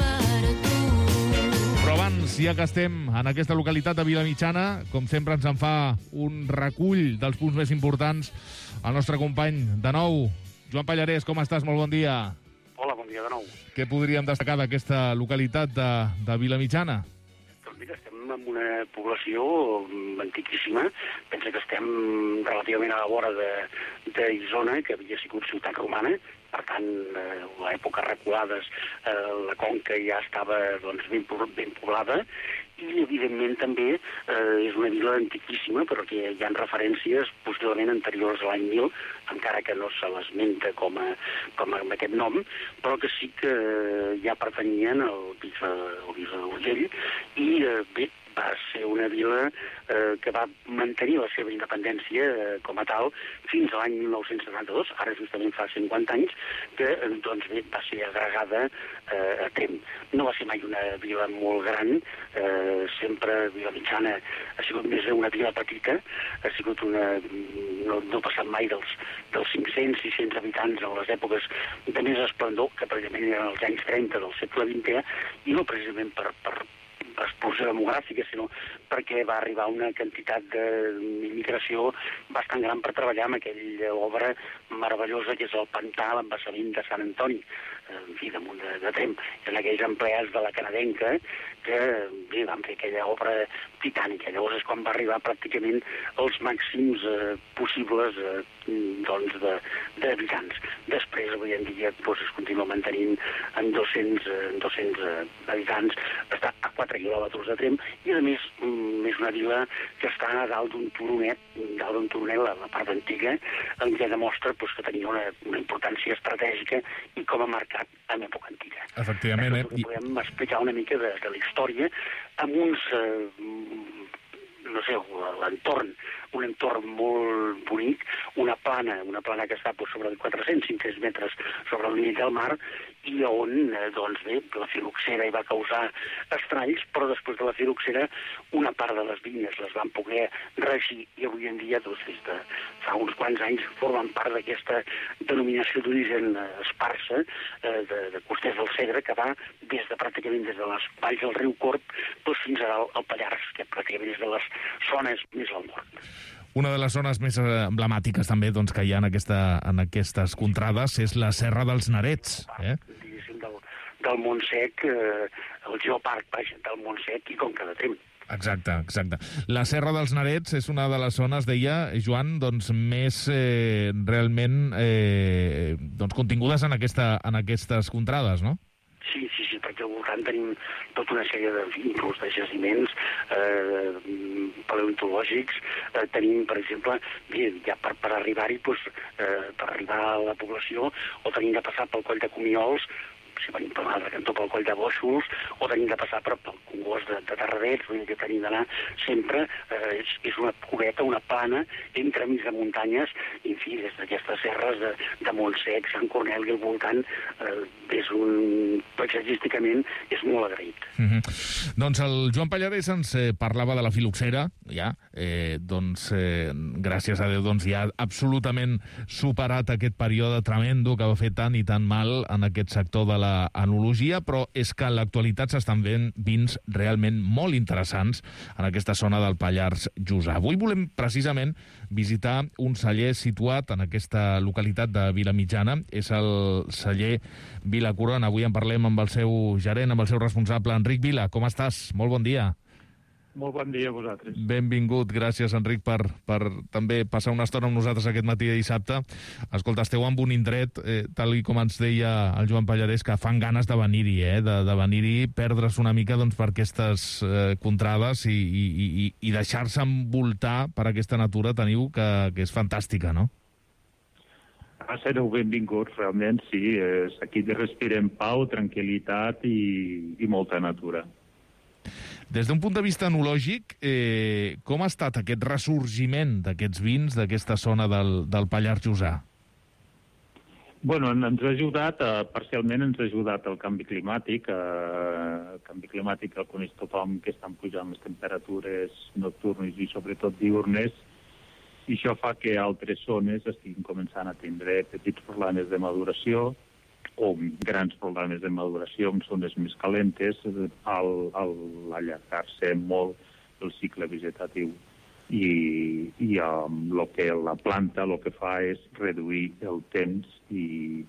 Però abans, ja que estem en aquesta localitat de Vilamitjana, com sempre ens en fa un recull dels punts més importants el nostre company de nou, Joan Pallarès. Com estàs? Molt bon dia. Hola, bon dia de nou. Què podríem destacar d'aquesta localitat de, de Vilamitjana? Doncs mira, estem en una població antiquíssima. Pensa que estem relativament a la vora d'Isona, que havia sigut ciutat romana. Per tant, a l'època reculades, eh, la conca ja estava doncs, ben, ben poblada. I, evidentment, també eh, és una vila antiquíssima, però que hi ha referències possiblement anteriors a l'any mil, encara que no se l'esmenta com, a, com a, amb aquest nom, però que sí que ja pertanyien al bisbe, al bisbe d'Urgell, i eh, bé, va ser una vila eh, que va mantenir la seva independència eh, com a tal fins a l'any mil nou-cents setanta-dos, ara justament fa cinquanta anys, que doncs, bé, va ser agregada eh, a Tremp. No va ser mai una vila molt gran, eh, sempre Vilamitjana ha sigut més una vila petita, ha sigut una, no, no ha passat mai dels, dels cinc-cents, sis-cents habitants en les èpoques de més esplendor, que precisament eren els anys trenta del segle vintè, i no precisament per, per explosió demogràfica, sinó perquè va arribar una quantitat d'immigració bastant gran per treballar en aquella obra meravellosa que és el pantà, l'embassament de Sant Antoni, en fi, damunt de, de Tremp, en aquells empleats de la canadenca que bé, van fer aquella obra titànica. Llavors és quan va arribar pràcticament els màxims eh, possibles eh, doncs d'habitants. Després, avui en dia, doncs, es continua mantenint en dos-cents, en dos-cents eh, habitants, està a quatre quilòmetres de Tremp, i a més mm, és una vila que està a dalt d'un turonet, dalt d'un turonet, la, la part antiga, en què demostra doncs, que tenia una, una importància estratègica i com a mercat en època antiga. Efectivament, eh? Podem explicar una mica de, de la història amb uns, eh, no sé, l'entorn, un entorn molt bonic, una plana, una plana que està doncs, sobre quatre-cents cinc-cents metres sobre el nivell del mar, i on, eh, doncs bé, la filoxera hi va causar estralls, però després de la filoxera una part de les vinyes les van poder reeixir, i avui en dia, doncs, des de fa uns quants anys, formen part d'aquesta denominació d'origen eh, esparsa eh, de, de Costers del Segre, que va des de pràcticament des de les valls del riu Corb doncs, fins al, al Pallars, que pràcticament és de les zones més al nord. Una de les zones més emblemàtiques també doncs, que hi ha en, aquesta, en aquestes contrades és la Serra dels Nerets. Eh? Del, del Montsec, eh, el geoparc, vaja, del Montsec i Conca de Tremp. Exacte, exacte. La Serra dels Nerets és una de les zones, deia Joan, doncs, més eh, realment eh, doncs, contingudes en, aquesta, en aquestes contrades, no? Sí, sí, sí, perquè al voltant tenim tota una sèrie de, inclús de jaciments eh, paleontològics. Eh, tenim, per exemple, bé, ja per, per arribar-hi, doncs, eh, per arribar a la població, o tenim de passar pel coll de Comiols, si venim per un altre cantó pel coll de Bóixols, o tenim de passar per, pel Congost de, de Terradets, vull dir que tenim d'anar sempre, eh, és, és una cubeta, una plana, entre mig de muntanyes, i en fi, des d'aquestes serres de, de Montsec, Sant Cornel i al voltant, eh, és un, paisatgísticament, és molt agraït. Mm-hmm. Doncs el Joan Pallarès ens eh, parlava de la filoxera, ja, eh, doncs, eh, gràcies a Déu, doncs, ja ha absolutament superat aquest període tremendo que va fer tant i tan mal en aquest sector de la enologia, però és que en l'actualitat s'estan veient vins realment molt interessants en aquesta zona del Pallars Jussà. Avui volem precisament visitar un celler situat en aquesta localitat de Vilamitjana. És el celler Vila Corona. Avui en parlem amb el seu gerent, amb el seu responsable, Enric Vila. Com estàs? Molt bon dia. Molt bon dia a vosaltres. Benvingut, gràcies, Enric, per, per també passar una estona amb nosaltres aquest matí de dissabte. Escolta, esteu en un indret, eh, tal com ens deia el Joan Pallarès, que fan ganes de venir-hi, eh, de, de venir-hi, perdre's una mica doncs, per aquestes eh, contrades i, i, i, i deixar-se envoltar per aquesta natura, teniu, que, que és fantàstica, no? Ah, sereu benvinguts, realment, sí. És, aquí respirem pau, tranquil·litat i, i molta natura. Des d'un punt de vista enològic, eh, com ha estat aquest ressorgiment d'aquests vins d'aquesta zona del, del Pallars Jussà? Bueno, ens ha ajudat, eh, parcialment ens ha ajudat el canvi climàtic. Eh, el canvi climàtic el coneix tothom, que estan pujant les temperatures nocturnes i sobretot diurnes, i això fa que altres zones estiguin començant a tindre petits problemes de maduració, o grans problemes de maduració en zones més calentes al, al allargar-se molt el cicle vegetatiu. I, i um, lo que la planta el que fa és reduir el temps i,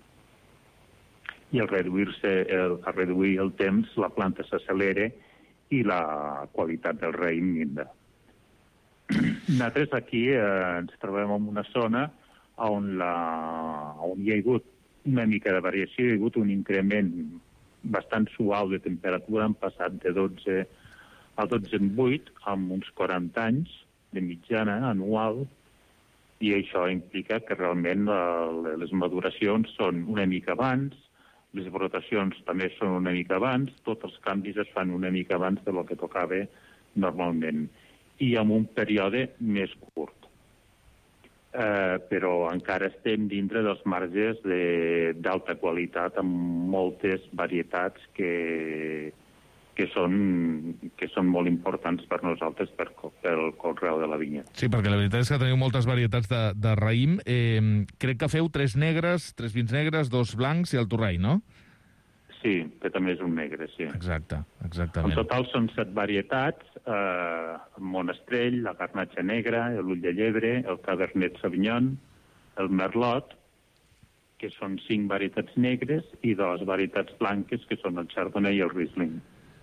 i al reduir-se el, al reduir el temps la planta s'accelera i la qualitat del raïm minva. Nosaltres aquí eh, ens trobem en una zona on, la, on hi ha hagut una mica de variació, hi ha hagut un increment bastant suau de temperatura, han passat de dotze a dotze coma vuit, amb uns quaranta anys de mitjana anual, i això implica que realment eh, les maduracions són una mica abans, les brotacions també són una mica abans, tots els canvis es fan una mica abans de lo que tocava normalment, i amb un període més curt. Eh, però encara estem dintre dels marges d'alta qualitat amb moltes varietats que, que són, que són molt importants per nosaltres per, pel conreu de la vinya. Sí, perquè la veritat és que teniu moltes varietats de, de raïm. Eh, crec que feu tres negres, tres vins negres, dos blancs i el torrei, no? Sí, que també és un negre, sí. Exacte, exactament. En total són set varietats, eh, el Monestrell, la Garnatxa negra, l'Ull de Llebre, el Cabernet Sauvignon, el Merlot, que són cinc varietats negres, i dues varietats blanques, que són el Chardonnay i el Riesling.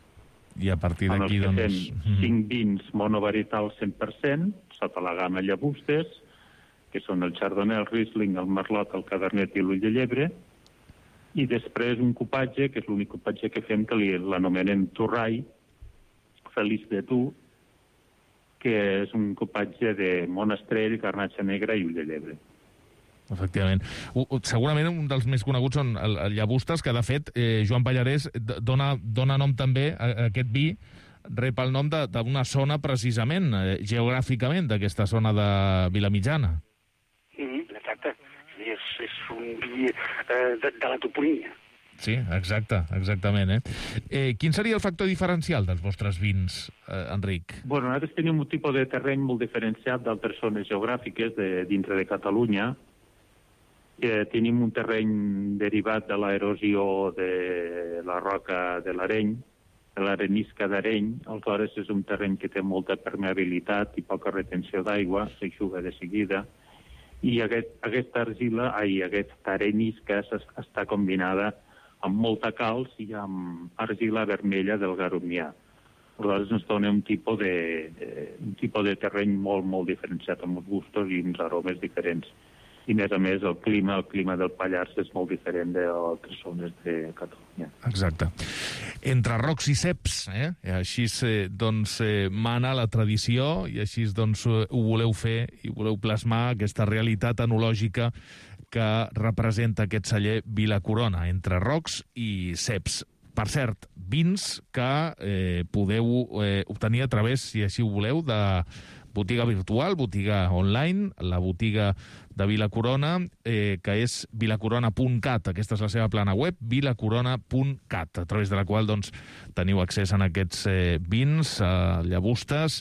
I a partir d'aquí, doncs... doncs... cinc vins monovarietals cent per cent, sota la gamma Llabustes, que són el Chardonnay, el Riesling, el Merlot, el Cabernet i l'Ull de Llebre, i després un cupatge, que és l'únic cupatge que fem, que l'anomenem Torrai, Feliç de tu, que és un cupatge de Monestrell, Garnatxa negra i Ull de Llebre. Efectivament. Segurament un dels més coneguts són el, el Llabustes, que de fet eh, Joan Pallarès dona, dona nom també a, a aquest vi, rep el nom d'una zona precisament, eh, geogràficament, d'aquesta zona de Vilamitjana. Mm, exacte. És, és un vi eh, de, de la toponímia. Sí, exacte, exactament. Eh? Eh, quin seria el factor diferencial dels vostres vins, eh, Enric? Bueno, nosaltres tenim un tipus de terreny molt diferenciat d'altres zones geogràfiques de, dintre de Catalunya. Eh, tenim un terreny derivat de l'erosió de la roca de l'Areny, de l'arenisca d'Areny. Aleshores és un terreny que té molta permeabilitat i poca retenció d'aigua, s'eixuga de seguida, i aquest, aquesta argila, ai, aquesta arenisca està combinada amb molta calç i amb argila vermella del Garomià. Aleshores ens dona un tipus de, un tipus de terreny molt, molt diferenciat, amb uns gustos i uns aromes diferents. I, a més a més, el clima, el clima del Pallars és molt diferent d'altres zones de Catalunya. Exacte. Entre rocs i ceps, eh? Així eh, doncs, eh, mana la tradició i així doncs, ho voleu fer i voleu plasmar aquesta realitat enològica que representa aquest celler Vila Corona, entre rocs i ceps. Per cert, vins que eh, podeu eh, obtenir a través, si així ho voleu, de botiga virtual, botiga online, la botiga de Vila Corona, eh, que és vilacorona punt cat. Aquesta és la seva plana web, vilacorona punt cat, a través de la qual doncs, teniu accés a aquests eh, vins, a Llabustes,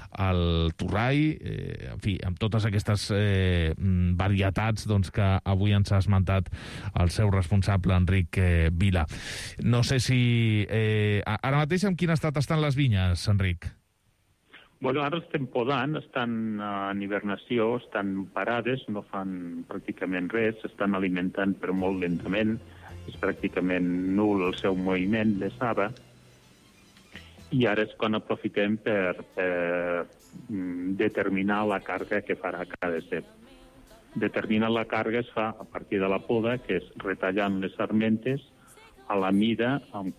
al Torrai, eh, en fi, amb totes aquestes eh, varietats doncs, que avui ens ha esmentat el seu responsable, Enric eh, Vila. No sé si... Eh, ara mateix en quin estat estan les vinyes, Enric? Bueno, ara estem podant, estan en hibernació, estan parades, no fan pràcticament res, s'estan alimentant però molt lentament, és pràcticament nul el seu moviment de saba, i ara és quan aprofitem per, per determinar la càrrega que farà cada cep. Determinar la càrrega es fa a partir de la poda, que és retallant les sarmentes a la mida amb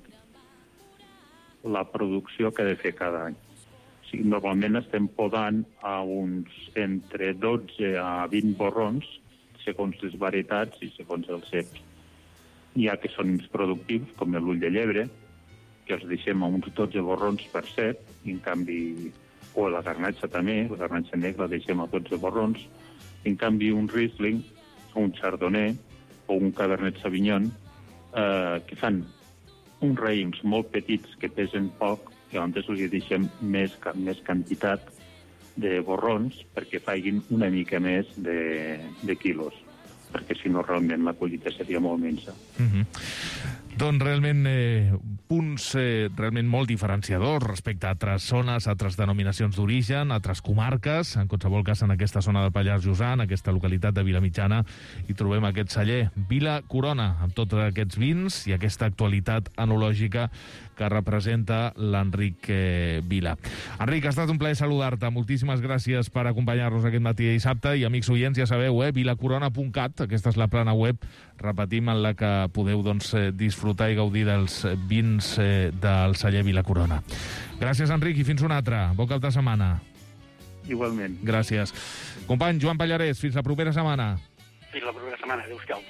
la producció que ha de fer cada any. O sigui, normalment estem podant a uns entre dotze a vint borrons, segons les varietats i segons els ceps. Hi ha que són més productius, com l'Ull de Llebre, que els deixem a uns dotze borrons per cep, i en canvi, o la Garnatxa també, la Garnatxa negra la deixem a dotze borrons, en canvi un Riesling, o un Chardonnay, o un Cabernet Sauvignon, eh, que fan uns raïms molt petits que pesen poc, que antes els deixem més, més quantitat de borrons perquè facin una mica més de, de quilos, perquè si no realment la collita seria molt mensa. Mm-hmm. Doncs realment eh, punts eh, realment molt diferenciadors respecte a altres zones, a altres denominacions d'origen, a altres comarques. En qualsevol cas, en aquesta zona del Pallars Jussà, en aquesta localitat de Vilamitjana, hi trobem aquest celler Vila Corona, amb tots aquests vins i aquesta actualitat enològica que representa l'Enric eh, Vila. Enric, ha estat un plaer saludar-te. Moltíssimes gràcies per acompanyar-nos aquest matí de dissabte. I, amics oients, ja sabeu, eh, vilacorona punt cat, aquesta és la plana web, repetim, en la que podeu doncs, disfrutar i gaudir dels vins eh, del celler Vila Corona. Gràcies, Enric, i fins una altra. Bon cap de setmana. Igualment. Gràcies. Company Joan Pallarès, fins la propera setmana. Fins la propera setmana. Adéu-siau.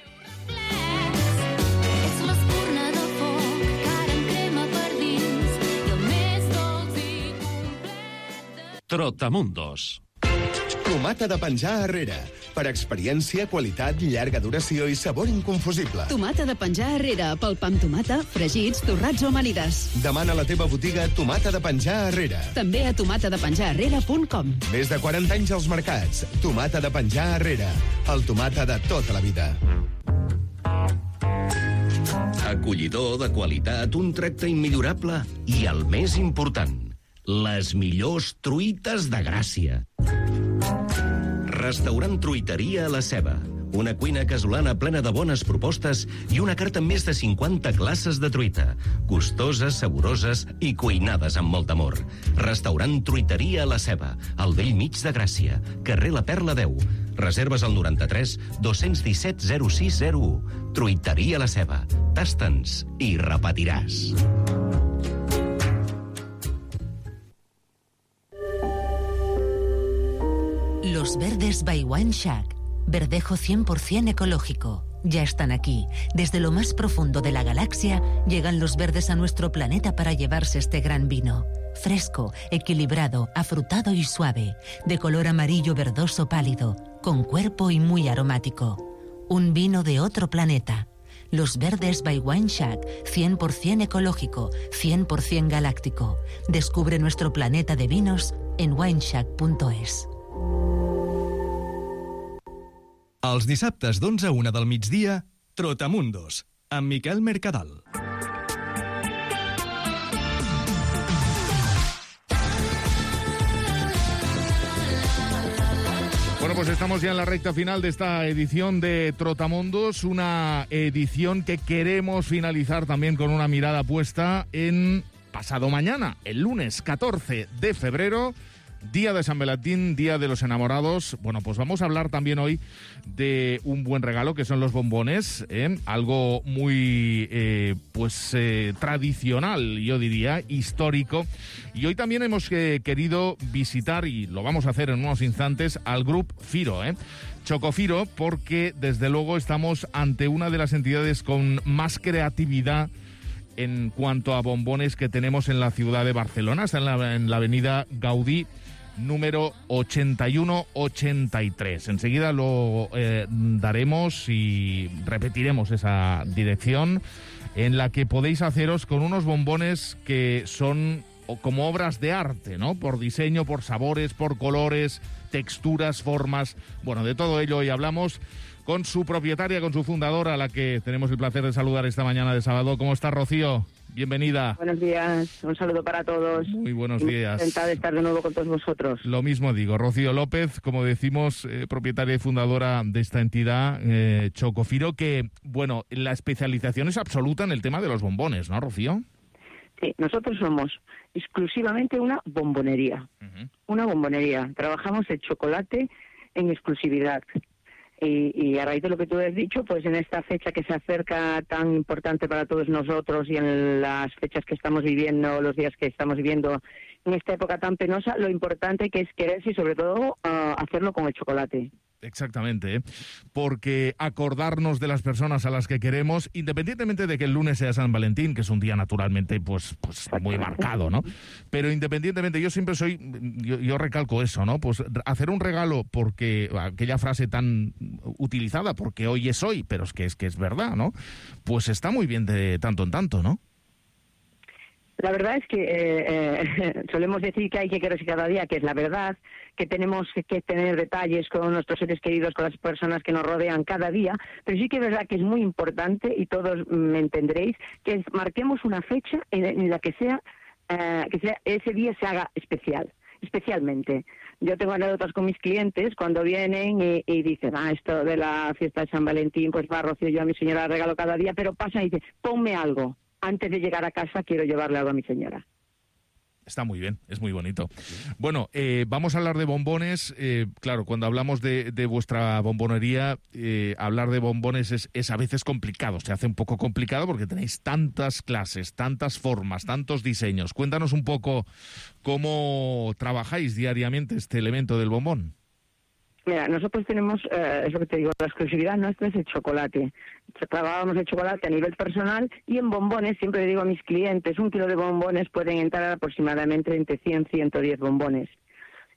Trotamundos. Tomata de penjar Herrera. Per experiència, qualitat, llarga duració i sabor inconfusible. Tomata de penjar Herrera, pel pa amb tomata, fregits, torrats o amanides. Demana a la teva botiga Tomata de penjar Herrera. També a tomata de penjar herrera punt com. Més de quaranta anys als mercats. Tomata de penjar Herrera. El tomata de tota la vida. Acollidor, de qualitat, un tracte immillorable i el més important, les millors truites de Gràcia. Restaurant Truiteria La Ceba. Una cuina casolana plena de bones propostes i una carta amb més de cinquanta classes de truita. Gustoses, saboroses i cuinades amb molt amor. Restaurant Truiteria La Ceba, al vell mig de Gràcia, carrer La Perla deu. Reserves al noranta-tres dos-cents disset zero sis zero u. Truiteria La Ceba. Tasta'ns i repetiràs. Los Verdes by Wine Shack. Verdejo cien por ciento ecológico. Ya están aquí. Desde lo más profundo de la galaxia llegan los verdes a nuestro planeta para llevarse este gran vino. Fresco, equilibrado, afrutado y suave, de color amarillo verdoso pálido, con cuerpo y muy aromático. Un vino de otro planeta. Los Verdes by Wine Shack, cien por ciento ecológico, cien por ciento galáctico. Descubre nuestro planeta de vinos en wineshack punto es. Els dissabtes d'onze a una del migdia, Trotamundos, amb Miquel Mercadal. Bueno, pues estamos ya en la recta final de esta edición de Trotamundos, una edición que queremos finalizar también con una mirada puesta en pasado mañana, el lunes catorce de febrero, Día de San Valentín, Día de los Enamorados. Bueno, pues vamos a hablar también hoy de un buen regalo, que son los bombones, ¿eh? Algo muy, eh, pues, eh, tradicional, yo diría, histórico. Y hoy también hemos eh, querido visitar, y lo vamos a hacer en unos instantes, al Grup Firo, ¿eh? Chocofiro, porque desde luego estamos ante una de las entidades con más creatividad en cuanto a bombones que tenemos en la ciudad de Barcelona. Está en la, en la avenida Gaudí, número ochenta y uno ochenta y tres. Enseguida lo eh, daremos y repetiremos esa dirección, en la que podéis haceros con unos bombones que son como obras de arte, ¿no? Por diseño, por sabores, por colores, texturas, formas. Bueno, de todo ello hoy hablamos con su propietaria, con su fundadora, a la que tenemos el placer de saludar esta mañana de sábado. ¿Cómo está, Rocío? Bienvenida. Buenos días, un saludo para todos. Muy buenos días. Encantada de estar de nuevo con todos vosotros. Lo mismo digo, Rocío López, como decimos, eh, propietaria y fundadora de esta entidad, eh, Chocofiro, que, bueno, la especialización es absoluta en el tema de los bombones, ¿no, Rocío? Sí, nosotros somos exclusivamente una bombonería. Uh-huh. Una bombonería. Trabajamos el chocolate en exclusividad. Y, y a raíz de lo que tú has dicho, pues en esta fecha que se acerca tan importante para todos nosotros y en las fechas que estamos viviendo, los días que estamos viviendo en esta época tan penosa, lo importante que es quererse y sobre todo uh, hacerlo con el chocolate. Exactamente, ¿eh? Porque acordarnos de las personas a las que queremos, independientemente de que el lunes sea San Valentín, que es un día naturalmente pues, pues muy marcado, ¿no? Pero independientemente, yo siempre soy, yo, yo recalco eso, ¿no? Pues hacer un regalo, porque aquella frase tan utilizada, porque hoy es hoy, pero es que es que es verdad, ¿no? Pues está muy bien de tanto en tanto, ¿no? La verdad es que eh, eh, solemos decir que hay que quererse cada día, que es la verdad, que tenemos que tener detalles con nuestros seres queridos, con las personas que nos rodean cada día, pero sí que es verdad que es muy importante, y todos me entenderéis, que marquemos una fecha en, en la que sea, eh, que sea ese día se haga especial, especialmente. Yo tengo anécdotas con mis clientes cuando vienen y, y dicen, ah, esto de la fiesta de San Valentín, pues va, Rocío, yo a mi señora la regalo cada día, pero pasa y dice, ponme algo. Antes de llegar a casa quiero llevarle algo a mi señora. Está muy bien, es muy bonito. Bueno, eh, vamos a hablar de bombones. Eh, claro, cuando hablamos de, de vuestra bombonería, eh, hablar de bombones es, es a veces complicado. Se hace un poco complicado porque tenéis tantas clases, tantas formas, tantos diseños. Cuéntanos un poco cómo trabajáis diariamente este elemento del bombón. Mira, nosotros tenemos, eh, es lo que te digo, la exclusividad nuestra es el chocolate. Trabajamos el chocolate a nivel personal y en bombones, siempre le digo a mis clientes, un kilo de bombones pueden entrar aproximadamente entre cien y ciento diez bombones.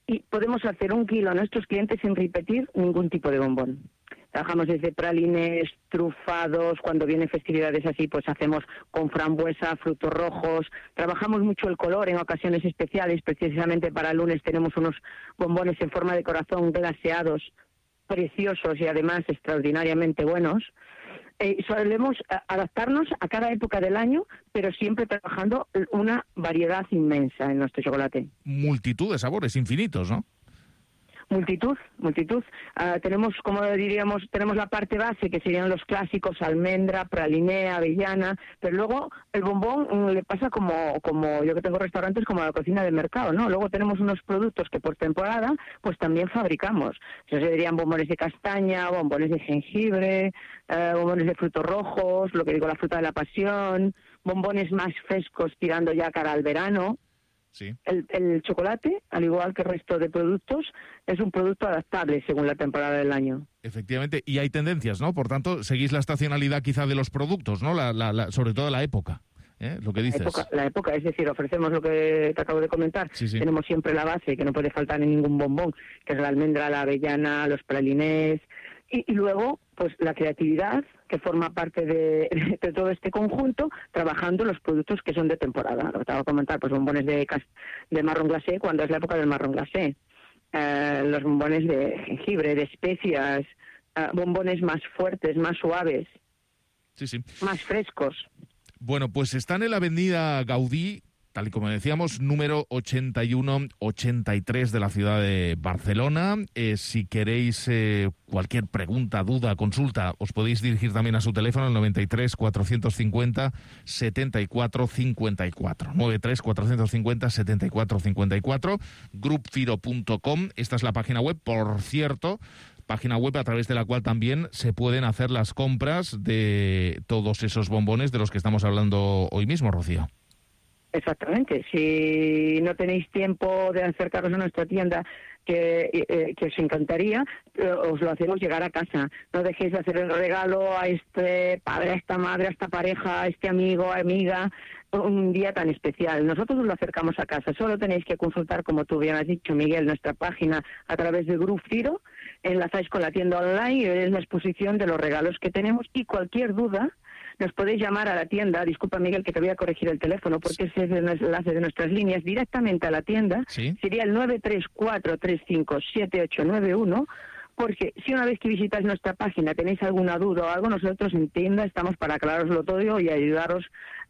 y podemos hacer un kilo a nuestros clientes sin repetir ningún tipo de bombón. Trabajamos desde pralines, trufados, cuando vienen festividades así, pues hacemos con frambuesa, frutos rojos. Trabajamos mucho el color en ocasiones especiales, precisamente para el lunes tenemos unos bombones en forma de corazón glaseados, preciosos y además extraordinariamente buenos. Eh, solemos adaptarnos a cada época del año, pero siempre trabajando una variedad inmensa en nuestro chocolate. Multitud de sabores infinitos, ¿no? Multitud, multitud. Uh, tenemos, como diríamos, tenemos la parte base, que serían los clásicos, almendra, praliné, avellana, pero luego el bombón um, le pasa como, como yo que tengo restaurantes, como a la cocina de mercado, ¿no? Luego tenemos unos productos que por temporada, pues también fabricamos. Se dirían bombones de castaña, bombones de jengibre, uh, bombones de frutos rojos, lo que digo, la fruta de la pasión, bombones más frescos tirando ya cara al verano. Sí. El, el chocolate, al igual que el resto de productos, es un producto adaptable según la temporada del año. Efectivamente, y hay tendencias, ¿no? Por tanto, seguís la estacionalidad quizá de los productos, ¿no? La, la, la, sobre todo la época, ¿eh? Lo que dices. La época, la época, es decir, ofrecemos lo que te acabo de comentar. Sí, sí. Tenemos siempre la base, que no puede faltar en ningún bombón, que es la almendra, la avellana, los pralinés. Y, y luego, pues la creatividad, que forma parte de, de todo este conjunto, trabajando los productos que son de temporada. Lo que te voy a comentar, pues bombones de, de marrón glacé, cuando es la época del marrón glacé. Eh, los bombones de jengibre, de especias, eh, bombones más fuertes, más suaves, sí, sí. más frescos. Bueno, pues están en la avenida Gaudí, tal y como decíamos, número ochenta y uno ochenta y tres de la ciudad de Barcelona. Eh, si queréis eh, cualquier pregunta, duda, consulta, os podéis dirigir también a su teléfono, el noventa y tres, cuatrocientos cincuenta, setenta y cuatro cincuenta y cuatro. noventa y tres, cuatrocientos cincuenta, setenta y cuatro cincuenta y cuatro. grupfiro punto com, esta es la página web, por cierto, página web a través de la cual también se pueden hacer las compras de todos esos bombones de los que estamos hablando hoy mismo, Rocío. Exactamente. Si no tenéis tiempo de acercaros a nuestra tienda, que, eh, que os encantaría, eh, os lo hacemos llegar a casa. No dejéis de hacer el regalo a este padre, a esta madre, a esta pareja, a este amigo, amiga, un día tan especial. Nosotros os lo acercamos a casa. Solo tenéis que consultar, como tú bien has dicho, Miguel, nuestra página a través de Grupfiro. Enlazáis con la tienda online y veréis la exposición de los regalos que tenemos, y cualquier duda nos podéis llamar a la tienda. Disculpa, Miguel, que te voy a corregir el teléfono, porque ese es el enlace de nuestras líneas, directamente a la tienda. ¿Sí? Sería el nueve tres cuatro tres cinco siete ocho nueve uno, porque si una vez que visitáis nuestra página tenéis alguna duda o algo, nosotros en tienda estamos para aclararoslo todo y ayudaros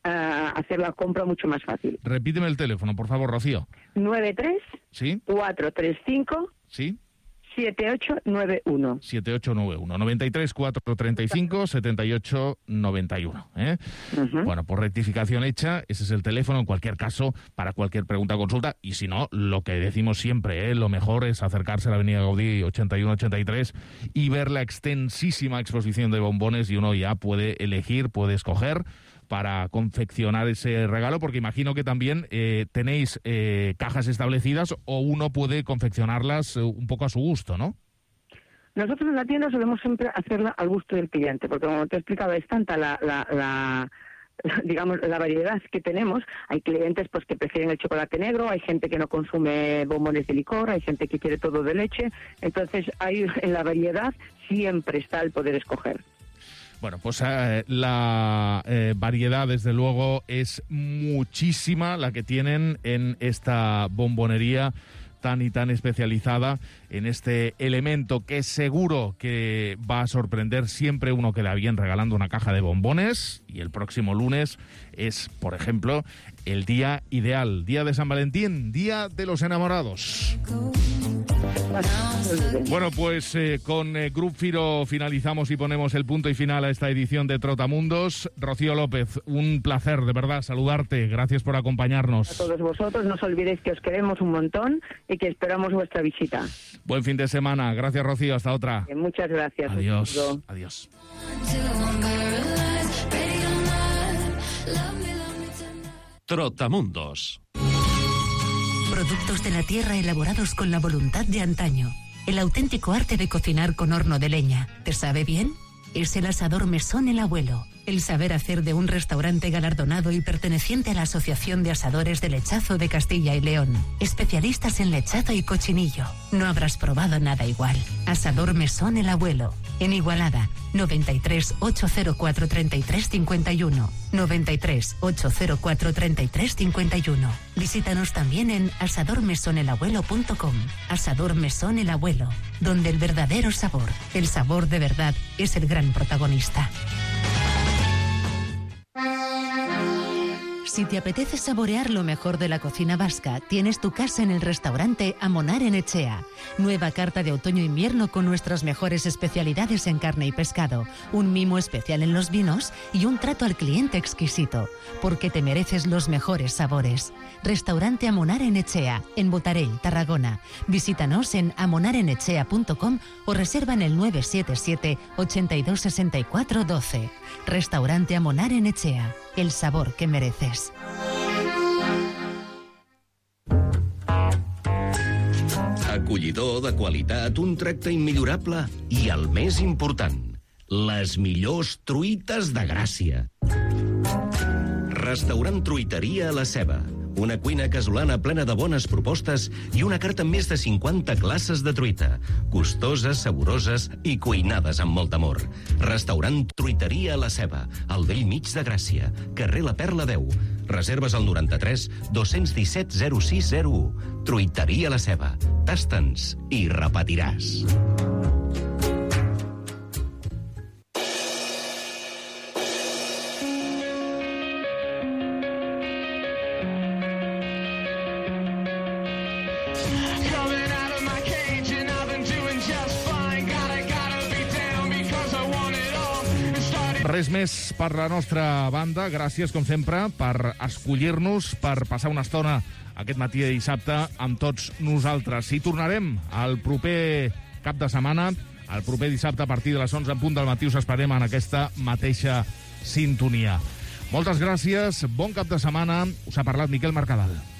a hacer la compra mucho más fácil. Repíteme el teléfono, por favor, Rocío. nueve tres ¿Sí? cuatro tres cinco ¿Sí? siete ocho nueve uno. siete ocho nueve uno. noventa y tres, cuatrocientos treinta y cinco, setenta y ocho noventa y uno. ¿eh? Uh-huh. Bueno, por rectificación hecha, ese es el teléfono, en cualquier caso, para cualquier pregunta o consulta. Y si no, lo que decimos siempre, ¿eh? lo mejor es acercarse a la avenida Gaudí ochenta y uno ochenta y tres y ver la extensísima exposición de bombones, y uno ya puede elegir, puede escoger para confeccionar ese regalo, porque imagino que también eh, tenéis eh, cajas establecidas, o uno puede confeccionarlas eh, un poco a su gusto, ¿no? Nosotros en la tienda solemos siempre hacerla al gusto del cliente, porque como te he explicado, es tanta la, la, la, la digamos, la variedad que tenemos. Hay clientes pues que prefieren el chocolate negro, hay gente que no consume bombones de licor, hay gente que quiere todo de leche. Entonces, hay, en la variedad siempre está el poder escoger. Bueno, pues eh, la eh, variedad, desde luego, es muchísima la que tienen en esta bombonería tan y tan especializada, en este elemento que seguro que va a sorprender. Siempre uno queda bien regalando una caja de bombones, y el próximo lunes es, por ejemplo, el día ideal, día de San Valentín, día de los enamorados. Bueno, pues eh, con eh, Grupfiro finalizamos y ponemos el punto y final a esta edición de Trotamundos. Rocío López, un placer, de verdad, saludarte. Gracias por acompañarnos. A todos vosotros, no os olvidéis que os queremos un montón y que esperamos vuestra visita. Buen fin de semana. Gracias, Rocío. Hasta otra. Bien, muchas gracias. Adiós. Adiós. Trotamundos. Productos de la tierra elaborados con la voluntad de antaño. El auténtico arte de cocinar con horno de leña. ¿Te sabe bien? es el asador Mesón El Abuelo. El saber hacer de un restaurante galardonado y perteneciente a la Asociación de Asadores de Lechazo de Castilla y León. Especialistas en lechado y cochinillo. No habrás probado nada igual. Asador Mesón El Abuelo. En Igualada, noventa y tres, ochocientos cuatro, treinta y tres cincuenta y uno. noventa y tres, ochocientos cuatro, treinta y tres cincuenta y uno. Visítanos también en asador mesón el abuelo punto com. Asador Mesón El Abuelo, donde el verdadero sabor, el sabor de verdad, es el gran protagonista. Si te apetece saborear lo mejor de la cocina vasca, tienes tu casa en el restaurante Amonar en Echea. Nueva carta de otoño-invierno con nuestras mejores especialidades en carne y pescado, un mimo especial en los vinos y un trato al cliente exquisito, porque te mereces los mejores sabores. Restaurante Amonar en Echea, en Botarell, Tarragona. Visítanos en amonar en echea punto com o reserva en el nueve siete siete, ochenta y dos, sesenta y cuatro, doce. Restaurante Amonar en Echea, el sabor que mereces. Acollidor, de qualitat, un tracte immillorable i, el més important, les millors truites de Gràcia. Restaurant Truiteria La Ceba. Una cuina casolana plena de bones propostes i una carta amb més de cinquanta classes de truita. Gustoses, saboroses i cuinades amb molt amor. Restaurant Truiteria La Ceba, al vell mig de Gràcia, carrer La Perla deu. Reserves al noranta-tres, dos-cents disset, zero sis zero u. Truiteria La Ceba. Tasta'ns i repetiràs. Res més per la nostra banda. Gràcies, com sempre, per escollir-nos, per passar una estona aquest matí de dissabte amb tots nosaltres. I tornarem el proper cap de setmana, el proper dissabte a partir de les onze en punt del matí. Us esperem en aquesta mateixa sintonia. Moltes gràcies, bon cap de setmana. Us ha parlat Miquel Mercadal.